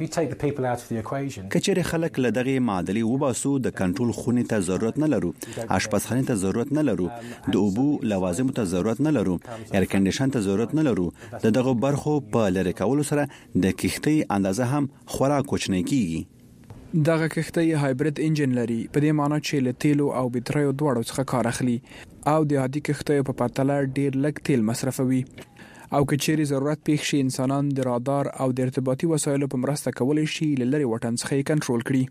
کچېره خلک له دغه معادلې وباسو د کنټرول خونې ته ضرورت نه لرو، آشپزخانه ته ضرورت نه لرو، د اوبو لوازمو ته ضرورت نه لرو، ایر کنډیشن ته ضرورت نه لرو. دغه برخو په لری کولو سره د کښتۍ اندازه هم خورا کوچنی کیږي. دغه کښتۍ هایبرید انجن لري، په دې معنی چې له تیلو او بټریو دواړو څخه کار اخلي او د عادي کښتۍ په پرتله ډیر لږ تیل مصرفوي. او که چیرې ضرورت پیښ شي انسانان د رادار او د ارتباطي وسایلو په مرسته کولای شي لری وطن څخه کنټرول کړي.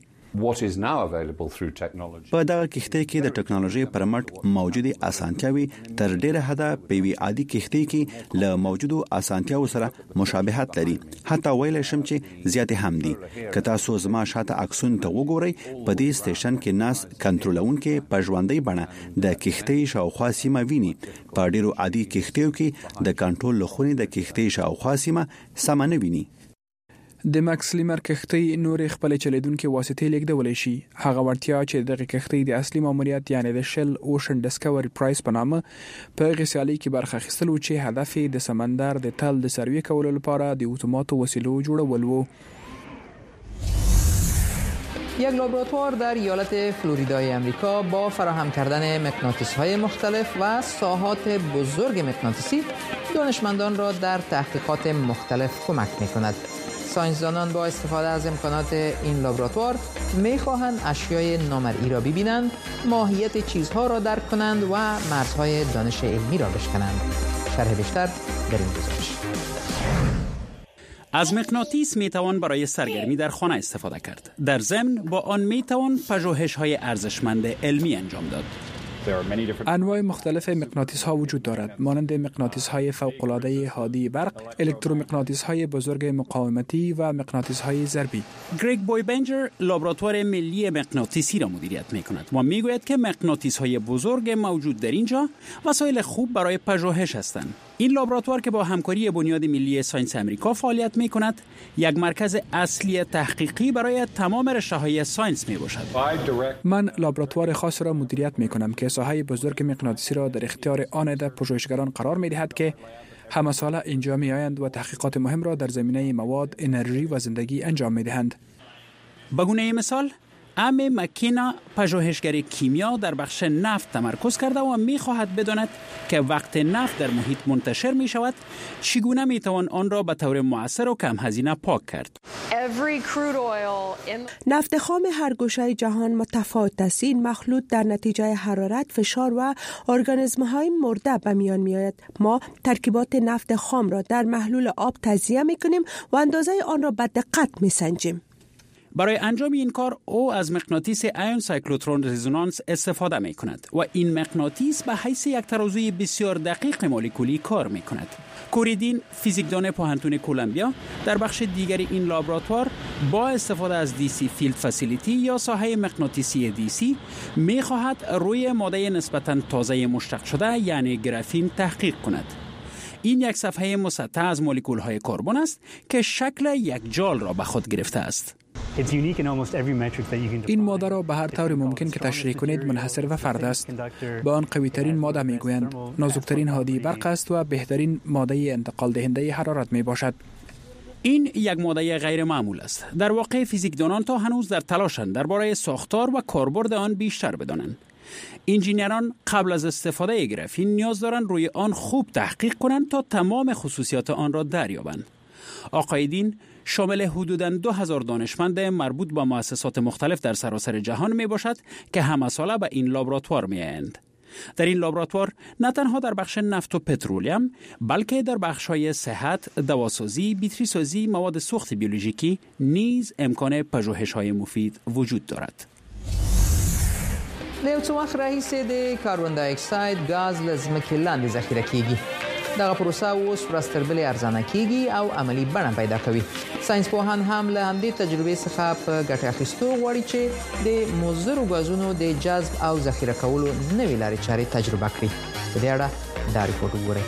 په دغه کښتۍ کې د ټکنالوژي پر مټ موجودي اسانتیاوي تر ډیره حده په وی عادي کښتۍ کې له موجودو اسانتیاو سره مشابهت لري. حتی ویل شم چې زیات هم دي. که تاسو زما شاته عکسون ته وګورئ، په دې سټیشن کې ناس کنټرولونکي په ژوندۍ بڼه د کښتۍ شاوخوا سیمه ویني. په ډیرو عادي کښتیو کې د کنټرول لخونې د کښتۍ شاوخوا سیمه سم نه ویني. د ماکس لیمر کښتۍ نورې خپل چلیدونکو واسطې لیږدولای شي. هغه ورتیا چې دغه کښتۍ د اصلي ماموریت یعنی د شل اوشن ډسکوري پرایس په نامه په غسیالي کې برخه اخیستل و چې هدف د سمندر د تل د سروي کولو لپاره د اتوماتو وسیلو جوړول وو. یک لابراتوار در ایالت فلوریدای امریکا با فراهم کردن مغناطیس‌های مختلف و ساحات بزرگ مغناطیسی دانشمندان را در تحقیقات مختلف کمک می‌کند. ساینسدانان با استفاده از امکانات این لابراتوار می‌خواهند اشیای نامرئی را ببینند، ماهیت چیزها را درک کنند و مرزهای دانش علمی را بشکنند. شرح بیشتر در این گزارش. از مغناطیس میتوان برای سرگرمی در خانه استفاده کرد. در ضمن با آن میتوان پژوهش‌های ارزشمند علمی انجام داد. انواع مختلف مغناطیس ها وجود دارد، مانند مغناطیس های فوق العاده هادی برق، الکترومغناطیس های بزرگ مقاومتی و مغناطیس های ضربی. گریگ بویبنجر لابراتوار ملی مغناطیسی را مدیریت می‌کند و میگوید که مغناطیس های بزرگ موجود در اینجا وسایل خوب برای پژوهش هستند. این لابراتوار که با همکاری بنیاد ملی ساینس امریکا فعالیت می‌کند، یک مرکز اصلی تحقیقی برای تمام رشته‌های ساینس میباشد. من لابراتوار خاص را مدیریت می‌کنم که ساحه بزرگ مغناطیسی را در اختیار آن عده پژوهشگران قرار می‌دهد که همه ساله اینجا می‌آیند و تحقیقات مهم را در زمینه مواد، انرژی و زندگی انجام می‌دهند. به گونه مثال، ام مکینا پژوهشگر کیمیا در بخش نفت تمرکز کرده و می‌خواهد بداند که وقت نفت در محیط منتشر می‌شود چگونه می‌توان آن را به طور مؤثر و کم هزینه پاک کرد. نفت خام هر گوشه جهان متفاوت است. این مخلوط در نتیجه حرارت، فشار و ارگانیسم‌های مرده به میان می‌آید. ما ترکیبات نفت خام را در محلول آب تجزیه می‌کنیم و اندازه آن را به دقت می‌سنجیم. برای انجام این کار او از مغناطیس ایون سایکلوترون رزونانس استفاده می کند و این مغناطیس به حیث یک ترازوی بسیار دقیق مولکولی کار می کند. کوریدین، فیزیکدان پوهنتون کولومبیا، در بخش دیگری این لابراتوار با استفاده از دیسی فیلد فسیلیتی یا ساحه مغناطیسی دیسی می خواهد روی ماده نسبتاً تازه مشتق شده یعنی گرافین تحقیق کند. این یک صفحه مسطح از مولکول‌های کربن است که شکل یک جال را به خود گرفته است. این ماده را به هر طور ممکن که تشریح کنید منحصر و فرد است. به آن قوی ترین ماده می گویند، نازکترین هادی برق است و بهترین ماده انتقال دهنده حرارت می باشد. این یک ماده غیر معمول است. در واقع فیزیکدانان تا هنوز در تلاشند درباره ساختار و کاربرد آن بیشتر بدانند. انجینیران قبل از استفاده گرافین نیاز دارند روی آن خوب تحقیق کنند تا تمام خصوصیات آن را دریابند. آقای دین شامل حدوداً 2000 دانشمند مربوط به مؤسسات مختلف در سراسر جهان می باشد که همه ساله به این لابراتوار می آیند. در این لابراتوار نه تنها در بخش نفت و پترولیم بلکه در بخش‌های صحت، دواسازی، بیتریسازی، مواد سوخت بیولوژیکی نیز امکان پژوهش‌های مفید وجود دارد. له څو وخت راهیسې د کاربن دای اکساید غاز له ځمکې لاندې ذخیره کیږي. دغه پروسه اوس ورځ تر بلې ارزانه کیږي او عملی بڼه پیدا کوي. ساينس پوهان هم له همدې تجربې څخه په ګټه اخیستو غواړي چې د مضرو غازونو د جذب او ذخیره کولو نوې لارې چارې تجربه کړي. په دې اړه دا ریپورت وګورئ.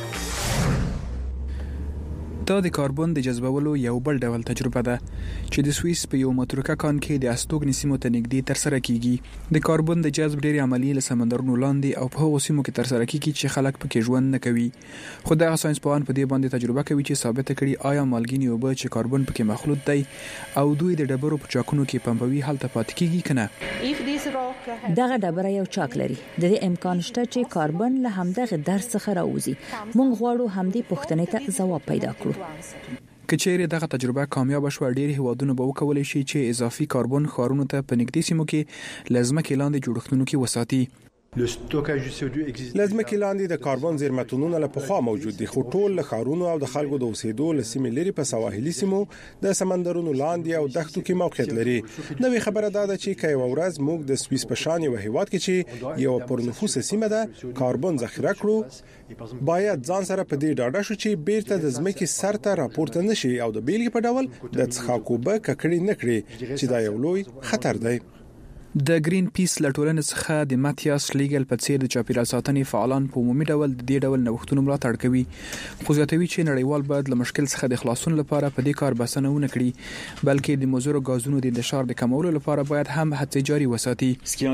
دا د کاربن د جذبولو یو بل ډول تجربه ده چې د سوئیس په یو متروکه کان کې د استوګنې سیمو ته نږدې ترسره کیږي. د کاربن د جذب ډېرې عملیې له سمندرونو لاندې او په هغو سیمو کې ترسره کیږي چې خلک پکې ژوند نه کوي. خو دغه ساينس پوهان په دې باندې تجربه کوي چې ثابت کړي آیا مالګینې اوبه چې کاربن پکې مخلوط دی او دوی د ډبرو په چاکونو کې پمپوي هلته پاتې کیږي کنه. دغه ډبره یو چاک لري. د دې امکان شته چې کاربن له همدغه درس څخه راوځي. موږ غواړو همدې پوښتنې ته ځواب پیدا کړو. کچېره دغه تجربه کامیاب شوه ډېر هیوادونه به وکولای شي چې اضافي کاربن خارونو ته په نږدې سیمو کې لازمه کې لاندې جوړښتونو کې وساتي. لازمه کې لاندې د کاربن زیرمتونونه له پخوا موجود دي، خو ټول له خارونو او د خلکو د اوسېدو له سیمې لري په سواحلي سیمو د سمندرونو لاندې او دښتو کې موقعیت لري. نوې خبره دا ده چې کای ورځ موږ د سوئیس په شان یو هیواد کې چې یو پر نفوس سیمه ده کاربن ذخیره کړو، باید ځان سره په دې ډاډه شو چې بیرته د ځمکې سر ته راپورته نشي او د بیلګې په ډول د څښاک اوبه ککړې نه کړي چې دا یو لوی خطر دی. د گرین پیس لټولنې څخه د ماتیاس لیګل په څیر د چاپیریال ساتنې فعالان په عمومي ډول د دې ډول نوښتونو ملاتړ کوي، خو زیاتوي چې نړیوال باید له مشکل څخه د خلاصون لپاره په دې کار بسنه ونه کړي، بلکې د مضرو غازونو د انتشار د کمولو لپاره باید هم هڅې جاري وساتي.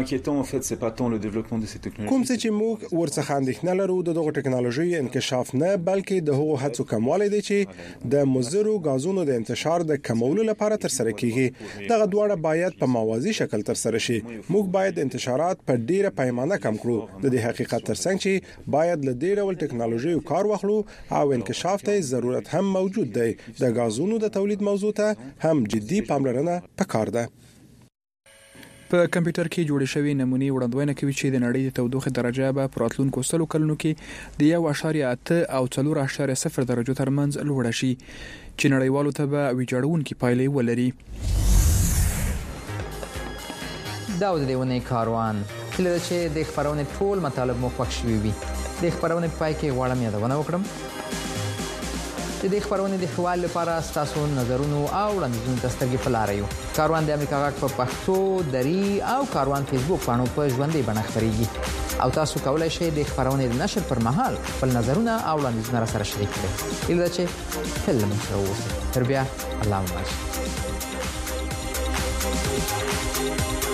کوم چې موږ ورڅخه اندېښنه لرو دغه ټکنالوژي انکشاف نه، بلکې د هغو هڅو کموالی دی چې د مضرو غازونو د انتشار د کمولو لپاره تر سره کیږي. دغه دواړه باید په موازي شکل تر سره موږ باید انتشارات په ډیره پیمانه کم کړو، د دې حقیقت ترڅنګ چې باید له ډیر ډول ټکنالوژي کار واخلو او انکشاف ته ضرورت هم موجود دی. د غازونو د تولید موضوع ته هم جدي پاملرنه پکار ده. په کمپیوټر کې جوړې شوی نمونې وړاندوینه کوي چې د نړۍ د تودوخې درجه به په راتلونکو 100 کلونو کې د 1.8 او 4.0 درجو ترمنځ لوړه شي، چې نړیوالو ته به ویجاړونکې پایلې ولري. دا د دیونه کاروان کله چې د خبرونه ټول مطالب مو خوښ شوي وي. د خبرونه پای کې غواړم یادونه وکړم چې د خبرونه د حوالې لپاره تاسو نظرونه او وړاندیزونه تستګي فلاریو. کاروان د امریکا غږ په پښتو، دری او کاروان فیسبوک باندې په ژوندۍ بڼه خبريږي او تاسو کولای شئ د خبرونه د نشر پر مهال خپل نظرونه او وړاندیزونه را سره شریک کړئ. اله چې فلم سره تر بیا الله مبارک.